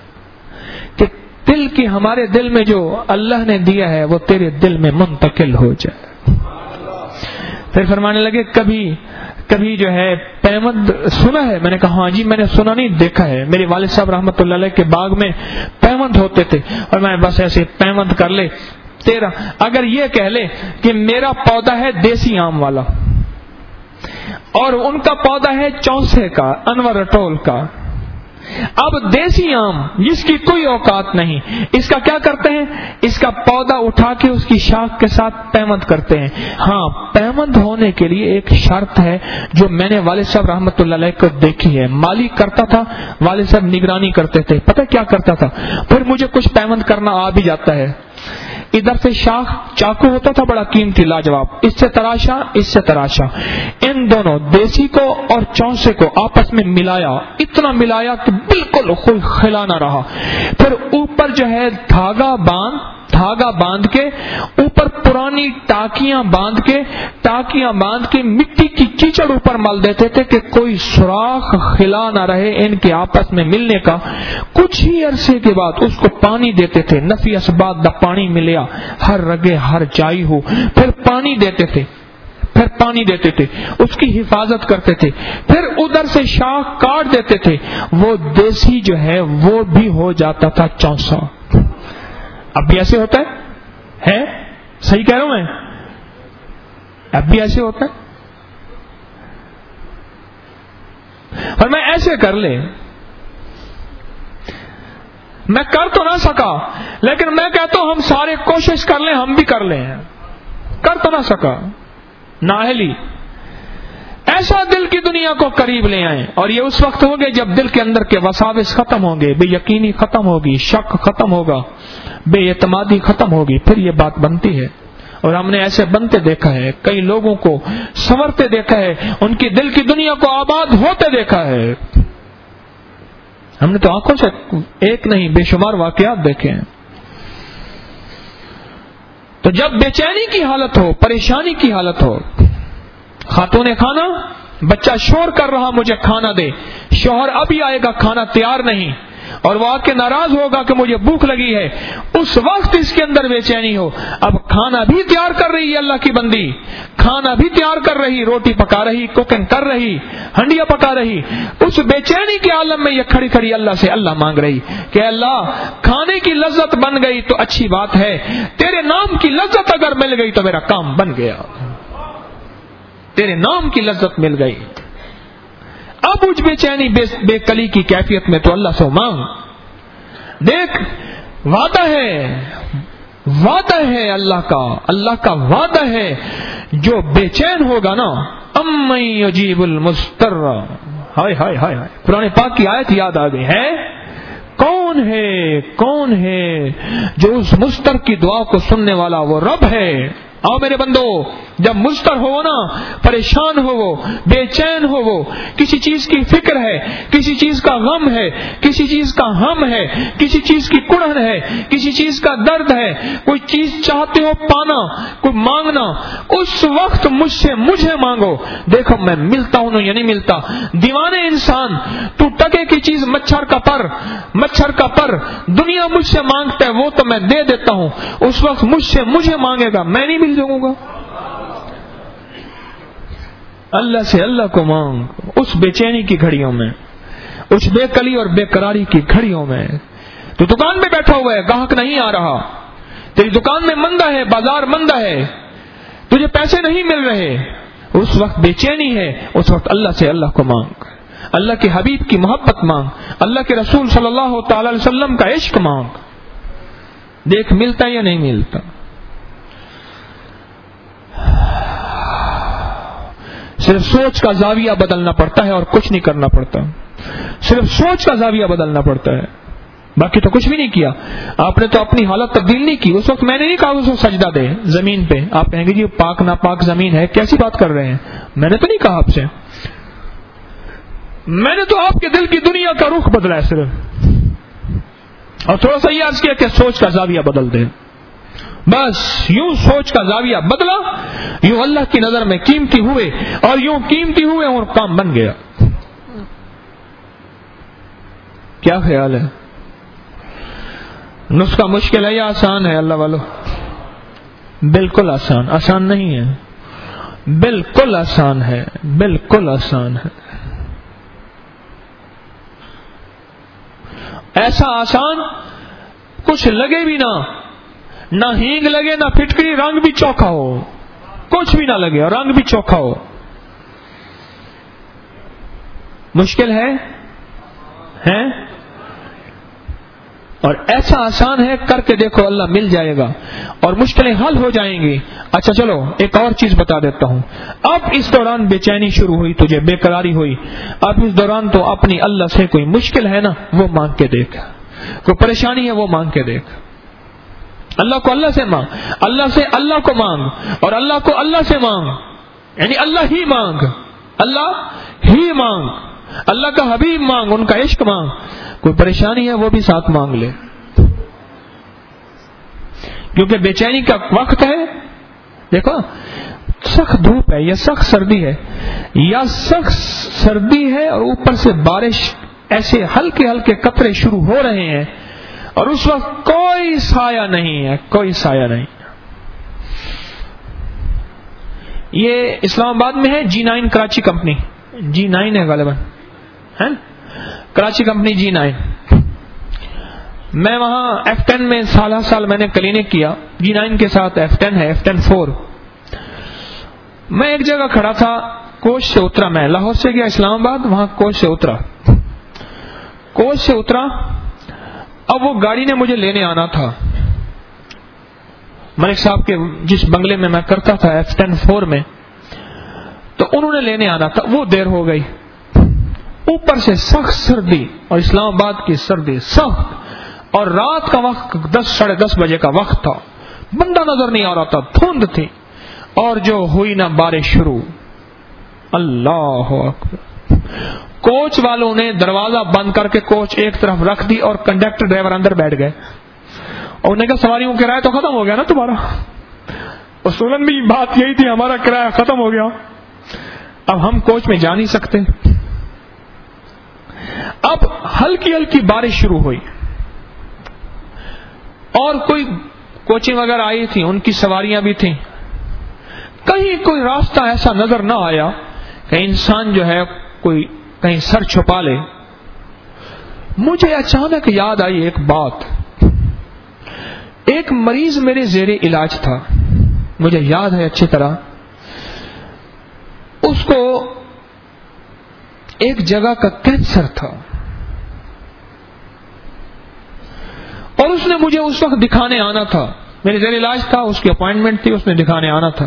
کہ دل کی ہمارے دل میں جو اللہ نے دیا ہے وہ تیرے دل میں منتقل ہو جائے۔ پھر فرمانے لگے کبھی جو ہے پیوند سنا ہے؟ میں نے کہا ہاں جی میں نے سنا نہیں دیکھا ہے، میرے والد صاحب رحمۃ اللہ علیہ کے باغ میں پیوند ہوتے تھے، اور میں بس ایسے پیوند کر لے تیرا، اگر یہ کہہ لے کہ میرا پودا ہے دیسی آم والا اور ان کا پودا ہے چونسے کا، انور اٹول کا، اب دیسی آم جس کی کوئی اوقات نہیں، اس کا کیا کرتے ہیں؟ اس کا پودا اٹھا کے اس کی شاخ کے ساتھ پیوند کرتے ہیں۔ ہاں پیوند ہونے کے لیے ایک شرط ہے جو میں نے والد صاحب رحمۃ اللہ علیہ کو دیکھی ہے، مالی کرتا تھا، والد صاحب نگرانی کرتے تھے، پتہ کیا کرتا تھا؟ پھر مجھے کچھ پیوند کرنا آ بھی جاتا ہے، ادھر سے شاخ چاقو ہوتا تھا بڑا قیمتی لاجواب، اس سے تراشا اس سے تراشا، ان دونوں دیسی کو اور چونسے کو آپس میں ملایا، اتنا ملایا کہ بالکل کوئی خلا نہ رہا، پھر اوپر جو ہے دھاگا باندھ کے اوپر پرانی ٹاکیاں باندھ کے مٹی کی کیچڑ اوپر مل دیتے تھے کہ کوئی سوراخ خلا نہ رہے ان کے آپس میں ملنے کا۔ کچھ ہی عرصے کے بعد اس کو پانی دیتے تھے، نفی اسباب دا پانی ملیا، ہر رگے ہر چائی ہو، پھر پانی دیتے تھے، اس کی حفاظت کرتے تھے، پھر ادھر سے شاخ کاٹ دیتے تھے، وہ دیسی جو ہے وہ بھی ہو جاتا تھا چونسا۔ اب بھی ایسے ہوتا ہے صحیح کہہ رہا ہوں میں؟ اب بھی ایسے ہوتا ہے، اور میں ایسے کر لے، میں کر تو نہ سکا لیکن میں کہتا ہوں ہم سارے کوشش کر لیں، ہم بھی کر لیں، کر تو نہ سکا، نااہلی، ایسا دل کی دنیا کو قریب لے آئیں، اور یہ اس وقت ہوگے جب دل کے اندر کے وساوس ختم ہوں گے، بے یقینی ختم ہوگی، شک ختم ہوگا، بے اعتمادی ختم ہوگی، پھر یہ بات بنتی ہے۔ اور ہم نے ایسے بنتے دیکھا ہے، کئی لوگوں کو سنورتے دیکھا ہے، ان کی دل کی دنیا کو آباد ہوتے دیکھا ہے، ہم نے تو آنکھوں سے ایک نہیں بے شمار واقعات دیکھے ہیں۔ تو جب بے چینی کی حالت ہو، پریشانی کی حالت ہو، خاتون کھانا، بچہ شور کر رہا مجھے کھانا دے، شوہر ابھی آئے گا کھانا تیار نہیں، اور وہ آ کے ناراض ہوگا کہ مجھے بھوک لگی ہے، اس وقت اس کے اندر بے چینی ہو. اب کھانا بھی تیار کر رہی ہے اللہ کی بندی، کھانا بھی تیار کر رہی، روٹی پکا رہی، کوکنگ کر رہی، ہنڈیاں پکا رہی، اس بے چینی کے عالم میں یہ کھڑی کھڑی اللہ سے اللہ مانگ رہی کہ اللہ کھانے کی لذت بن گئی تو اچھی بات ہے، تیرے نام کی لذت اگر مل گئی تو میرا کام بن گیا، تیرے نام کی لذت مل گئی. اب اس بے چینی بے کلی کی کیفیت میں تو اللہ سے مانگ. دیکھ وعدہ ہے اللہ کا وعدہ ہے، جو بے چین ہوگا نا امن یجیب المضطر. ہائے ہائے ہائے ہائے، قرآن پاک کی آیت یاد آ گئی ہے. کون ہے جو اس مضطر کی دعا کو سننے والا؟ وہ رب ہے. آؤ میرے بندو، جب مضطر ہو نا، پریشان ہو، وہ بے چین ہو، وہ کسی چیز کی فکر ہے، کسی چیز کا غم ہے، کسی چیز کا ہم ہے، کسی چیز کی کڑھن ہے، کسی چیز کا درد ہے، کوئی چیز چاہتے ہو پانا، کوئی مانگنا، اس وقت مجھے مانگو. دیکھو میں ملتا ہوں یا نہیں ملتا. دیوانے انسان، تو ٹکے کی چیز مچھر کا پر دنیا مجھ سے مانگتا ہے، وہ تو میں دے دیتا ہوں. اس وقت مجھے مانگے گا، میں نہیں مل جاؤں گا. اللہ سے اللہ کو مانگ اس بے چینی کی گھڑیوں میں، اس بے کلی اور بے قراری کی گھڑیوں میں. تو دکان میں بیٹھا ہوا ہے، گاہک نہیں آ رہا، تیری دکان میں مندہ ہے، بازار مندہ ہے، تجھے پیسے نہیں مل رہے، اس وقت بے چینی ہے. اس وقت اللہ سے اللہ کو مانگ، اللہ کے حبیب کی محبت مانگ، اللہ کے رسول صلی اللہ تعالی علیہ وسلم کا عشق مانگ. دیکھ ملتا یا نہیں ملتا. صرف سوچ کا زاویہ بدلنا پڑتا ہے اور کچھ نہیں کرنا پڑتا. صرف سوچ کا زاویہ بدلنا پڑتا ہے، باقی تو کچھ بھی نہیں کیا. آپ نے تو اپنی حالت تبدیل نہیں کی. اس وقت میں نے نہیں کہا اس کو سجدہ دے زمین پہ. آپ کہیں گے جی پاک ناپاک زمین ہے، کیسی بات کر رہے ہیں؟ میں نے تو نہیں کہا آپ سے، میں نے تو آپ کے دل کی دنیا کا رخ بدلا ہے صرف، اور تھوڑا سا یہ عرض کیا کہ سوچ کا زاویہ بدل دے. بس یوں سوچ کا زاویہ بدلا، یوں اللہ کی نظر میں قیمتی ہوئے، اور یوں قیمتی ہوئے اور کام بن گیا. کیا خیال ہے؟ نسخہ مشکل ہے یا آسان ہے اللہ والو؟ بالکل آسان نہیں ہے، بالکل آسان ہے، بالکل آسان ہے. ایسا آسان کچھ لگے بھی نہ ہینگ لگے، نہ پھٹکری، رنگ بھی چوکھا ہو، کچھ بھی نہ لگے اور رنگ بھی چوکھا ہو. مشکل ہے اور ایسا آسان ہے، کر کے دیکھو اللہ مل جائے گا اور مشکلیں حل ہو جائیں گی. اچھا چلو ایک اور چیز بتا دیتا ہوں. اب اس دوران بے چینی شروع ہوئی، تجھے بے قراری ہوئی، اب اس دوران تو اپنی اللہ سے کوئی مشکل ہے نا وہ مانگ کے دیکھ، کوئی پریشانی ہے وہ مانگ کے دیکھ. اللہ کو اللہ سے مانگ، اللہ سے اللہ کو مانگ، اور اللہ کو اللہ سے مانگ، یعنی اللہ ہی مانگ، اللہ کا حبیب مانگ، ان کا عشق مانگ. کوئی پریشانی ہے وہ بھی ساتھ مانگ لے، کیونکہ بے چینی کا وقت ہے. دیکھو سخت دھوپ ہے یا سخت سردی ہے، یا سخت سردی ہے اور اوپر سے بارش، ایسے ہلکے ہلکے قطرے شروع ہو رہے ہیں، اور اس وقت کوئی سایہ نہیں ہے، کوئی سایہ نہیں. یہ اسلام آباد میں ہے G9 کراچی کمپنی، G9 ہے غالباً، ہے کراچی کمپنی G9. میں وہاں F10 میں سال میں نے کلینک کیا، G9 کے ساتھ F10 ہے، F10 4. میں ایک جگہ کھڑا تھا، کوچ سے اترا، میں لاہور سے گیا اسلام آباد، وہاں کوچ سے اترا. اب وہ گاڑی نے مجھے لینے آنا تھا، ملک صاحب کے جس بنگلے میں میں کرتا تھا F10 4 میں، تو انہوں نے لینے آنا تھا. وہ دیر ہو گئی، اوپر سے سخت سردی، اور اسلام آباد کی سردی سخت، اور رات کا وقت 10 ساڑھے 10 بجے کا وقت تھا، بندہ نظر نہیں آ رہا تھا، دھند تھی، اور جو ہوئی نا بارش شروع. اللہ اکبر. کوچ والوں نے دروازہ بند کر کے کوچ ایک طرف رکھ دی اور کنڈکٹر ڈرائیور اندر بیٹھ گئے، اور انہوں نے کہا سواریوں کا کرایہ تو ختم ہو گیا نا تمہارا. اصولاً بھی بات یہی تھی، ہمارا کرایہ ختم ہو گیا، اب ہم کوچ میں جا نہیں سکتے. اب ہلکی ہلکی بارش شروع ہوئی اور کوئی کوچیں وغیرہ آئی تھی، ان کی سواریاں بھی تھیں. کہیں کوئی راستہ ایسا نظر نہ آیا کہ انسان جو ہے کوئی کہیں سر چھپا لے. مجھے اچانک یاد آئی ایک بات. ایک مریض میرے زیر علاج تھا، مجھے یاد ہے اچھی طرح. اس کو ایک جگہ کا کینسر تھا اور اس نے مجھے اس وقت دکھانے آنا تھا. میرے زیر علاج تھا، اس کی اپوائنٹمنٹ تھی، اس نے دکھانے آنا تھا.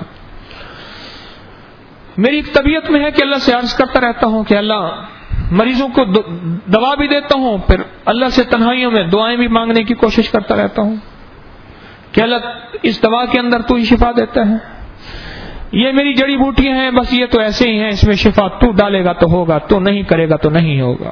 میری ایک طبیعت میں ہے کہ اللہ سے عرض کرتا رہتا ہوں کہ اللہ، مریضوں کو دوا بھی دیتا ہوں، پھر اللہ سے تنہائیوں میں دعائیں بھی مانگنے کی کوشش کرتا رہتا ہوں کہ اللہ اس دوا کے اندر تو ہی شفا دیتا ہے. یہ میری جڑی بوٹیاں ہیں، بس یہ تو ایسے ہی ہیں، اس میں شفا تو ڈالے گا تو ہوگا، تو نہیں کرے گا تو نہیں ہوگا.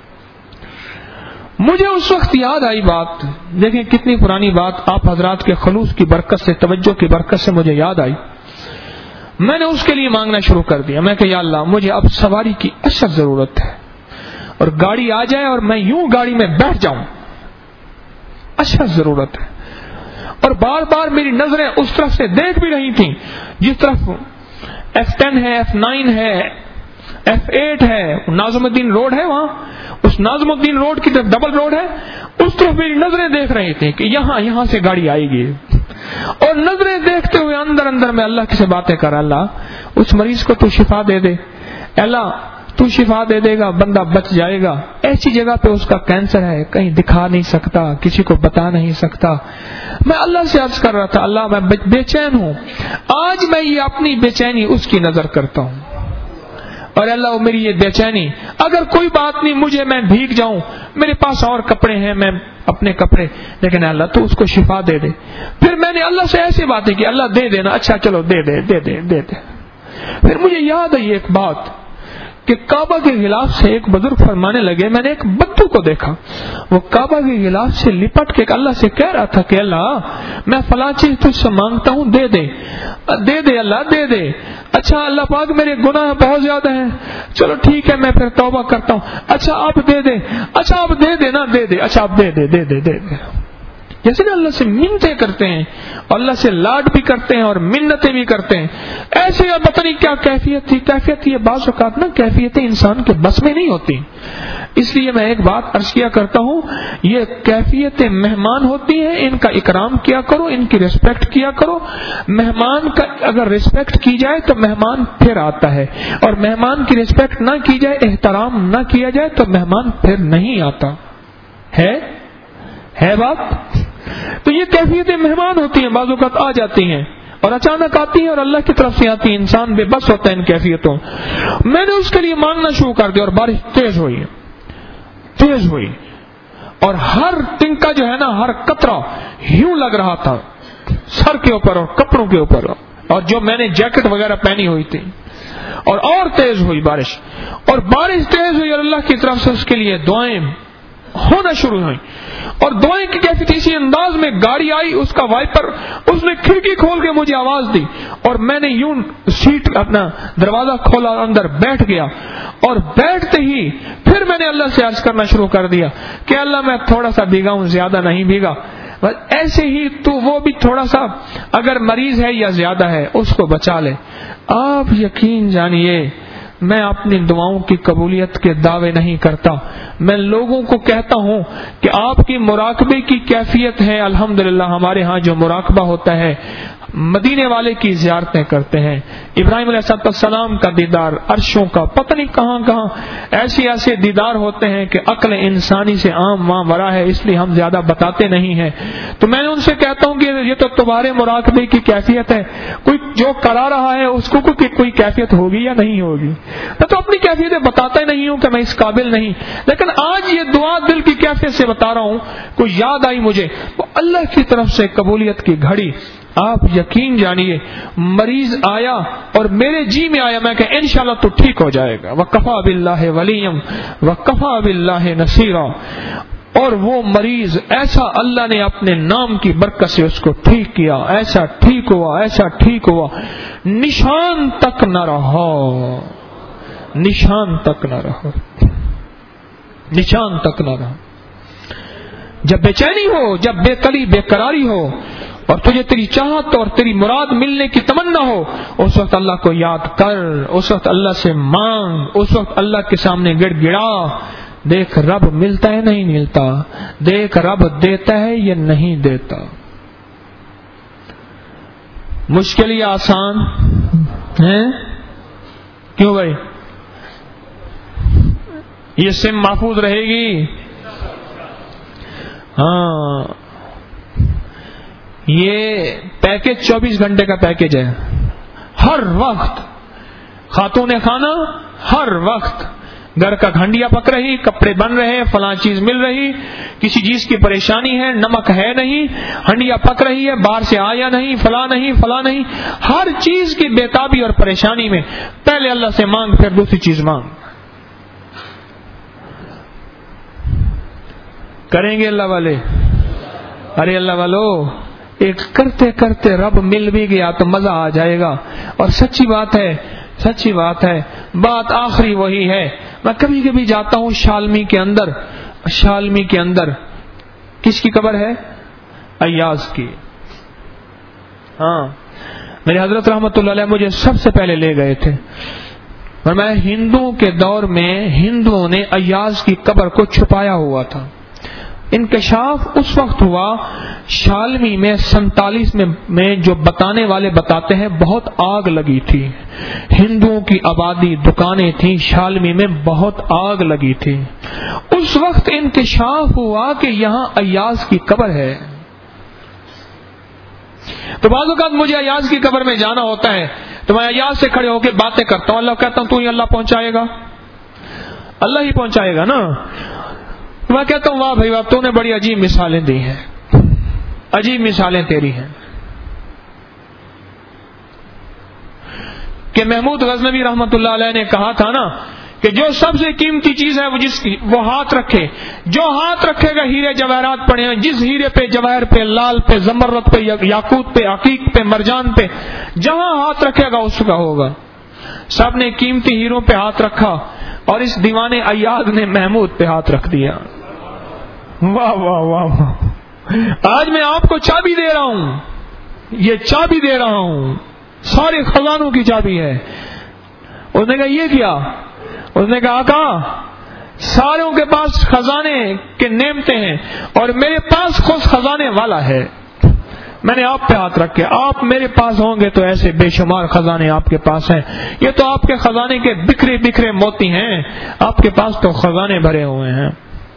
مجھے اس وقت یاد آئی بات، دیکھیں کتنی پرانی بات، آپ حضرات کے خلوص کی برکت سے، توجہ کی برکت سے مجھے یاد آئی. میں نے اس کے لیے مانگنا شروع کر دیا. میں کہ یا اللہ، مجھے اب سواری کی اشد ضرورت ہے اور گاڑی آ جائے اور میں یوں گاڑی میں بیٹھ جاؤں، اشد ضرورت ہے. اور بار بار میری نظریں اس طرف سے دیکھ بھی رہی تھیں جس طرف F10 ہے، F9 ہے، F8 ہے، ناظم الدین روڈ ہے، وہاں اس ناظم الدین روڈ کی طرف ڈبل روڈ ہے، اس طرف میری نظریں دیکھ رہی تھیں کہ یہاں سے گاڑی آئے گی. اور نظریں دیکھتے ہوئے اندر میں اللہ سے باتیں کر، اللہ اس مریض کو تو شفا دے دے، اللہ تو شفا دے دے گا، بندہ بچ جائے گا. ایسی جگہ پہ اس کا کینسر ہے، کہیں دکھا نہیں سکتا، کسی کو بتا نہیں سکتا. میں اللہ سے عرض کر رہا تھا، اللہ میں بے چین ہوں، آج میں یہ اپنی بے چینی اس کی نظر کرتا ہوں. اور اللہ میری یہ بے چینی، اگر کوئی بات نہیں، مجھے میں بھیگ جاؤں، میرے پاس اور کپڑے ہیں، میں اپنے کپڑے، لیکن اللہ تو اس کو شفا دے دے. پھر میں نے اللہ سے ایسی باتیں کی، اللہ دے دینا، اچھا چلو دے دے. پھر مجھے یاد آئی ایک بات کہ کعبہ کے غلاف سے ایک بزرگ فرمانے لگے، میں نے ایک بدو کو دیکھا، وہ کعبہ کے غلاف سے لپٹ کے اللہ سے کہہ رہا تھا کہ اللہ میں فلاں چیز تجھ سے مانگتا ہوں، دے دے اللہ دے دے. اچھا اللہ پاک میرے گناہ بہت زیادہ ہیں، چلو ٹھیک ہے میں پھر توبہ کرتا ہوں. اچھا آپ دے دے، اچھا آپ دے دے نا، دے دے، اچھا آپ دے دے. جیسے نا اللہ سے منتیں کرتے ہیں اور اللہ سے لاڈ بھی کرتے ہیں اور منتیں بھی کرتے ہیں، ایسے پتہ نہیں کیا کیفیت تھی. کیفیت یہ بعض اوقات نا کیفیتیں انسان کے بس میں نہیں ہوتی. اس لیے میں ایک بات عرض کیا کرتا ہوں، یہ کیفیتیں مہمان ہوتی ہیں، ان کا اکرام کیا کرو، ان کی ریسپیکٹ کیا کرو. مہمان کا اگر ریسپیکٹ کی جائے تو مہمان پھر آتا ہے، اور مہمان کی ریسپیکٹ نہ کی جائے، احترام نہ کیا جائے تو مہمان پھر نہیں آتا. ہے بات. تو یہ کیفیتیں مہمان ہوتی ہیں، بعض اوقات آ جاتی ہیں اور اچانک آتی ہیں اور اللہ کی طرف سے آتی ہیں، انسان بے بس ہوتا ہے ان کیفیتوں. میں نے اس کے لیے مانگنا شروع کر دیا اور بارش تیز ہوئی اور ہر تنکا جو ہے نا، ہر قطرہ یوں لگ رہا تھا سر کے اوپر اور کپڑوں کے اوپر، اور جو میں نے جیکٹ وغیرہ پہنی ہوئی تھی. اور تیز ہوئی بارش، اور بارش تیز ہوئی اور اللہ کی طرف سے اس کے لیے دعائیں ہونا شروع ہوئی. اور دعائیں کی کیفیت اسی انداز میں، گاڑی آئی، اس کا وائپر، اس نے کھڑکی کھول کے مجھے آواز دی اور میں نے یوں سیٹ اپنا دروازہ کھولا اور اندر بیٹھ گیا. اور بیٹھتے ہی پھر میں نے اللہ سے عرض کرنا شروع کر دیا کہ اللہ میں تھوڑا سا بھیگا ہوں، زیادہ نہیں بھیگا، بس ایسے ہی تو وہ بھی تھوڑا سا اگر مریض ہے یا زیادہ ہے اس کو بچا لے. آپ یقین جانیے میں اپنی دعاؤں کی قبولیت کے دعوے نہیں کرتا، میں لوگوں کو کہتا ہوں کہ آپ کی مراقبے کی کیفیت ہے. الحمدللہ ہمارے ہاں جو مراقبہ ہوتا ہے، مدینے والے کی زیارتیں کرتے ہیں، ابراہیم علیہ السلام کا دیدار، عرشوں کا پتہ نہیں کہاں ایسے دیدار ہوتے ہیں کہ عقل انسانی سے عام وہاں ورا ہے، اس لیے ہم زیادہ بتاتے نہیں ہیں. تو میں نے ان سے کہتا ہوں کہ یہ تو تمہارے مراقبے کی کیفیت ہے، کوئی جو کرا رہا ہے اس کو کوئی کیفیت ہوگی یا نہیں ہوگی. میں تو اپنی کیفیتیں بتاتا ہی نہیں ہوں کہ میں اس قابل نہیں، لیکن آج یہ دعا دل کی کیفیت سے بتا رہا ہوں. کوئی یاد آئی مجھے، وہ اللہ کی طرف سے قبولیت کی گھڑی. آپ یقین جانیے مریض آیا اور میرے جی میں آیا، میں کہ انشاءاللہ تو ٹھیک ہو جائے گا. وَكَفَى بِاللَّهِ وَلِيًّا وَكَفَى بِاللَّهِ نَصِيرًا. اور وہ مریض ایسا اللہ نے اپنے نام کی برکت سے اس کو ٹھیک کیا، ایسا ٹھیک ہوا نشان تک نہ رہا. نشان تک نہ رہا. جب بے چینی ہو، جب بے قلی بے قراری ہو اور تجھے تیری چاہت اور تیری مراد ملنے کی تمنا ہو، اس وقت اللہ کو یاد کر، اس وقت اللہ سے مانگ، اس وقت اللہ کے سامنے گڑ گڑا. دیکھ رب ملتا ہے نہیں ملتا، دیکھ رب دیتا ہے یا نہیں دیتا. مشکل یا آسان ہے؟ کیوں بھائی؟ یہ سم محفوظ رہے گی؟ ہاں، یہ پیکج 24 گھنٹے کا پیکج ہے. ہر وقت خاتون خانہ، ہر وقت گھر کا گھنڈیا پک رہی، کپڑے بن رہے، فلاں چیز مل رہی، کسی چیز کی پریشانی ہے، نمک ہے نہیں، ہنڈیا پک رہی ہے، باہر سے آیا نہیں، فلاں نہیں فلاں نہیں. ہر چیز کی بےتابی اور پریشانی میں پہلے اللہ سے مانگ، پھر دوسری چیز مانگ. کریں گے اللہ والے؟ ارے اللہ والو، ایک کرتے کرتے رب مل بھی گیا تو مزہ آ جائے گا. اور سچی بات ہے، سچی بات ہے، بات آخری وہی ہے. میں کبھی کبھی جاتا ہوں شالمی کے اندر. شالمی کے اندر کس کی قبر ہے؟ ایاز کی. ہاں، میرے حضرت رحمت اللہ علیہ مجھے سب سے پہلے لے گئے تھے. اور میں ہندوؤں کے دور میں ہندوؤں نے ایاز کی قبر کو چھپایا ہوا تھا. انکشاف اس وقت ہوا شالمی میں 47 میں جو بتانے والے بتاتے ہیں بہت آگ لگی تھی. ہندوؤں کی آبادی، دکانیں تھیں شالمی میں، بہت آگ لگی تھی. اس وقت انکشاف ہوا کہ یہاں ایاز کی قبر ہے. تو بعض اوقات مجھے ایاز کی قبر میں جانا ہوتا ہے تو میں ایاز سے کھڑے ہو کے باتیں کرتا ہوں. اللہ کہتا ہوں تو ہی اللہ پہنچائے گا، اللہ ہی پہنچائے گا نا. میں کہتا ہوں واہ بھائی واہ، تو نے بڑی عجیب مثالیں دی ہیں، عجیب مثالیں تیری ہیں. کہ محمود غزنوی رحمت اللہ علیہ نے کہا تھا نا کہ جو سب سے قیمتی چیز ہے وہ ہاتھ رکھے. جو ہاتھ رکھے گا ہیرے جواہرات پڑے ہیں، جس ہیرے پہ، جواہر پہ، لال پہ، زمرد پہ، یاقوت پہ، عقیق پہ، مرجان پہ، جہاں ہاتھ رکھے گا اس کا ہوگا. سب نے قیمتی ہیروں پہ ہاتھ رکھا اور اس دیوانے ایاز نے محمود پہ ہاتھ رکھ دیا. واہ واہ واہ واہ. آج میں آپ کو چابی دے رہا ہوں، یہ چابی دے رہا ہوں، سارے خزانوں کی چابی ہے. اس نے کہا یہ کیا؟ اس نے کہا آقا ساروں کے پاس خزانے کے نعمتیں ہیں اور میرے پاس خود خزانے والا ہے. میں نے آپ پہ ہاتھ رکھے، آپ میرے پاس ہوں گے تو ایسے بے شمار خزانے آپ کے پاس ہیں. یہ تو آپ کے خزانے کے بکھرے بکھرے موتی ہیں، آپ کے پاس تو خزانے بھرے ہوئے ہیں.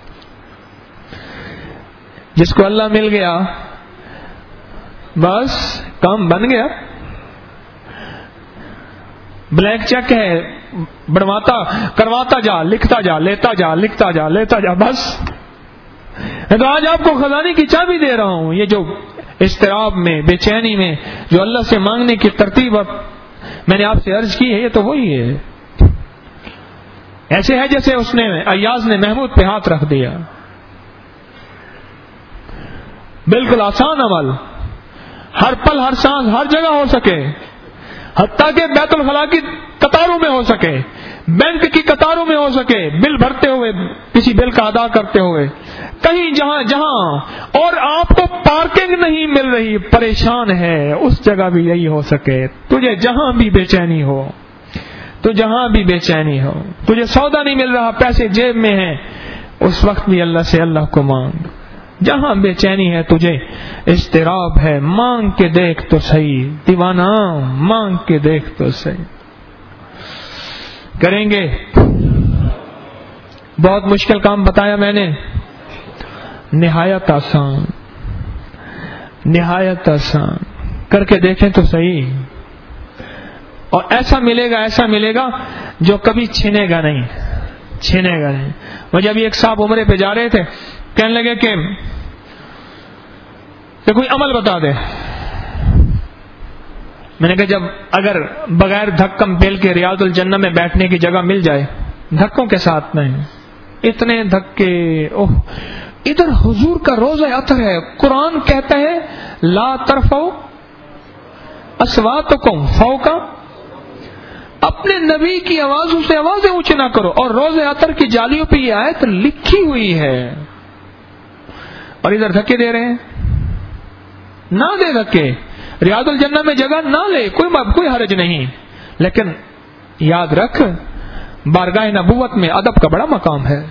جس کو اللہ مل گیا بس کام بن گیا. بلینک چیک ہے، بڑھواتا کرواتا جا، لکھتا جا، لیتا جا، لکھتا جا، لیتا جا، بس. تو آج آپ کو خزانے کی چابی دے رہا ہوں. یہ جو اضطراب میں، بے چینی میں جو اللہ سے مانگنے کی ترتیب میں نے آپ سے عرض کی ہے، یہ تو وہی ہے. ایسے ہے جیسے اس نے ایاز نے محمود پہ ہاتھ رکھ دیا. بالکل آسان عمل، ہر پل، ہر سانس، ہر جگہ ہو سکے، حتیٰ کہ بیت الخلا کی قطاروں میں ہو سکے، بینک کی قطاروں میں ہو سکے، بل بھرتے ہوئے، کسی بل کا ادا کرتے ہوئے، کہیں جہاں جہاں. اور آپ کو پارکنگ نہیں مل رہی، پریشان ہے، اس جگہ بھی یہی ہو سکے. تجھے جہاں بھی بے چینی ہو، تو جہاں بھی بے چینی ہو، تجھے سودا نہیں مل رہا، پیسے جیب میں ہیں، اس وقت بھی اللہ سے اللہ کو مانگ. جہاں بے چینی ہے، تجھے اضطراب ہے، مانگ کے دیکھ تو صحیح. دیوانہ مانگ کے دیکھ تو صحیح. کریں گے؟ بہت مشکل کام بتایا میں نے، نہایت آسان، نہایت آسان. کر کے دیکھیں تو صحیح. اور ایسا ملے گا، ایسا ملے گا جو کبھی چھینے گا نہیں، چھینے گا نہیں. مجھے ابھی ایک صاحب عمرے پہ جا رہے تھے، کہنے لگے کہ کوئی عمل بتا دے. میں نے کہا جب اگر بغیر دھکم پیل کے ریاض الجنہ میں بیٹھنے کی جگہ مل جائے، دھکوں کے ساتھ نہیں، اتنے دھکے. اوہ، ادھر حضور کا روضہ اطہر ہے. قرآن کہتا ہے لا ترفعوا اصواتکم فوق. اب اپنے نبی کی آوازوں سے آوازیں اونچی نہ کرو. اور روز عطر کی جالیوں پہ یہ آیت لکھی ہوئی ہے اور ادھر دھکے دے رہے ہیں. نہ دے دھکے, ریاض الجنہ میں جگہ نہ لے, کوئی حرج نہیں, لیکن یاد رکھ بارگاہ نبوت میں ادب کا بڑا مقام ہے.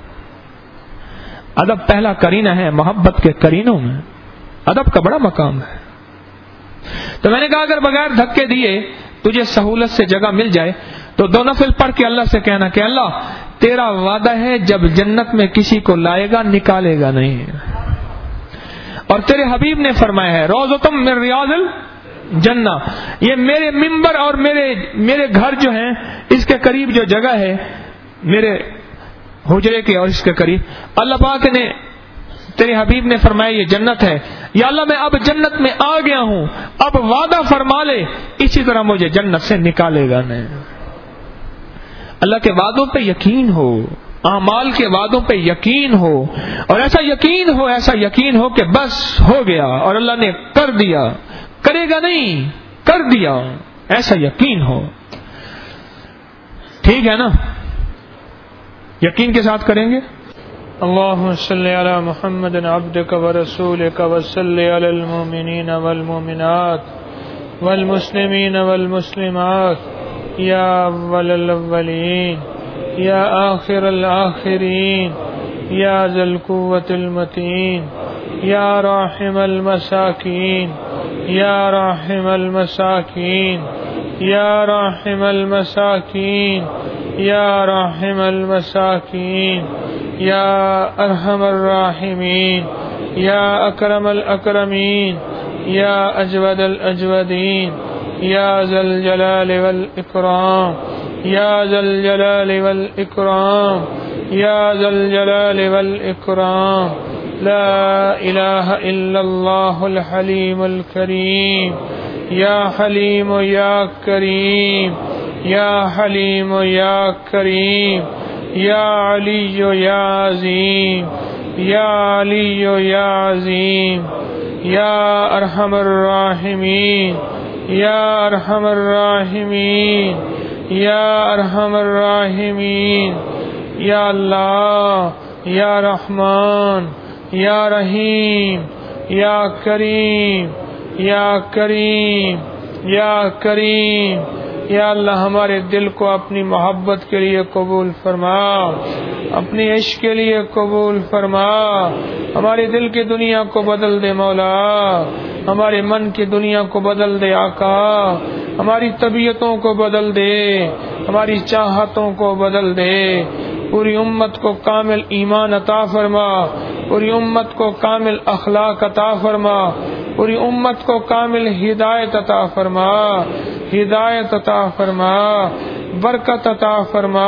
ادب پہلا کرینہ ہے محبت کے کرینوں میں, ادب کا بڑا مقام ہے. تو میں نے کہا اگر بغیر دھکے دیے تجھے سہولت سے جگہ مل جائے تو 2 نفل پڑھ کے اللہ سے کہنا کہ اللہ تیرا وعدہ ہے جب جنت میں کسی کو لائے گا نکالے گا نہیں, اور تیرے حبیب نے فرمایا ہے روضۃ من ریاض الجنہ, یہ میرے ممبر اور میرے گھر جو ہیں اس کے قریب جو جگہ ہے میرے حجرے کے اور اس کے قریب, اللہ پاک نے تیرے حبیب نے فرمایا یہ جنت ہے. یا اللہ میں اب جنت میں آ گیا ہوں, اب وعدہ فرما لے اسی طرح مجھے جنت سے نکالے گا نہیں. اللہ کے وعدوں پہ یقین ہو, اعمال کے وعدوں پہ یقین ہو, اور ایسا یقین ہو کہ بس ہو گیا اور اللہ نے کر دیا, کرے گا نہیں کر دیا, ایسا یقین ہو. ٹھیک ہے نا, یقین کے ساتھ کریں گے. اللهم صل على محمد عبدك ورسولك وصل على المؤمنين والمؤمنات والمسلمين والمسلمات يا أول الأولين يا آخر الآخرين يا ذا القوة المتين يا راحم المساكين يا راحم المساكين يا راحم المساكين يا راحم المساكين يا أرحم الراحمين يا أكرم الأكرمين يا أجود الأجودين يا ذا الجلال والإكرام يا ذا الجلال والإكرام يا ذا الجلال والإكرام. لا إله إلا الله الحليم الكريم يا حليم يا كريم يا حليم يا كريم يا علي يا عظيم يا علي يا عظيم يا أرحم الراحمين يا أرحم الراحمين يا أرحم الراحمين. يا الله يا رحمن يا رحيم يا كريم يا كريم يا كريم. یا اللہ ہمارے دل کو اپنی محبت کے لیے قبول فرما, اپنی عشق کے لیے قبول فرما. ہمارے دل کی دنیا کو بدل دے مولا, ہمارے من کی دنیا کو بدل دے آقا, ہماری طبیعتوں کو بدل دے, ہماری چاہتوں کو بدل دے. پوری امت کو کامل ایمان عطا فرما, پوری امت کو کامل اخلاق عطا فرما, پوری امت کو کامل ہدایت عطا فرما, ہدایت عطا فرما, برکت عطا فرما,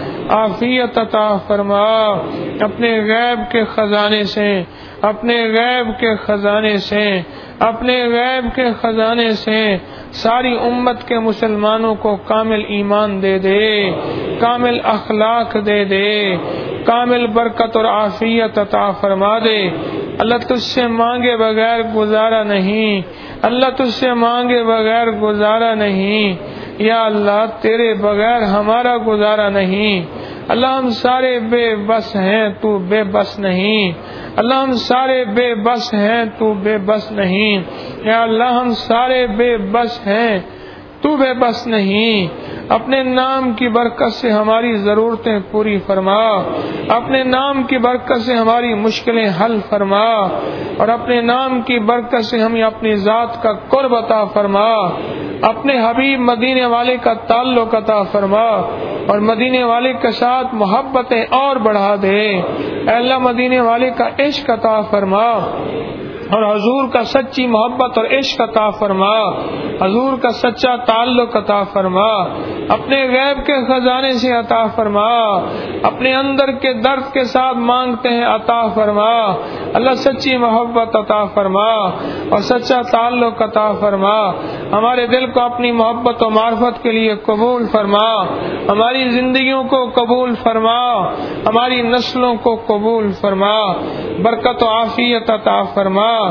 عافیت عطا فرما. اپنے غیب کے خزانے سے, اپنے غیب کے خزانے سے, اپنے غیب کے خزانے سے ساری امت کے مسلمانوں کو کامل ایمان دے دے, کامل اخلاق دے دے, کامل برکت اور عافیت عطا فرما دے. اللہ تجھ سے مانگے بغیر گزارا نہیں, اللہ تجھ سے مانگے بغیر گزارا نہیں. یا اللہ تیرے بغیر ہمارا گزارا نہیں. اللہ ہم سارے بے بس ہیں, تو بے بس نہیں. اللہ ہم سارے بے بس ہیں, تو بے بس نہیں. یا اللہ ہم سارے بے بس ہیں, تو بے بس نہیں. اپنے نام کی برکت سے ہماری ضرورتیں پوری فرما, اپنے نام کی برکت سے ہماری مشکلیں حل فرما, اور اپنے نام کی برکت سے ہمیں اپنی ذات کا قرب عطا فرما. اپنے حبیب مدینے والے کا تعلق عطا فرما, اور مدینے والے کے ساتھ محبتیں اور بڑھا دے. اے اللہ مدینے والے کا عشق عطا فرما, اور حضور کا سچی محبت اور عشق عطا فرما, حضور کا سچا تعلق عطا فرما. اپنے غیب کے خزانے سے عطا فرما, اپنے اندر کے درد کے ساتھ مانگتے ہیں عطا فرما. اللہ سچی محبت عطا فرما اور سچا تعلق عطا فرما. ہمارے دل کو اپنی محبت و معرفت کے لیے قبول فرما, ہماری زندگیوں کو قبول فرما, ہماری نسلوں کو قبول فرما. برکت و عافیت عطا فرما.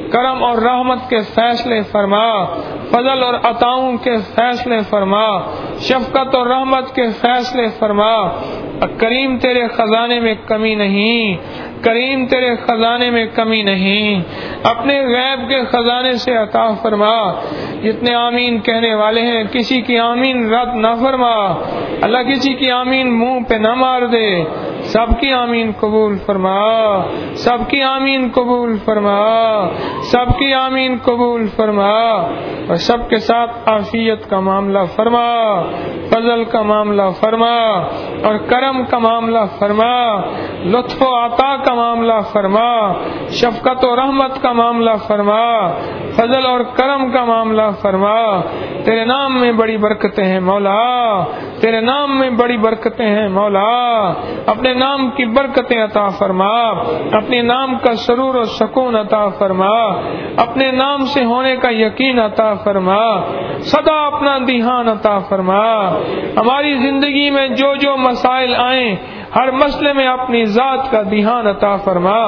کرم اور رحمت کے فیصلے فرما، فضل اور عطاؤں کے فیصلے فرما، شفقت اور رحمت کے فیصلے فرما۔ کریم تیرے خزانے میں کمی نہیں، کریم تیرے خزانے میں کمی نہیں، اپنے غیب کے خزانے سے عطا فرما۔ جتنے آمین کہنے والے ہیں کسی کی آمین رد نہ فرما، اللہ کسی کی آمین منہ پہ نہ مار دے، سب کی آمین قبول فرما، سب کی آمین قبول فرما، سب کی آمین قبول فرما، اور سب کے ساتھ عافیت کا معاملہ فرما، فضل کا معاملہ فرما، اور کرم کا معاملہ فرما، لطف و عطا کا معاملہ فرما، شفقت و رحمت کا معاملہ فرما، فضل اور کرم کا معاملہ فرما۔ تیرے نام میں بڑی برکتیں ہیں مولا، تیرے نام میں بڑی برکتیں ہیں مولا، اپنے نام کی برکتیں عطا فرما، اپنے نام کا سرور و سکون عطا فرما، اپنے نام سے ہونے کا یقین عطا فرما، سدا اپنا دھیان عطا فرما۔ ہماری زندگی میں جو جو مسائل آئیں ہر مسئلے میں اپنی ذات کا دھیان عطا فرما،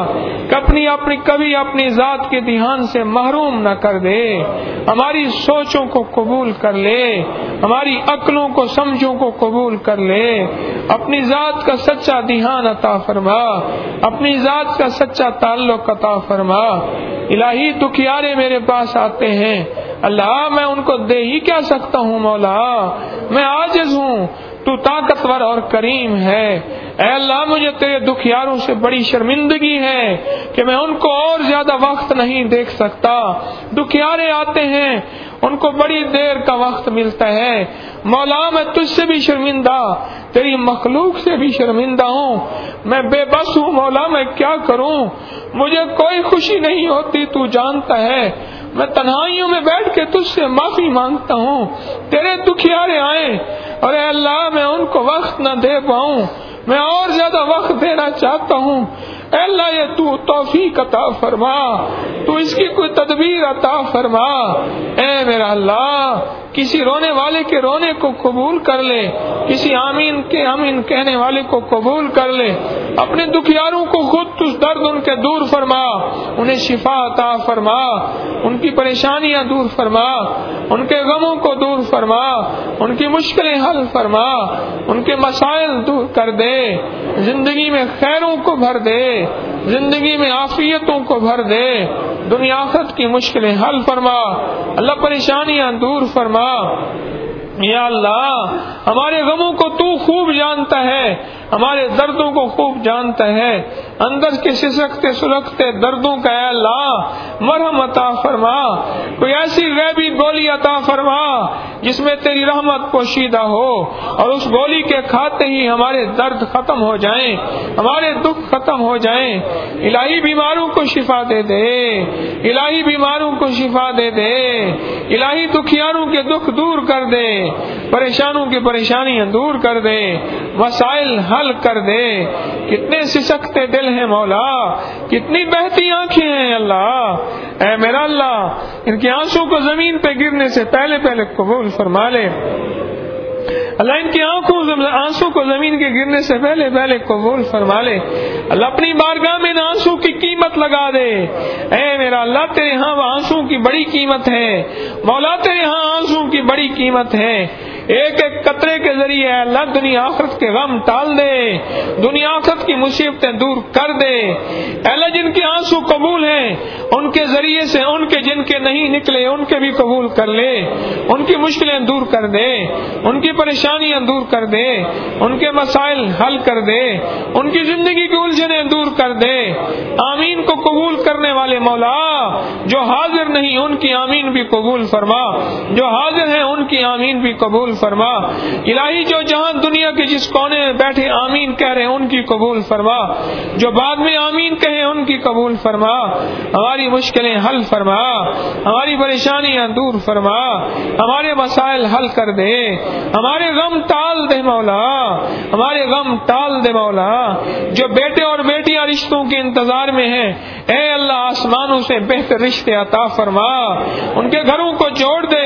کبھی اپنی ذات کے دھیان سے محروم نہ کر دے، ہماری سوچوں کو قبول کر لے، ہماری عقلوں کو سمجھوں کو قبول کر لے، اپنی ذات کا سچا دھیان عطا فرما، اپنی ذات کا سچا تعلق عطا فرما۔ الہی دکھیارے میرے پاس آتے ہیں، اللہ میں ان کو دے ہی کیا سکتا ہوں مولا، میں عاجز ہوں، تو طاقتور اور کریم ہے۔ اے اللہ مجھے تیرے دکھیاروں سے بڑی شرمندگی ہے کہ میں ان کو اور زیادہ وقت نہیں دیکھ سکتا، دکھیارے آتے ہیں ان کو بڑی دیر کا وقت ملتا ہے، مولا میں تجھ سے بھی شرمندہ، تیری مخلوق سے بھی شرمندہ ہوں، میں بے بس ہوں مولا، میں کیا کروں، مجھے کوئی خوشی نہیں ہوتی، تو جانتا ہے، میں تنہائیوں میں بیٹھ کے تجھ سے معافی مانگتا ہوں، تیرے دکھیارے آئیں اور اے اللہ میں ان کو وقت نہ دے پاؤں، میں اور زیادہ وقت دینا چاہتا ہوں، اے اللہ یہ تو توفیق عطا فرما، تو اس کی کوئی تدبیر عطا فرما۔ اے میرا اللہ کسی رونے والے کے رونے کو قبول کر لے، کسی آمین کے آمین کہنے والے کو قبول کر لے، اپنے دکھیاروں کو خود تجھ درد ان کے دور فرما، انہیں شفا عطا فرما، ان کی پریشانیاں دور فرما، ان کے غموں کو دور فرما، ان کی مشکلیں حل فرما، ان کے مسائل دور کر دے، زندگی میں خیروں کو بھر دے، زندگی میں عافیتوں کو بھر دے، دنیا آخرت کی مشکلیں حل فرما، اللہ پریشانیاں دور فرما۔ یا اللہ ہمارے غموں کو تو خوب جانتا ہے، ہمارے دردوں کو خوب جانتا ہے، اندر کے سسکتے سلگتے دردوں کا اے اللہ مرہم عطا فرما، کوئی ایسی غیبی گولی عطا فرما جس میں تیری رحمت پوشیدہ ہو، اور اس گولی کے کھاتے ہی ہمارے درد ختم ہو جائیں، ہمارے دکھ ختم ہو جائیں۔ الہی بیماروں کو شفا دے دے، الہی بیماروں کو شفا دے دے، الہی دکھیاروں کے دکھ دور کر دے، پریشانوں کی پریشانیاں دور کر دے، مسائل حل کر دے۔ کتنے سسکتے دل ہیں مولا، کتنی بہتی آنکھیں ہیں اللہ، اے میرا اللہ ان کے آنسوں کو زمین پہ گرنے سے پہلے پہلے قبول فرما لے، اللہ ان کی آنسوں کو زمین کے گرنے سے پہلے پہلے قبول فرما لے، اللہ اپنی بارگاہ میں ان آنسوں کی قیمت لگا دے۔ اے میرا اللہ تیرے ہاں آنسوں کی بڑی قیمت ہے مولا، تیرے ہاں آنسوں کی بڑی قیمت ہے، ایک ایک قطرے کے ذریعے اللہ دنیا آخرت کے غم ٹال دے، دنیا آخرت کی مصیبتیں دور کر دے۔ اللہ جن کے آنسو قبول ہیں ان کے ذریعے سے ان کے جن کے نہیں نکلے ان کے بھی قبول کر لے، ان کی مشکلیں دور کر دے، ان کی پریشانیاں دور کر دے، ان کے مسائل حل کر دے، ان کی زندگی کی الجھنیں دور کر دے۔ آمین کو قبول کرنے والے مولا جو حاضر نہیں ان کی آمین بھی قبول فرما، جو حاضر ہیں ان کی آمین بھی قبول فرما۔ الہی جو جہاں دنیا کے جس کونے میں بیٹھے آمین کہہ رہے ہیں ان کی قبول فرما، جو بعد میں آمین کہیں ان کی قبول فرما، ہماری مشکلیں حل فرما، ہماری پریشانیاں دور فرما، ہمارے مسائل حل کر دے، ہمارے غم ٹال دے مولا، ہمارے غم ٹال دے مولا۔ جو بیٹے اور بیٹیاں رشتوں کے انتظار میں ہیں اے اللہ آسمانوں سے بہتر رشتے عطا فرما، ان کے گھروں کو جوڑ دے،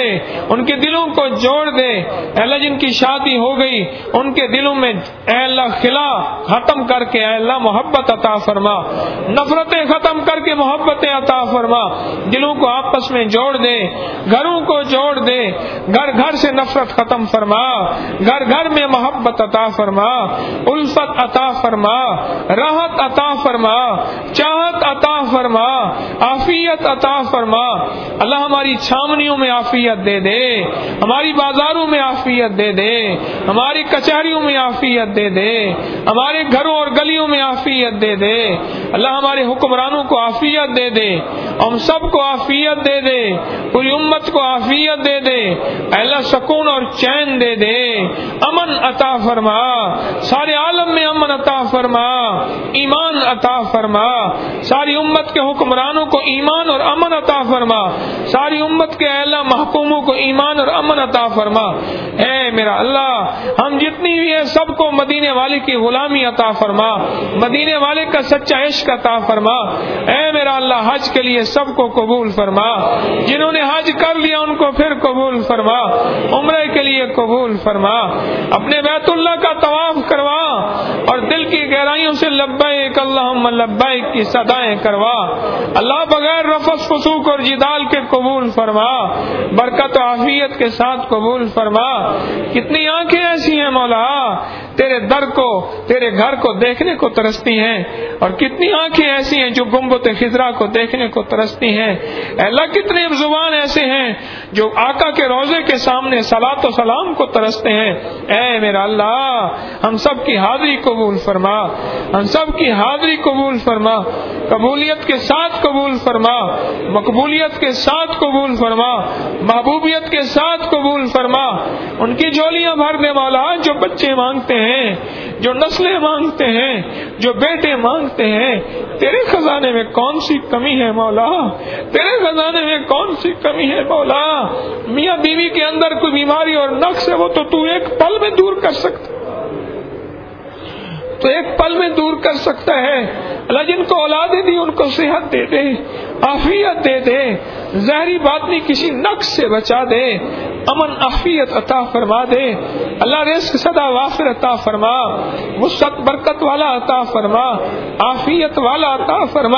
ان کے دلوں کو جوڑ دے. اے اللہ جن کی شادی ہو گئی ان کے دلوں میں اے اللہ خلا ختم کر کے اے اللہ محبت عطا فرما, نفرتیں ختم کر کے محبتیں عطا فرما, دلوں کو آپس میں جوڑ دے, گھروں کو جوڑ دے, گھر گھر سے نفرت ختم فرما, گھر گھر میں محبت عطا فرما, الفت عطا فرما, راحت عطا فرما, چاہت عطا فرما, عافیت عطا فرما. اللہ ہماری چھاونیوں میں عافیت دے دے, ہماری بازاروں میں عافیت دے دے, ہماری کچہریوں میں عافیت دے دے, ہمارے گھروں اور گلیوں میں عافیت دے دے. اللہ ہمارے حکمرانوں کو عافیت دے دے, ہم سب کو عافیت دے دے, پوری امت کو عافیت دے دے. اللہ سکون اور چین دے دے, امن عطا فرما, سارے عالم میں امن عطا فرما, ایمان عطا فرما, ساری امت کے حکمرانوں کو ایمان اور امن عطا فرما, ساری امت کے اللہ محکوموں کو ایمان اور امن عطا فرما. اے میرا اللہ ہم جتنی بھی ہیں سب کو مدینے والے کی غلامی عطا فرما, مدینے والے کا سچا عشق عطا فرما. اے میرا اللہ حج کے لیے سب کو قبول فرما, جنہوں نے حج کر لیا ان کو پھر قبول فرما, عمرے کے لیے قبول فرما, اپنے بیت اللہ کا طواف کروا اور دل کی گہرائیوں سے لبیک اللہم لبیک کی صدائیں کروا. اللہ بغیر رفث فسوق اور جدال کے قبول فرما, برکت و عافیت کے ساتھ قبول فرما. کتنی آنکھیں ایسی ہیں مولا تیرے در کو, تیرے گھر کو دیکھنے کو ترستی ہیں, اور کتنی آنکھیں ایسی ہیں جو گنبد خضرا کو دیکھنے کو ترستی ہیں. اے اللہ کتنے زبان ایسے ہیں جو آقا کے روضے کے سامنے صلاۃ و سلام کو ترستے ہیں. اے میرا اللہ ہم سب کی حاضری قبول فرما, ہم سب کی حاضری قبول فرما, قبولیت کے ساتھ قبول فرما, مقبولیت کے ساتھ قبول فرما, محبوبیت کے ساتھ قبول فرما. ان کی جھولیاں بھر دے مولا جو بچے مانگتے ہیں, جو نسلیں مانگتے ہیں, جو بیٹے مانگتے ہیں. تیرے خزانے میں کون سی کمی ہے مولا, تیرے خزانے میں کون سی کمی ہے مولا. میاں بیوی کے اندر کوئی بیماری اور نقص ہے وہ تو ایک پل میں دور کر سکتا, تو ایک پل میں دور کر سکتا ہے. اللہ جن کو اولادیں دی ان کو صحت دے دے, عافیت دے دے, ظاہری باطنی کسی نقص سے بچا دے, امن عافیت عطا فرما دے. اللہ رزق سدا وافر عطا فرما, وسعت برکت والا عطا فرما, عافیت والا عطا فرما.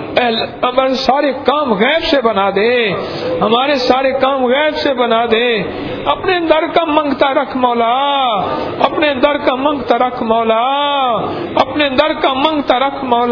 ہمارے سارے کام غیب سے بنا دے, ہمارے سارے کام غیب سے بنا دے. اپنے در کا منگتا رکھ مولا, اپنے در کا منگتا رکھ مولا, اپنے در کا منگتا رکھ مولا.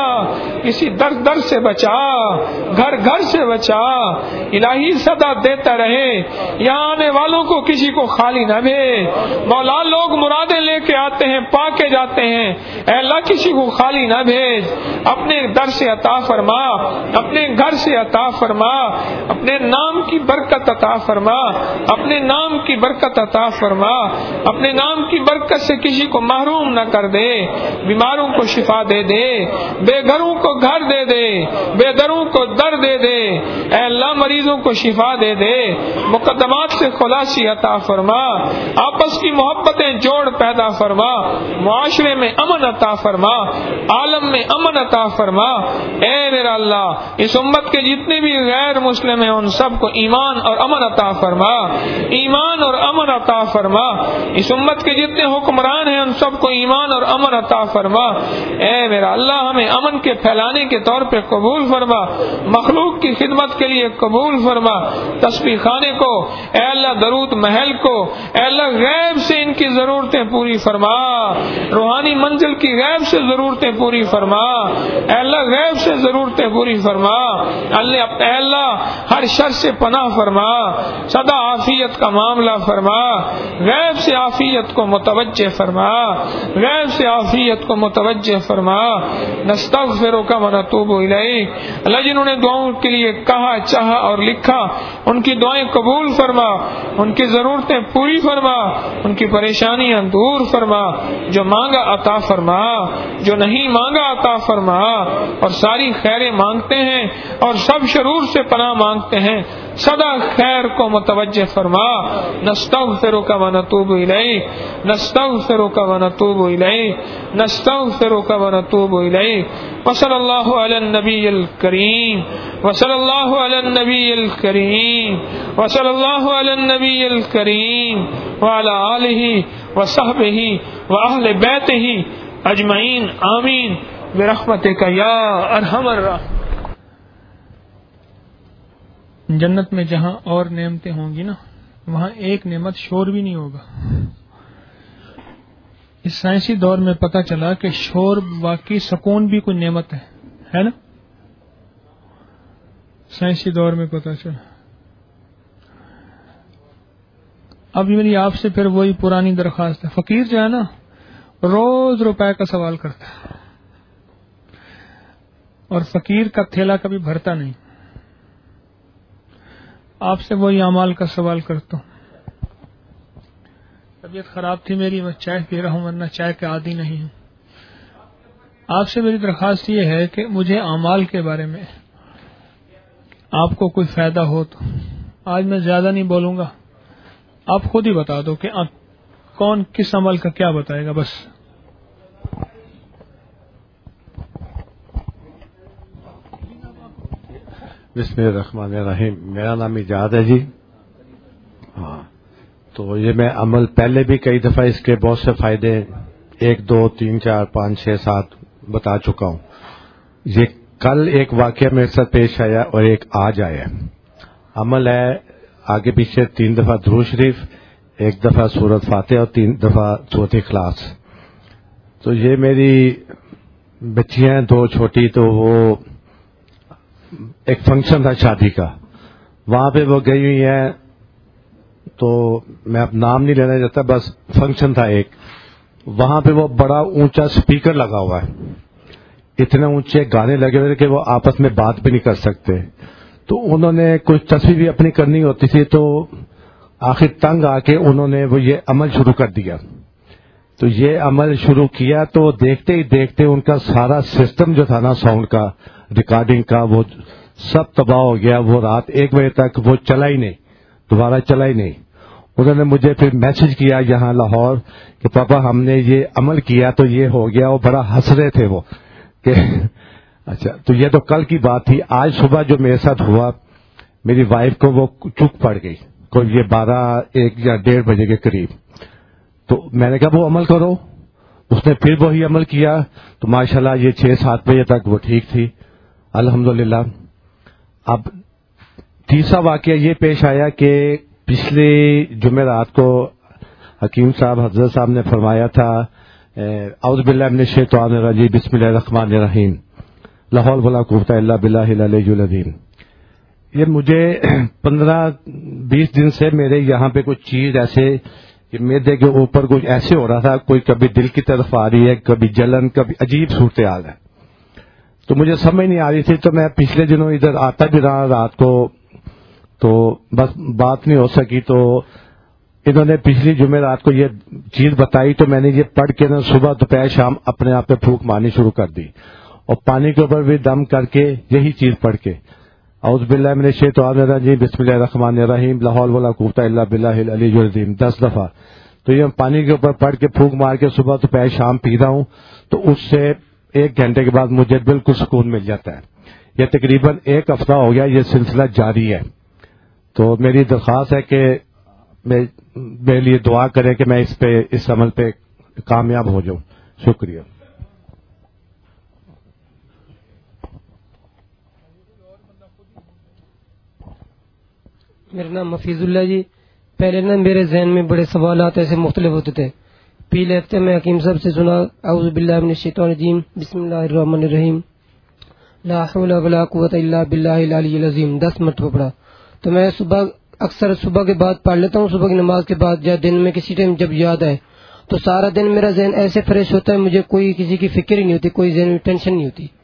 کسی در سے بچا, گھر گھر سے بچا. الہی صدا دیتا رہے, یہاں آنے والوں کو کسی کو خالی نہ بھیج مولا. لوگ مرادیں لے کے آتے ہیں, پا کے جاتے ہیں. اے اللہ کسی کو خالی نہ بھیج, اپنے در سے عطا فرما, اپنے گھر سے عطا فرما, اپنے نام کی برکت عطا فرما, اپنے نام کی برکت عطا فرما, اپنے نام کی برکت سے کسی کو محروم نہ کر دے. بیماروں کو شفا دے دے, بے گھروں کو گھر دے دے, بے دروں کو در دے دے. اے اللہ مریضوں کو شفا دے دے, مقدمات سے خلاصی عطا فرما, آپس کی محبتیں جوڑ پیدا فرما, معاشرے میں امن عطا فرما, عالم میں امن عطا فرما. اے میرا اللہ اس امت کے جتنے بھی غیر مسلم ہیں ان سب کو ایمان اور امن عطا فرما, ایمان اور امن عطا فرما. اس امت کے جتنے حکمران ہیں ان سب کو ایمان اور امن عطا فرما. اے میرا اللہ ہمیں امن کے پھیلانے کے طور پہ قبول فرما, مخلوق کی خدمت کے لیے قبول فرما. تسبیح خانے کو اے اللہ, درود محل کو اے اللہ غیب سے ان کی ضرورتیں پوری فرما, روحانی منزل کی غیب سے ضرورتیں پوری فرما. اے اللہ غیب سے ضرورتیں پوری فرما. اے اللہ ہر شر سے پناہ فرما, سدا عافیت کا معاملہ فرما, غیب سے عافیت کو متوجہ فرما, غیب سے عافیت کو متوجہ فرما. نستغفرک و نتوب الیک. اللہ جنہوں نے دعاؤں کے لیے کہا, چاہا اور لکھا ان کی دعائیں قبول فرما, ان کی ضرورتیں پوری فرما, ان کی پریشانیاں دور فرما. جو مانگا عطا فرما, جو نہیں مانگا عطا فرما. اور ساری خیریں مانگتے ہیں اور سب شرور سے پناہ مانگتے ہیں, سدا خیر کو متوجہ فرما. نستغفرک و نتوب الیک, نستغفرک و نتوب الیک, نستغفرک و نتوب الیک. وصلی اللہ علی النبی الکریم وصلی اللہ علی النبی الکریم وصلی اللہ علی النبی الکریم وعلی آلہ وصحبہ واہل بیتہ اجمعین آمین برحمتک یا ارحم الراحمین. جنت میں جہاں اور نعمتیں ہوں گی نا، وہاں ایک نعمت شور بھی نہیں ہوگا. اس سائنسی دور میں پتہ چلا کہ شور واقعی سکون بھی کوئی نعمت ہے نا. سائنسی دور میں پتہ چلا. اب میری آپ سے پھر وہی پرانی درخواست ہے. فقیر جو ہے نا روز روپے کا سوال کرتا ہے، اور فقیر کا تھیلا کبھی بھرتا نہیں. آپ سے وہی اعمال کا سوال کرتا ہوں. طبیعت خراب تھی میری، میں چائے پی رہا ہوں، ورنہ چائے کے عادی نہیں ہوں. آپ سے میری درخواست یہ ہے کہ مجھے اعمال کے بارے میں آپ کو کوئی فائدہ ہو تو. آج میں زیادہ نہیں بولوں گا، آپ خود ہی بتا دو کہ کون کس عمل کا کیا بتائے گا. بس بسم اللہ الرحمن الرحیم. میرا نام ایجاد ہے جی. ہاں، تو یہ میں عمل پہلے بھی کئی دفعہ اس کے بہت سے فائدے 1 2 3 4 5 6 7 بتا چکا ہوں. یہ کل ایک واقعہ میرے ساتھ پیش آیا اور ایک آج آیا. عمل ہے آگے پیچھے 3 دفعہ درود شریف، 1 دفعہ سورۃ فاتحہ اور 3 دفعہ سورۃ اخلاص. تو یہ میری بچیاں 2 چھوٹی، تو وہ ایک فنکشن تھا شادی کا، وہاں پہ وہ گئی ہوئی ہیں. تو میں اب نام نہیں لینا چاہتا، بس فنکشن تھا ایک. وہاں پہ وہ بڑا اونچا سپیکر لگا ہوا ہے، اتنے اونچے گانے لگے ہوئے کہ وہ آپس میں بات بھی نہیں کر سکتے. تو انہوں نے کچھ تصویر بھی اپنی کرنی ہوتی تھی، تو آخر تنگ آ کے انہوں نے وہ یہ عمل شروع کر دیا. تو یہ عمل شروع کیا تو دیکھتے ہی دیکھتے ان کا سارا سسٹم جو تھا نا ساؤنڈ کا، ریکارڈنگ کا، وہ سب تباہ ہو گیا. وہ رات 1 بجے تک وہ چلا ہی نہیں، دوبارہ چلا ہی نہیں. انہوں نے مجھے پھر میسج کیا یہاں لاہور کہ پاپا ہم نے یہ عمل کیا تو یہ ہو گیا. وہ بڑا ہنس رہے تھے وہ کہ اچھا. تو یہ تو کل کی بات تھی. آج صبح جو میرے ساتھ ہوا، میری وائف کو وہ چک پڑ گئی، کوئی یہ 12 1 یا 1:30 بجے کے قریب. تو میں نے کہا وہ عمل کرو. اس نے پھر وہی عمل کیا، تو ماشاءاللہ یہ 6 7 بجے تک وہ ٹھیک تھی الحمدللہ. اب تیسرا واقعہ یہ پیش آیا کہ پچھلے جمعرات کو حکیم صاحب حضرت صاحب نے فرمایا تھا اعوذ باللہ من الشیطان الرجیم بسم اللہ الرحمن الرحیم لا حول ولا قوت الا باللہ العلی العظیم. یہ مجھے 15-20 دن سے میرے یہاں پہ کچھ چیز ایسے کہ معدے کے اوپر کچھ ایسے ہو رہا تھا، کوئی کبھی دل کی طرف آ رہی ہے، کبھی جلن، کبھی عجیب صورتحال ہے. تو مجھے سمجھ نہیں آ رہی تھی. تو میں پچھلے دنوں ادھر آتا بھی رہا رات کو، تو بس بات نہیں ہو سکی. تو انہوں نے پچھلی جمعرات کو یہ چیز بتائی، تو میں نے یہ پڑھ کے نا صبح دوپہر شام اپنے آپ پہ پھونک مارنی شروع کر دی، اور پانی کے اوپر بھی دم کر کے یہی چیز پڑھ کے اعوذ باللہ من الشیطان الرجیم بسم اللہ الرحمن الرحیم لا حول ولا قوت الا باللہ العلی العظیم 10 دفعہ. تو یہ پانی کے اوپر پڑھ کے پھونک مار کے صبح دوپہر شام پی رہا ہوں. تو اس سے 1 گھنٹے کے بعد مجھے بالکل سکون مل جاتا ہے. یہ تقریباً 1 ہفتہ ہو گیا، یہ سلسلہ جاری ہے. تو میری درخواست ہے کہ میرے لیے دعا کریں کہ میں اس عمل پہ کامیاب ہو جاؤں. شکریہ. میرا نام حفیظ اللہ جی. پہلے نا میرے ذہن میں بڑے سوالات ایسے مختلف ہوتے تھے. پچھلے ہفتے میں حکیم صاحب سے سنا اعوذ باللہ من الشیطان الرجیم بسم اللہ الرحمن الرحیم لا حول ولا قوت الا باللہ العلی العظیم 10 مرتبہ پڑھا. تو میں اکثر صبح کے بعد پڑھ لیتا ہوں، صبح کی نماز کے بعد یا دن میں کسی ٹائم جب یاد آئے. تو سارا دن میرا ذہن ایسے فریش ہوتا ہے، مجھے کوئی کسی کی فکر ہی نہیں ہوتی، کوئی ذہن میں ٹینشن نہیں ہوتی.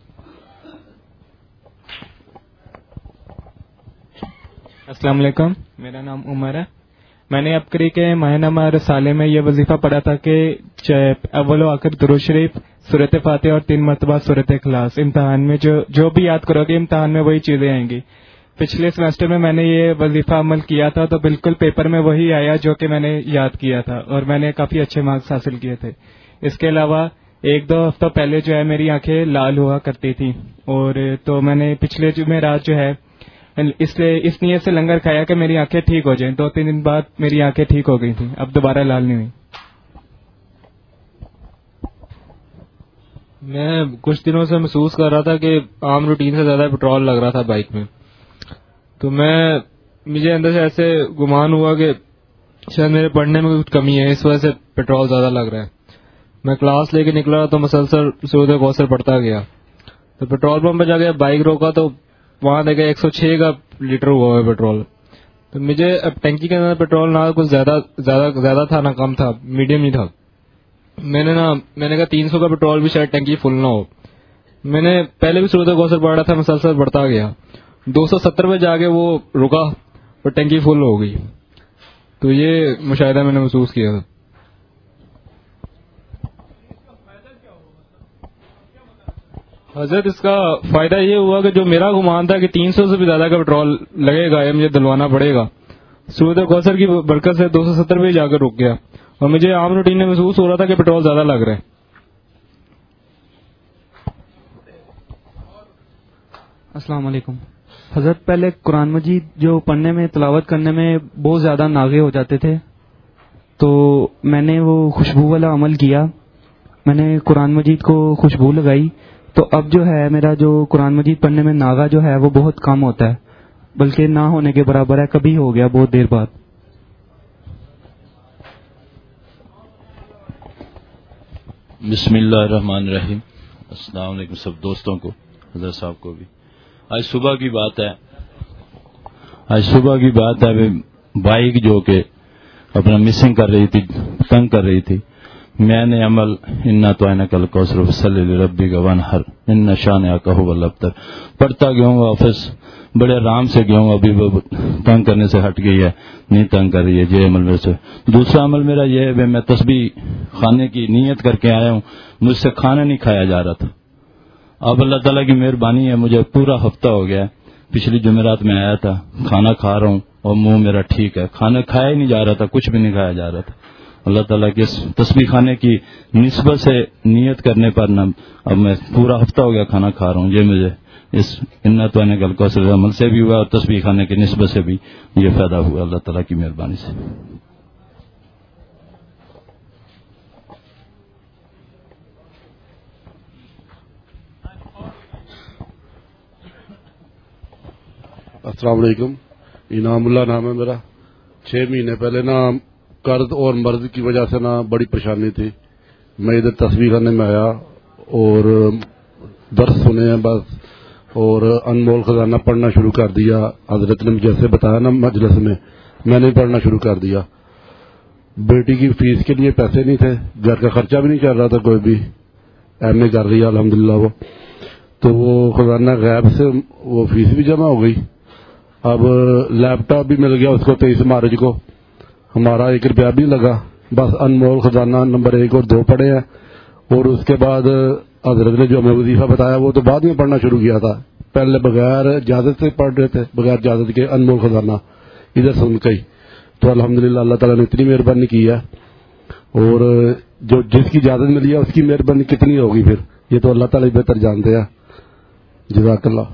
السلام علیکم، میرا نام عمر ہے. میں نے ابکری کے ماہنامہ رسالے میں یہ وظیفہ پڑھا تھا کہ اول و آخر درود شریف، سورۃ فاتحہ اور 3 مرتبہ سورۃ اخلاص. امتحان میں جو بھی یاد کرو گے امتحان میں وہی چیزیں آئیں گی. پچھلے سیمسٹر میں نے یہ وظیفہ عمل کیا تھا تو بالکل پیپر میں وہی آیا جو کہ میں نے یاد کیا تھا، اور میں نے کافی اچھے مارکس حاصل کیے تھے. اس کے علاوہ ایک دو ہفتہ پہلے جو ہے میری آنکھیں لال ہوا کرتی تھیں، اور تو میں نے پچھلے جمعرات جو ہے اس نیت سے لنگر کھایا کہ میری آنکھیں ٹھیک ہو جائیں. 2-3 دن بعد میری آنکھیں ٹھیک ہو گئی تھیں، اب دوبارہ لال نہیں ہوئی. میں کچھ دنوں سے محسوس کر رہا تھا کہ عام روٹین سے زیادہ پیٹرول لگ رہا تھا بائک میں، تو مجھے اندر سے ایسے گمان ہوا کہ شاید میرے پڑھنے میں کچھ کمی ہے، اس وجہ سے پیٹرول زیادہ لگ رہا ہے. میں کلاس لے کے نکلا تو مسلسل سورۃ کوثر پڑھتا گیا، تو پیٹرول پمپ پہ جا کے بائک روکا تو وہاں دیکھا 106 کا لیٹر ہوا ہے پیٹرول. تو مجھے اب ٹینکی کے اندر پیٹرول نہ کچھ زیادہ تھا نہ کم تھا، میڈیم ہی تھا. میں نے کہا 300 کا پیٹرول بھی شاید ٹینکی فل نہ ہو. میں نے پہلے بھی سورۃ کوثر پڑھ رہا تھا، مسلسل پڑھتا گیا. 270 پہ جا کے وہ رکا اور ٹینکی فل ہو گئی. تو یہ مشاہدہ میں نے محسوس کیا تھا. حضرت اس کا فائدہ یہ ہوا کہ جو میرا گمان تھا کہ 300 سے بھی زیادہ کا پیٹرول لگے گا یا مجھے دلوانا پڑے گا، سورۃ کوثر کی برکت سے 270 پہ جا کر رک گیا، اور مجھے عام روٹین میں محسوس ہو رہا تھا کہ پیٹرول زیادہ لگ رہا ہے. السلام علیکم حضرت. پہلے قرآن مجید جو پڑھنے میں تلاوت کرنے میں بہت زیادہ ناغے ہو جاتے تھے، تو میں نے وہ خوشبو والا عمل کیا. میں نے قرآن مجید کو خوشبو لگائی، تو اب جو ہے میرا جو قرآن مجید پڑھنے میں ناغا جو ہے وہ بہت کم ہوتا ہے، بلکہ نہ ہونے کے برابر ہے. کبھی ہو گیا بہت دیر بعد. بسم اللہ الرحمن الرحیم. السلام علیکم سب دوستوں کو، حضرت صاحب کو بھی. آج صبح کی بات ہے بائک جو کہ اپنا مسنگ کر رہی تھی، تنگ کر رہی تھی. میں نے عمل انا توئنک الکوثر فصلی لربک وانحر ان شانئک هو الابتر پڑھتا گیا ہوں. واپس بڑے آرام سے گیا ہوں. ابھی وہ تنگ کرنے سے ہٹ گئی ہے، نہیں تنگ کر رہی ہے. یہ عمل میرے سے. دوسرا عمل میرا یہ ہے، میں تسبیح کھانے کی نیت کر کے آیا ہوں. مجھ سے کھانا نہیں کھایا جا رہا تھا. اب اللہ تعالیٰ کی مہربانی ہے، مجھے پورا ہفتہ ہو گیا. پچھلی جمعرات میں آیا تھا، کھانا کھا رہا ہوں اور منہ میرا ٹھیک ہے. کھانا کھایا ہی نہیں جا رہا تھا، کچھ بھی نہیں کھایا جا رہا تھا. اللہ تعالیٰ کے تسبیح کھانے کی نسبت سے نیت کرنے پر اب میں پورا ہفتہ ہو گیا کھانا کھا رہا ہوں. یہ مجھے اس انا توئنک الکوثر عمل سے بھی ہوا اور تسبیح کھانے کی نسبت سے بھی یہ فائدہ ہوا اللہ تعالیٰ کی مہربانی سے. السلام علیکم. انعام اللہ نام ہے میرا. 6 مہینے پہلے قرض اور مرض کی وجہ سے بڑی پریشانی تھی. میں ادھر تصویر کرنے میں آیا اور درس سنے ہیں بس، اور انمول خزانہ پڑھنا شروع کر دیا. حضرت نے جیسے بتایا مجلس میں نے پڑھنا شروع کر دیا. بیٹی کی فیس کے لیے پیسے نہیں تھے، گھر کا خرچہ بھی نہیں چل رہا تھا کوئی بھی. ایم اے کر رہی ہے الحمدللہ وہ. تو وہ خزانہ غیب سے وہ فیس بھی جمع ہو گئی. اب لیپ ٹاپ بھی مل گیا اس کو 23 مارچ کو. ہمارا 1 روپیہ بھی لگا. بس انمول خزانہ نمبر 1 اور 2 پڑھے ہیں. اور اس کے بعد حضرت نے جو ہمیں وظیفہ بتایا وہ تو بعد میں پڑھنا شروع کیا تھا. پہلے بغیر اجازت سے پڑھ رہے تھے، بغیر اجازت کے انمول خزانہ ادھر سن کے ہی. تو الحمدللہ اللہ تعالیٰ نے اتنی مہربانی کی ہے، اور جو جس کی اجازت ملی ہے اس کی مہربانی کتنی ہوگی پھر یہ تو اللہ تعالیٰ بہتر جانتے ہیں. جزاک اللہ.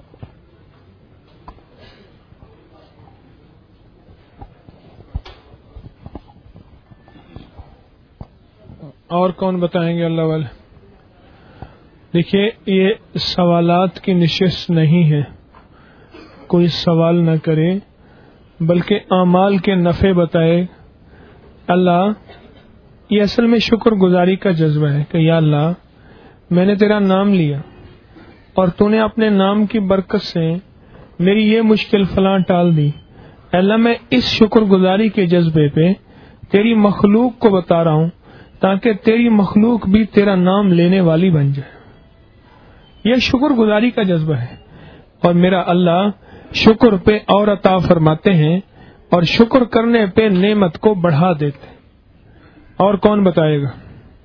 اور کون بتائیں گے اللہ والے؟ دیکھیے یہ سوالات کی نشست نہیں ہے، کوئی سوال نہ کرے بلکہ اعمال کے نفع بتائے. اللہ یہ اصل میں شکر گزاری کا جذبہ ہے کہ یا اللہ میں نے تیرا نام لیا اور تو نے اپنے نام کی برکت سے میری یہ مشکل فلاں ٹال دی. اللہ میں اس شکر گزاری کے جذبے پہ تیری مخلوق کو بتا رہا ہوں تاکہ تیری مخلوق بھی تیرا نام لینے والی بن جائے. یہ شکر گزاری کا جذبہ ہے، اور میرا اللہ شکر پہ اور عطا فرماتے ہیں اور شکر کرنے پہ نعمت کو بڑھا دیتے ہیں. اور کون بتائے گا؟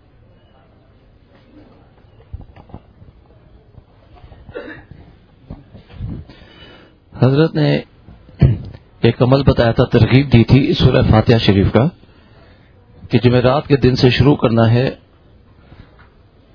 حضرت نے ایک عمل بتایا تھا، ترغیب دی تھی سورہ فاتحہ شریف کا، کہ جمعرات کے دن سے شروع کرنا ہے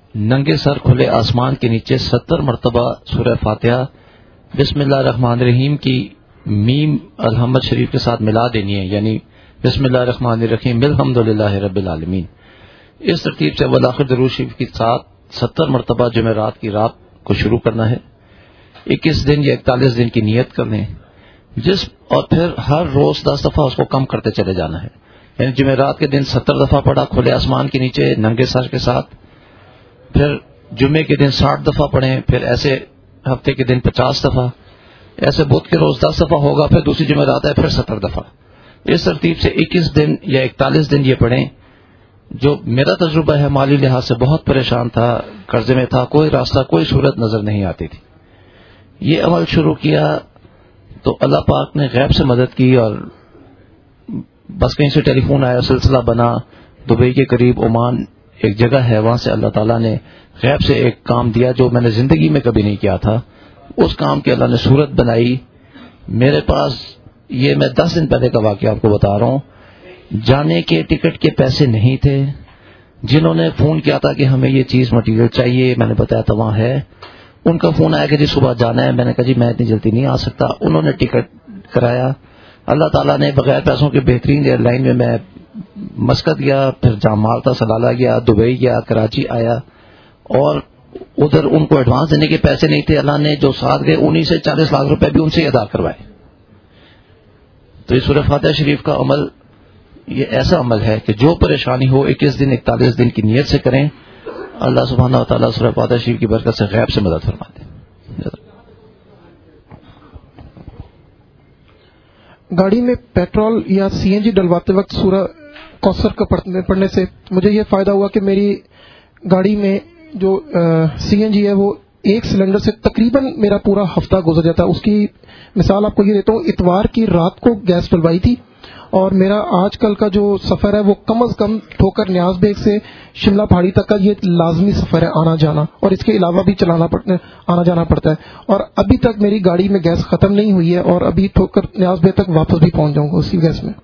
ننگے سر کھلے آسمان کے نیچے 70 مرتبہ سورہ فاتحہ بسم اللہ الرحمن الرحیم کی میم الحمد شریف کے ساتھ ملا دینی ہے، یعنی بسم اللہ الرحمن الرحیم الحمدللہ رب العالمین. اس ترتیب سے اول آخر درود شریف کے ساتھ 70 مرتبہ جمعرات کی رات کو شروع کرنا ہے. 21 دن یا 41 دن کی نیت کرنے، اور پھر ہر روز 10 دفعہ اس کو کم کرتے چلے جانا ہے. یعنی جمعرات کے دن 70 دفعہ پڑھا کھلے آسمان کے نیچے ننگے سر کے ساتھ، پھر جمعے کے دن 60 دفعہ پڑھیں، پھر ایسے ہفتے کے دن 50 دفعہ، ایسے بدھ کے روز 10 دفعہ ہوگا، پھر دوسری جمعرات ہے پھر 70 دفعہ. اس ترتیب سے 21 دن یا 41 دن یہ پڑھیں. جو میرا تجربہ ہے مالی لحاظ سے بہت پریشان تھا، قرضے میں تھا، کوئی راستہ کوئی صورت نظر نہیں آتی تھی. یہ عمل شروع کیا تو اللہ پاک نے غیب سے مدد کی، اور بس کہیں سے ٹیلی فون آیا، سلسلہ بنا. دبئی کے قریب عمان ایک جگہ ہے، وہاں سے اللہ تعالیٰ نے غیب سے ایک کام دیا جو میں نے زندگی میں کبھی نہیں کیا تھا. اس کام کی اللہ نے صورت بنائی. میرے پاس یہ میں 10 دن پہلے کا واقعہ آپ کو بتا رہا ہوں، جانے کے ٹکٹ کے پیسے نہیں تھے. جنہوں نے فون کیا تھا کہ ہمیں یہ چیز مٹیریل چاہیے، میں نے بتایا تھا وہاں ہے، ان کا فون آیا کہ جی صبح جانا ہے. میں نے کہا جی میں اتنی جلدی نہیں آ سکتا. انہوں نے ٹکٹ کرایا. اللہ تعالیٰ نے بغیر پیسوں کے بہترین ایئر لائن میں مسقط گیا، پھر جام مالٹا سلالہ گیا، دبئی گیا، کراچی آیا، اور ادھر ان کو ایڈوانس دینے کے پیسے نہیں تھے. اللہ نے جو ساتھ گئے 19 سے 40 لاکھ روپے بھی ان سے ادا کروائے. تو یہ سورہ فاتحہ شریف کا عمل یہ ایسا عمل ہے کہ جو پریشانی ہو 21 دن 41 دن کی نیت سے کریں، اللہ سبحانہ و تعالیٰ سورہ فاتحہ شریف کی برکت سے غیب سے مدد فرما دے. گاڑی میں پیٹرول یا سی این جی ڈلواتے وقت سورہ کوثر کا پڑھنے سے مجھے یہ فائدہ ہوا کہ میری گاڑی میں جو سی این جی ہے وہ ایک سلنڈر سے تقریباً میرا پورا ہفتہ گزر جاتا. اس کی مثال آپ کو یہ دیتا ہوں، اتوار کی رات کو گیس ڈلوائی تھی، اور میرا آج کل کا جو سفر ہے وہ کم از کم ٹھوکر نیاز بیگ سے شملہ پہاڑی تک کا یہ لازمی سفر ہے، آنا جانا، اور اس کے علاوہ بھی آنا جانا پڑتا ہے. اور ابھی تک میری گاڑی میں گیس ختم نہیں ہوئی ہے، اور ابھی ٹھوکر نیاز بیگ تک واپس بھی پہنچ جاؤں گا اسی گیس میں.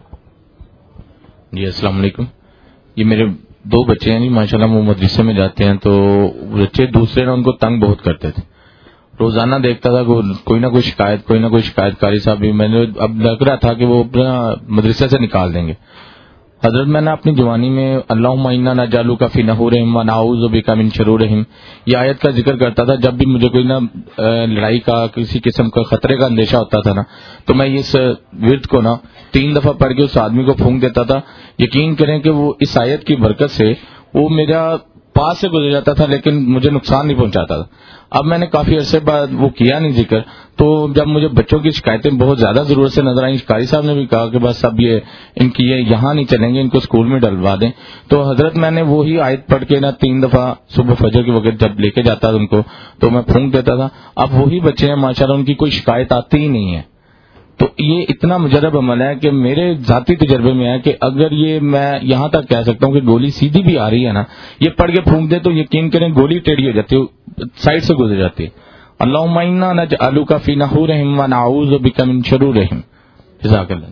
جی السلام علیکم. یہ میرے 2 بچے ہیں جی، ماشاءاللہ وہ مدرسے میں جاتے ہیں. تو بچے دوسرے نے ان کو تنگ بہت کرتے تھے. روزانہ دیکھتا تھا کوئی نہ کوئی شکایت کاری صاحب بھی. میں نے اب لگ رہا تھا کہ وہ اپنا مدرسے سے نکال دیں گے. حضرت میں نے اپنی جوانی میں اللہم انا نجعلک فی نحورہم ونعوذ بک من شرورہم یہ آیت کا ذکر کرتا تھا. جب بھی مجھے کوئی نہ لڑائی کا کسی قسم کا خطرے کا اندیشہ ہوتا تھا نا، تو میں اس ورد کو نا 3 دفعہ پڑھ کے اس آدمی کو پھونک دیتا تھا. یقین کریں کہ وہ اس آیت کی برکت سے وہ میرا پاس سے گزر جاتا تھا، لیکن مجھے نقصان نہیں پہنچاتا تھا. اب میں نے کافی عرصے بعد وہ کیا نہیں ذکر. تو جب مجھے بچوں کی شکایتیں بہت زیادہ ضرورت سے نظر آئیں، قاری صاحب نے بھی کہا کہ بس اب یہ ان کی یہ یہاں نہیں چلیں گے، ان کو اسکول میں ڈلوا دیں. تو حضرت میں نے وہی آیت پڑھ کے نا 3 دفعہ صبح فجر کے وقت جب لے کے جاتا تھا ان کو، تو میں پھونک دیتا تھا. اب وہی بچے ہیں ماشاءاللہ، ان کی کوئی شکایت آتی ہی نہیں ہے. تو یہ اتنا مجرب عمل ہے کہ میرے ذاتی تجربے میں ہے کہ اگر یہ میں یہاں تک کہہ سکتا ہوں کہ گولی سیدھی بھی آ رہی ہے نا، یہ پڑھ کے پھونک دے تو یقین کریں گولی ٹیڑھی ہو جاتی ہے، سائڈ سے گزر جاتی ہے. اللہم انا نجعلک فی نحورہم ونعوذ بک من شرورہم. جزاک اللہ.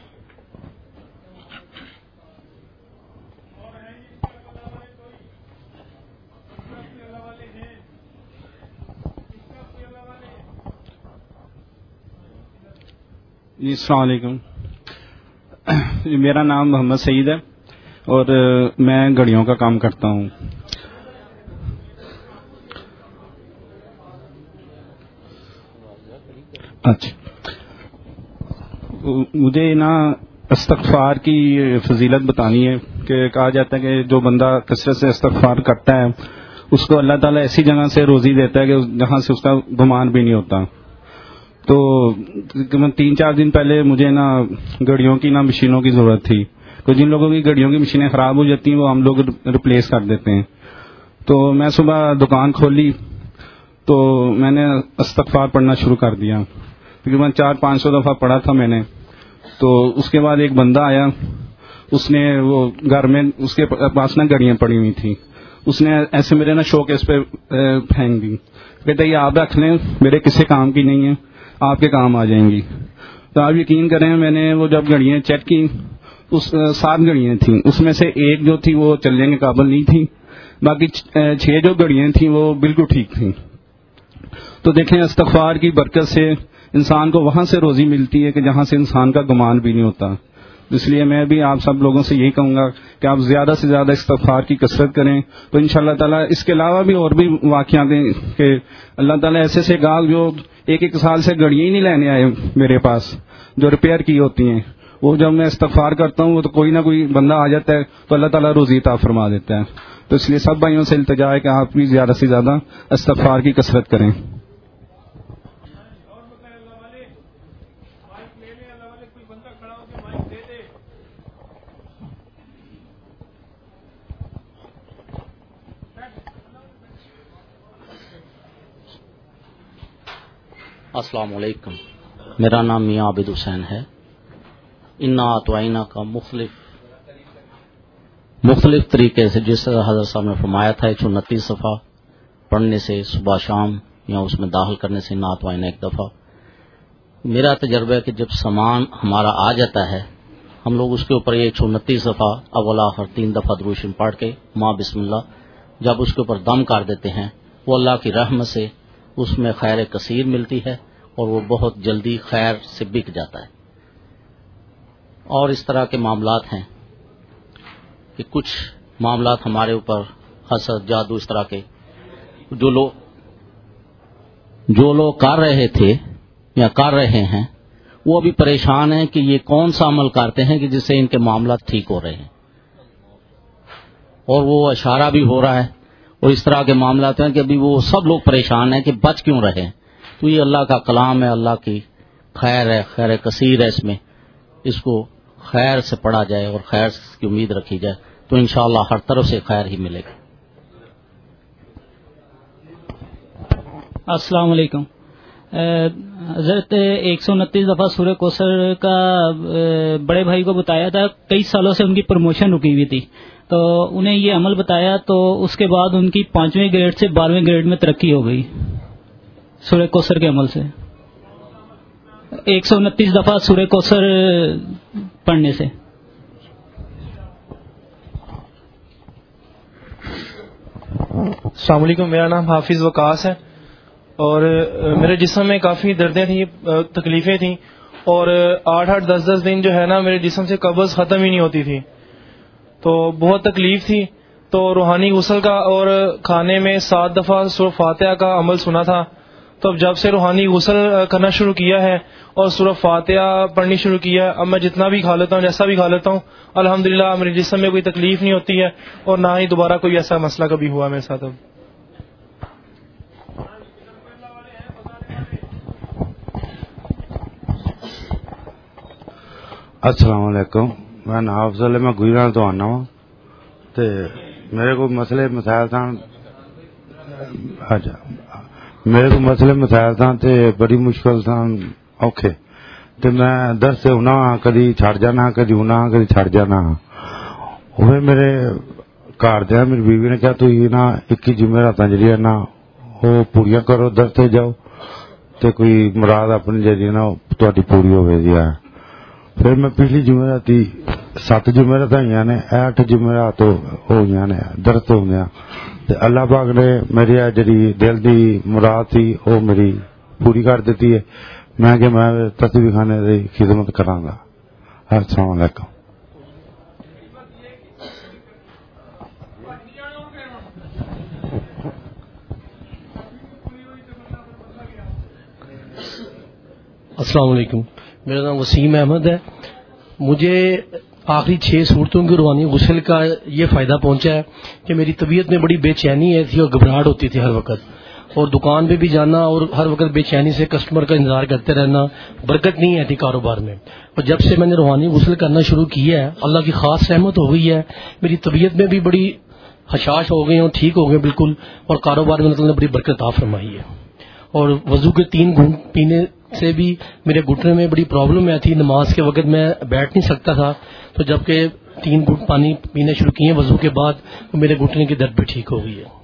جی السلام علیکم. میرا نام محمد سعید ہے اور میں گھڑیوں کا کام کرتا ہوں. اچھا، مجھے نا استغفار کی فضیلت بتانی ہے کہ کہا جاتا ہے کہ جو بندہ کثرت سے استغفار کرتا ہے اس کو اللہ تعالیٰ ایسی جگہ سے روزی دیتا ہے کہ جہاں سے اس کا گمان بھی نہیں ہوتا. تو 3-4 دن پہلے مجھے نا گھڑیوں کی نا مشینوں کی ضرورت تھی. تو جن لوگوں کی گھڑیوں کی مشینیں خراب ہو جاتی ہیں وہ ہم لوگ ریپلیس کر دیتے ہیں. تو میں صبح دکان کھولی تو میں نے استغفار پڑھنا شروع کر دیا. تقریباً 400-500 دفعہ پڑھا تھا میں نے. تو اس کے بعد ایک بندہ آیا، اس نے وہ گھر میں اس کے پاس نا گھڑیاں پڑی ہوئی تھیں، اس نے ایسے میرے نا شوکیس پہ پھینک دی. کہتے یہ آپ رکھ لیں، میرے کسی کام کی نہیں ہے، آپ کے کام آ جائیں گی. تو آپ یقین کریں میں نے وہ جب گھڑیاں چیک کی، 7 گھڑیاں تھیں، اس میں سے ایک جو تھی وہ چلنے کے قابل نہیں تھی، باقی 6 جو گھڑیاں تھیں وہ بالکل ٹھیک تھیں. تو دیکھیں استغفار کی برکت سے انسان کو وہاں سے روزی ملتی ہے کہ جہاں سے انسان کا گمان بھی نہیں ہوتا. اس لیے میں بھی آپ سب لوگوں سے یہی کہوں گا کہ آپ زیادہ سے زیادہ استغفار کی کثرت کریں. تو انشاءاللہ تعالیٰ اس کے علاوہ بھی اور بھی واقعات ہیں کہ اللہ تعالیٰ ایسے سے گاہک جو 1 سال سے گھڑیاں ہی نہیں لینے آئے میرے پاس جو ریپیئر کی ہوتی ہیں, وہ جب میں استغفار کرتا ہوں وہ تو کوئی نہ کوئی بندہ آ جاتا ہے تو اللہ تعالیٰ روزی عطا فرما دیتا ہے. تو اس لیے سب بھائیوں سے التجا ہے کہ آپ بھی زیادہ سے زیادہ استغفار کی کثرت کریں. السلام علیکم. میرا نام میاں عابد حسین ہے. انا اطوائنا کا مختلف طریقے سے جس طرح حضرت صاحب نے فرمایا تھا 129 صفحہ پڑھنے سے صبح شام یا اس میں داخل کرنے سے انا اطوائنا 1 دفعہ. میرا تجربہ ہے کہ جب سامان ہمارا آ جاتا ہے ہم لوگ اس کے اوپر یہ 129 دفعہ اول آخر 3 دفعہ درود شریف پڑھ کے ماں بسم اللہ جب اس کے اوپر دم کر دیتے ہیں وہ اللہ کی رحمت سے اس میں خیر کثیر ملتی ہے اور وہ بہت جلدی خیر سے بک جاتا ہے. اور اس طرح کے معاملات ہیں کہ کچھ معاملات ہمارے اوپر حسد جادو اس طرح کے جو لوگ کر رہے تھے یا کر رہے ہیں وہ ابھی پریشان ہیں کہ یہ کون سا عمل کرتے ہیں کہ جس سے ان کے معاملات ٹھیک ہو رہے ہیں, اور وہ اشارہ بھی ہو رہا ہے اور اس طرح کے معاملات ہیں کہ ابھی وہ سب لوگ پریشان ہیں کہ بچ کیوں رہے. تو یہ اللہ کا کلام ہے, اللہ کی خیر ہے, خیر کثیر ہے, اس میں اس کو خیر سے پڑھا جائے اور خیر کی امید رکھی جائے تو انشاءاللہ ہر طرف سے خیر ہی ملے گا. السلام علیکم. حضرت 129 دفعہ سورہ کوثر کا بڑے بھائی کو بتایا تھا. کئی سالوں سے ان کی پروموشن رکی ہوئی تھی تو انہیں یہ عمل بتایا تو اس کے بعد ان کی 5ویں گریڈ سے 12ویں گریڈ میں ترقی ہو گئی سورہ کوثر کے عمل سے. 129 دفعہ سورہ کوثر پڑھنے سے. السلام علیکم. میرا نام حافظ وقاص ہے اور میرے جسم میں کافی دردیں تھیں, تکلیفیں تھیں اور 8-8 10-10 دن جو ہے نا میرے جسم سے قبض ختم ہی نہیں ہوتی تھی تو بہت تکلیف تھی. تو روحانی غسل کا اور کھانے میں 7 دفعہ سورہ فاتحہ کا عمل سنا تھا. تو اب جب سے روحانی غسل کرنا شروع کیا ہے اور سورہ فاتحہ پڑھنی شروع کیا ہے اب میں جتنا بھی کھا لیتا ہوں جیسا بھی کھا لیتا ہوں الحمدللہ میرے جسم میں کوئی تکلیف نہیں ہوتی ہے اور نہ ہی دوبارہ کوئی ایسا مسئلہ کبھی ہوا میرے ساتھ. اب السلام علیکم. میں افضل میں گجرات تو آنا ہوں تے میرے کو مسئلے مسائل تھا تے بڑی مشکل تھا اوکھے تے میں در سے ہونا کدی چھڑ جانا کدی ہونا کدی چھڑ جانا. وہ میرے گھر دیا میری بیوی نے کہا تو یہ نا 21 جمعراتاں جڑیاں نا وہ پوریاں کرو در سے جاؤ تے کوئی مراد اپنی جڑی نا تہاڈی پوری ہوے جی. پھر میں پچھلی جمعرات 7 جمعرات ہوئی نے 8 جمعرات ہوئی نے درد ہوندیاں تے اللہ پاک نے میری جڑی دل دی مراد تھی وہ میری پوری کر دیتی ہے. میں کہ میں تصویر خانے دی خدمت کراں گا. السلام علیکم. السلام علیکم. میرا نام وسیم احمد ہے. مجھے آخری 6 صورتوں کی روحانی غسل کا یہ فائدہ پہنچا ہے کہ میری طبیعت میں بڑی بے چینی ہے تھی اور گھبراہٹ ہوتی تھی ہر وقت اور دکان پہ بھی جانا اور ہر وقت بے چینی سے کسٹمر کا انتظار کرتے رہنا. برکت نہیں آتی کاروبار میں. اور جب سے میں نے روحانی غسل کرنا شروع کیا ہے اللہ کی خاص رحمت ہو گئی ہے. میری طبیعت میں بھی بڑی حشاش ہو گئی اور ٹھیک ہو گئے بالکل اور کاروبار میں اللہ نے بڑی برکت عطا فرمائی ہے. اور وضو کے 3 گھونٹ پینے سے بھی میرے گھٹنے میں بڑی پرابلم آتی. نماز کے وقت میں بیٹھ نہیں سکتا تھا تو جب کہ 3 گھونٹ پانی پینے شروع کیے وضو کے بعد میرے گھٹنے کی درد بھی ٹھیک ہو گئی ہے.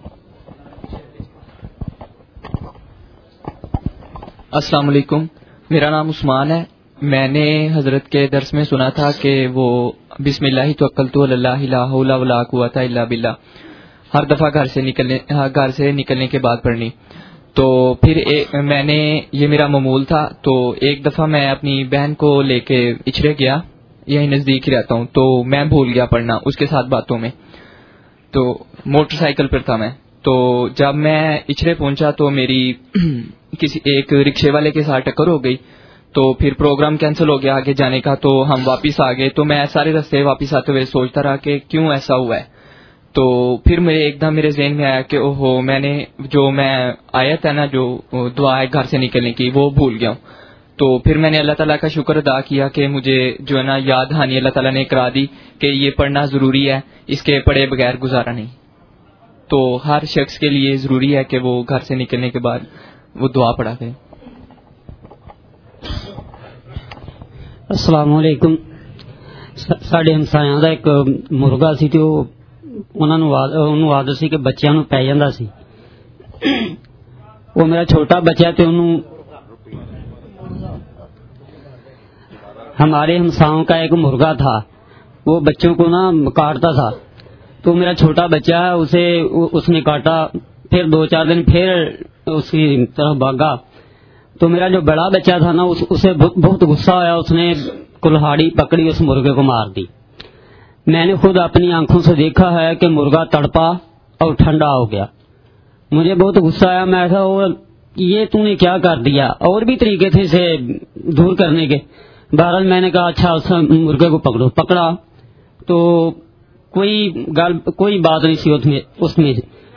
السلام علیکم. میرا نام عثمان ہے. میں نے حضرت کے درس میں سنا تھا کہ وہ بسم اللہ توکلت علی اللہ لا حول ولا قوت الا باللہ ہر دفعہ گھر سے نکلنے کے بعد پڑھنی. تو پھر میں نے یہ میرا معمول تھا. تو ایک دفعہ میں اپنی بہن کو لے کے اچھرے گیا, یہی نزدیک ہی رہتا ہوں, تو میں بھول گیا پڑھنا اس کے ساتھ باتوں میں. تو موٹر سائیکل پر تھا میں. تو جب میں اچھرے پہنچا تو میری کسی ایک رکشے والے کے ساتھ ٹکر ہو گئی. تو پھر پروگرام کینسل ہو گیا آگے جانے کا. تو ہم واپس آ گئے. تو میں سارے راستے واپس آتے ہوئے سوچتا رہا کہ کیوں ایسا ہوا ہے. تو پھر ایک دم میرے ذہن میں آیا کہ اوہو, میں نے جو میں آیت ہے نا جو دعا ہے گھر سے نکلنے کی, وہ بھول گیا ہوں. تو پھر میں نے اللہ تعالیٰ کا شکر ادا کیا کہ مجھے جو ہے نا یاد دہانی اللہ تعالیٰ نے کرا دی کہ یہ پڑھنا ضروری ہے, اس کے پڑھے بغیر گزارا نہیں. تو ہر شخص کے لیے ضروری ہے کہ وہ گھر سے نکلنے کے بعد وہ دعا پڑھا کرے. السلام علیکم. ਸਾਡੇ ਹਮਸਾਇਆਂ ਦਾ ਇੱਕ ਮੁਰਗਾ ਸੀ ਤੇ ਉਹਨੂੰ ਆਦਤ ਸੀ ਕਿ ਬੱਚਿਆਂ ਨੂੰ ਪੈ ਜਾਂਦਾ ਸੀ. ਉਹ ਮੇਰਾ ਛੋਟਾ ਬੱਚਾ ਤੇ ਉਹਨੂੰ ہمارے ہمساؤں کا ایک مرغا تھا, وہ بچوں کو نا کاٹتا تھا. تو میرا چھوٹا بچہ ہے اس نے کاٹا. پھر 2-4 دن پھر اس کی طرف بھاگا. تو میرا جو بڑا بچہ تھا نا اسے بہت غصہ آیا. اس نے کلہاڑی پکڑی, اس مرغے کو مار دی. میں نے خود اپنی آنکھوں سے دیکھا ہے کہ مرغا تڑپا اور ٹھنڈا ہو گیا. مجھے بہت غصہ آیا. میں کہا یہ تو نے کیا کر دیا. اور بھی طریقے تھے اسے دور کرنے کے. بہرحال میں نے کہا اچھا اس مرغے کو پکڑا تو کوئی بات نہیں سی اس میں.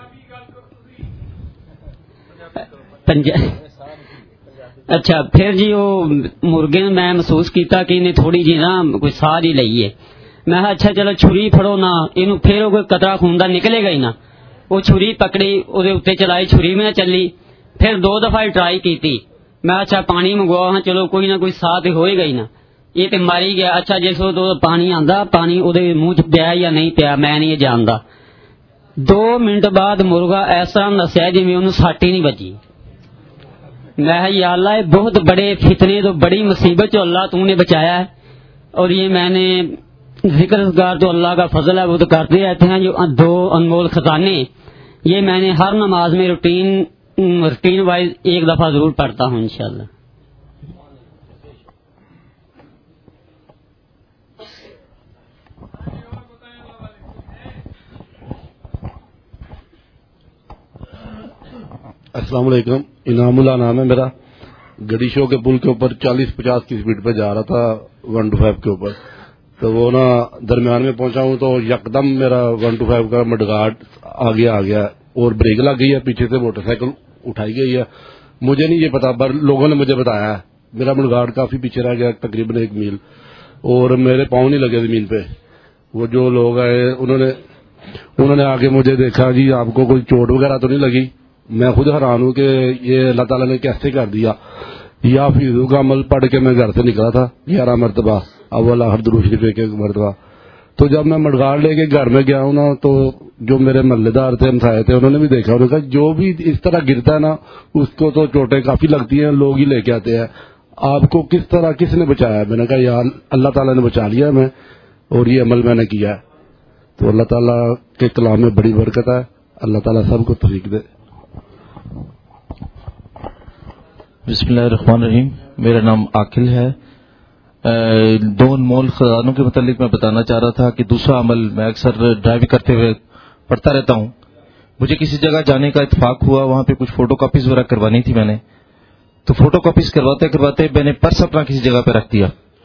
اچھا پھر جی وہ مرغے میں محسوس کیتا کہ انہیں تھوڑی جی نا کوئی ساہ جی لئی ہے. میں اچھا چلو چھری پھڑو نا, یہ پھر کوئی قطرہ خون دا نکلے گا ہی نا. وہ چھری پکڑی, وہ اتنے چلائی, چھری میں چلی. پھر 2 دفعہ ٹرائی کی. میں اچھا پانی منگواؤ, ہاں چلو کوئی نہ کوئی ساتھ ہوئے گا ہی نا. یہ تو مر ہی گیا. اچھا جس تو پانی آندا, پانی وہ منہ چ پیا یا نہیں پیا میں نہیں جانتا. 2 منٹ بعد مرغا اس طرح نسیا جی انہوں سٹ ہی نہیں بجی. میں یا اللہ یہ بہت بڑے فتنے تو بڑی مصیبت جو اللہ تو نے بچایا ہے. اور یہ میں نے ذکر گار تو اللہ کا فضل ہے وہ تو کرتے رہتے ہیں. جو 2 انمول خزانے یہ میں نے ہر نماز میں روٹین وائز ایک دفعہ ضرور پڑھتا ہوں انشاءاللہ. السلام علیکم. انعام اللہ نام ہے میرا. گڑی شو کے پل کے اوپر 40-50 کی سپیڈ پہ جا رہا تھا 125 کے اوپر. تو وہ نا درمیان میں پہنچا ہوں تو یکدم میرا 125 کا مڈگارڈ آگے آ گیا اور بریک لگ گئی ہے. پیچھے سے موٹر سائیکل اٹھائی گئی ہے. مجھے نہیں یہ پتا پر لوگوں نے مجھے بتایا ہے. میرا مڈگارڈ کافی پیچھے رہ گیا تقریباً 1 میل اور میرے پاؤں نہیں لگے زمین پہ. وہ جو لوگ آئے انہوں نے آگے مجھے دیکھا جی آپ کو کوئی چوٹ وغیرہ تو نہیں لگی. میں خود حیران ہوں کہ یہ اللہ تعالیٰ نے کیسے کر دیا. یا فیضو کا عمل پڑھ کے میں گھر سے نکلا تھا 11 مرتبہ اول آخر درود شریف 1 مرتبہ. تو جب میں مڈگار لے کے گھر میں گیا ہوں نا تو جو میرے محلے دار تھے ہمسائے تھے انہوں نے بھی دیکھا. انہوں نے کہا جو بھی اس طرح گرتا ہے نا اس کو تو چوٹیں کافی لگتی ہیں, لوگ ہی لے کے آتے ہیں. آپ کو کس طرح کس نے بچایا؟ میں نے کہا یا اللہ تعالیٰ نے بچا لیا میں اور یہ عمل میں نے کیا ہے. تو اللہ تعالیٰ کے کلام میں بڑی برکت ہے. اللہ تعالیٰ سب کو توفیق دے. بسم اللہ الرحمن الرحیم. میرا نام عاقل ہے. 2 انمول خزانوں کے متعلق میں بتانا چاہ رہا تھا کہ دوسرا عمل میں اکثر ڈرائیو کرتے ہوئے پڑھتا رہتا ہوں. مجھے کسی جگہ جانے کا اتفاق ہوا, وہاں پہ کچھ فوٹو کاپیز وغیرہ کروانی تھی میں نے. تو فوٹو کاپیز کرواتے میں نے پرس اپنا کسی جگہ پہ رکھ دیا.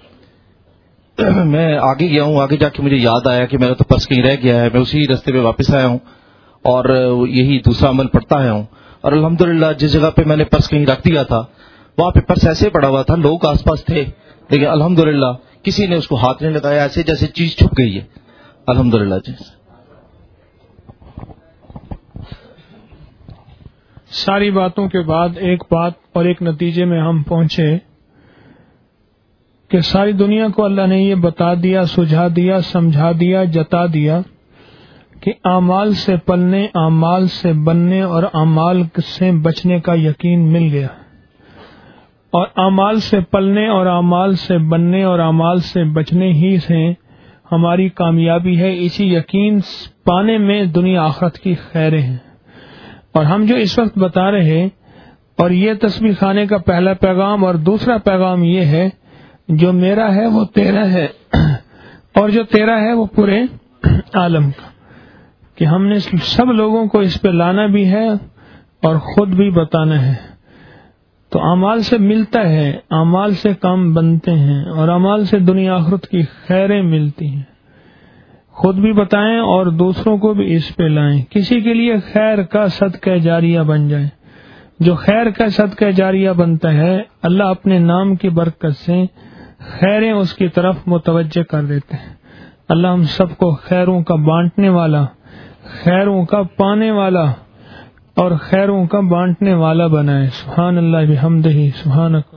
میں آگے گیا ہوں, آگے جا کے مجھے یاد آیا کہ میرا تو پرس کہیں رہ گیا ہے. میں اسی راستے پہ واپس آیا ہوں اور یہی دوسرا عمل پڑھتا آیا ہوں. اور الحمدللہ جس جگہ پہ میں نے پرس کہیں رکھ دیا تھا وہاں پہ پرس ایسے پڑا ہوا تھا, لوگ آس پاس تھے لیکن الحمدللہ کسی نے اس کو ہاتھ نہیں لگایا, ایسے جیسے چیز چھپ گئی ہے. الحمدللہ جی. ساری باتوں کے بعد ایک بات اور ایک نتیجے میں ہم پہنچے کہ ساری دنیا کو اللہ نے یہ بتا دیا, سجھا دیا, سمجھا دیا, جتا دیا کہ اعمال سے پلنے, اعمال سے بننے اور اعمال سے بچنے کا یقین مل گیا. اور اعمال سے پلنے اور اعمال سے بننے اور اعمال سے بچنے ہی سے ہماری کامیابی ہے، اسی یقین پانے میں دنیا آخرت کی خیریں ہیں۔ اور ہم جو اس وقت بتا رہے، اور یہ تسبیح خانے کا پہلا پیغام، اور دوسرا پیغام یہ ہے جو میرا ہے وہ تیرا ہے، اور جو تیرا ہے وہ پورے عالم کا، کہ ہم نے سب لوگوں کو اس پہ لانا بھی ہے اور خود بھی بتانا ہے۔ تو اعمال سے ملتا ہے، اعمال سے کام بنتے ہیں، اور اعمال سے دنیا آخرت کی خیریں ملتی ہیں۔ خود بھی بتائیں اور دوسروں کو بھی اس پہ لائیں، کسی کے لیے خیر کا صدقہ جاریہ بن جائے۔ جو خیر کا صدقہ جاریہ بنتا ہے، اللہ اپنے نام کی برکت سے خیریں اس کی طرف متوجہ کر دیتے ہیں۔ اللہ ہم سب کو خیروں کا بانٹنے والا، خیروں کا پانے والا اور خیروں کا بانٹنے والا بنائے۔ سبحان اللہ بحمدہ، سبحانک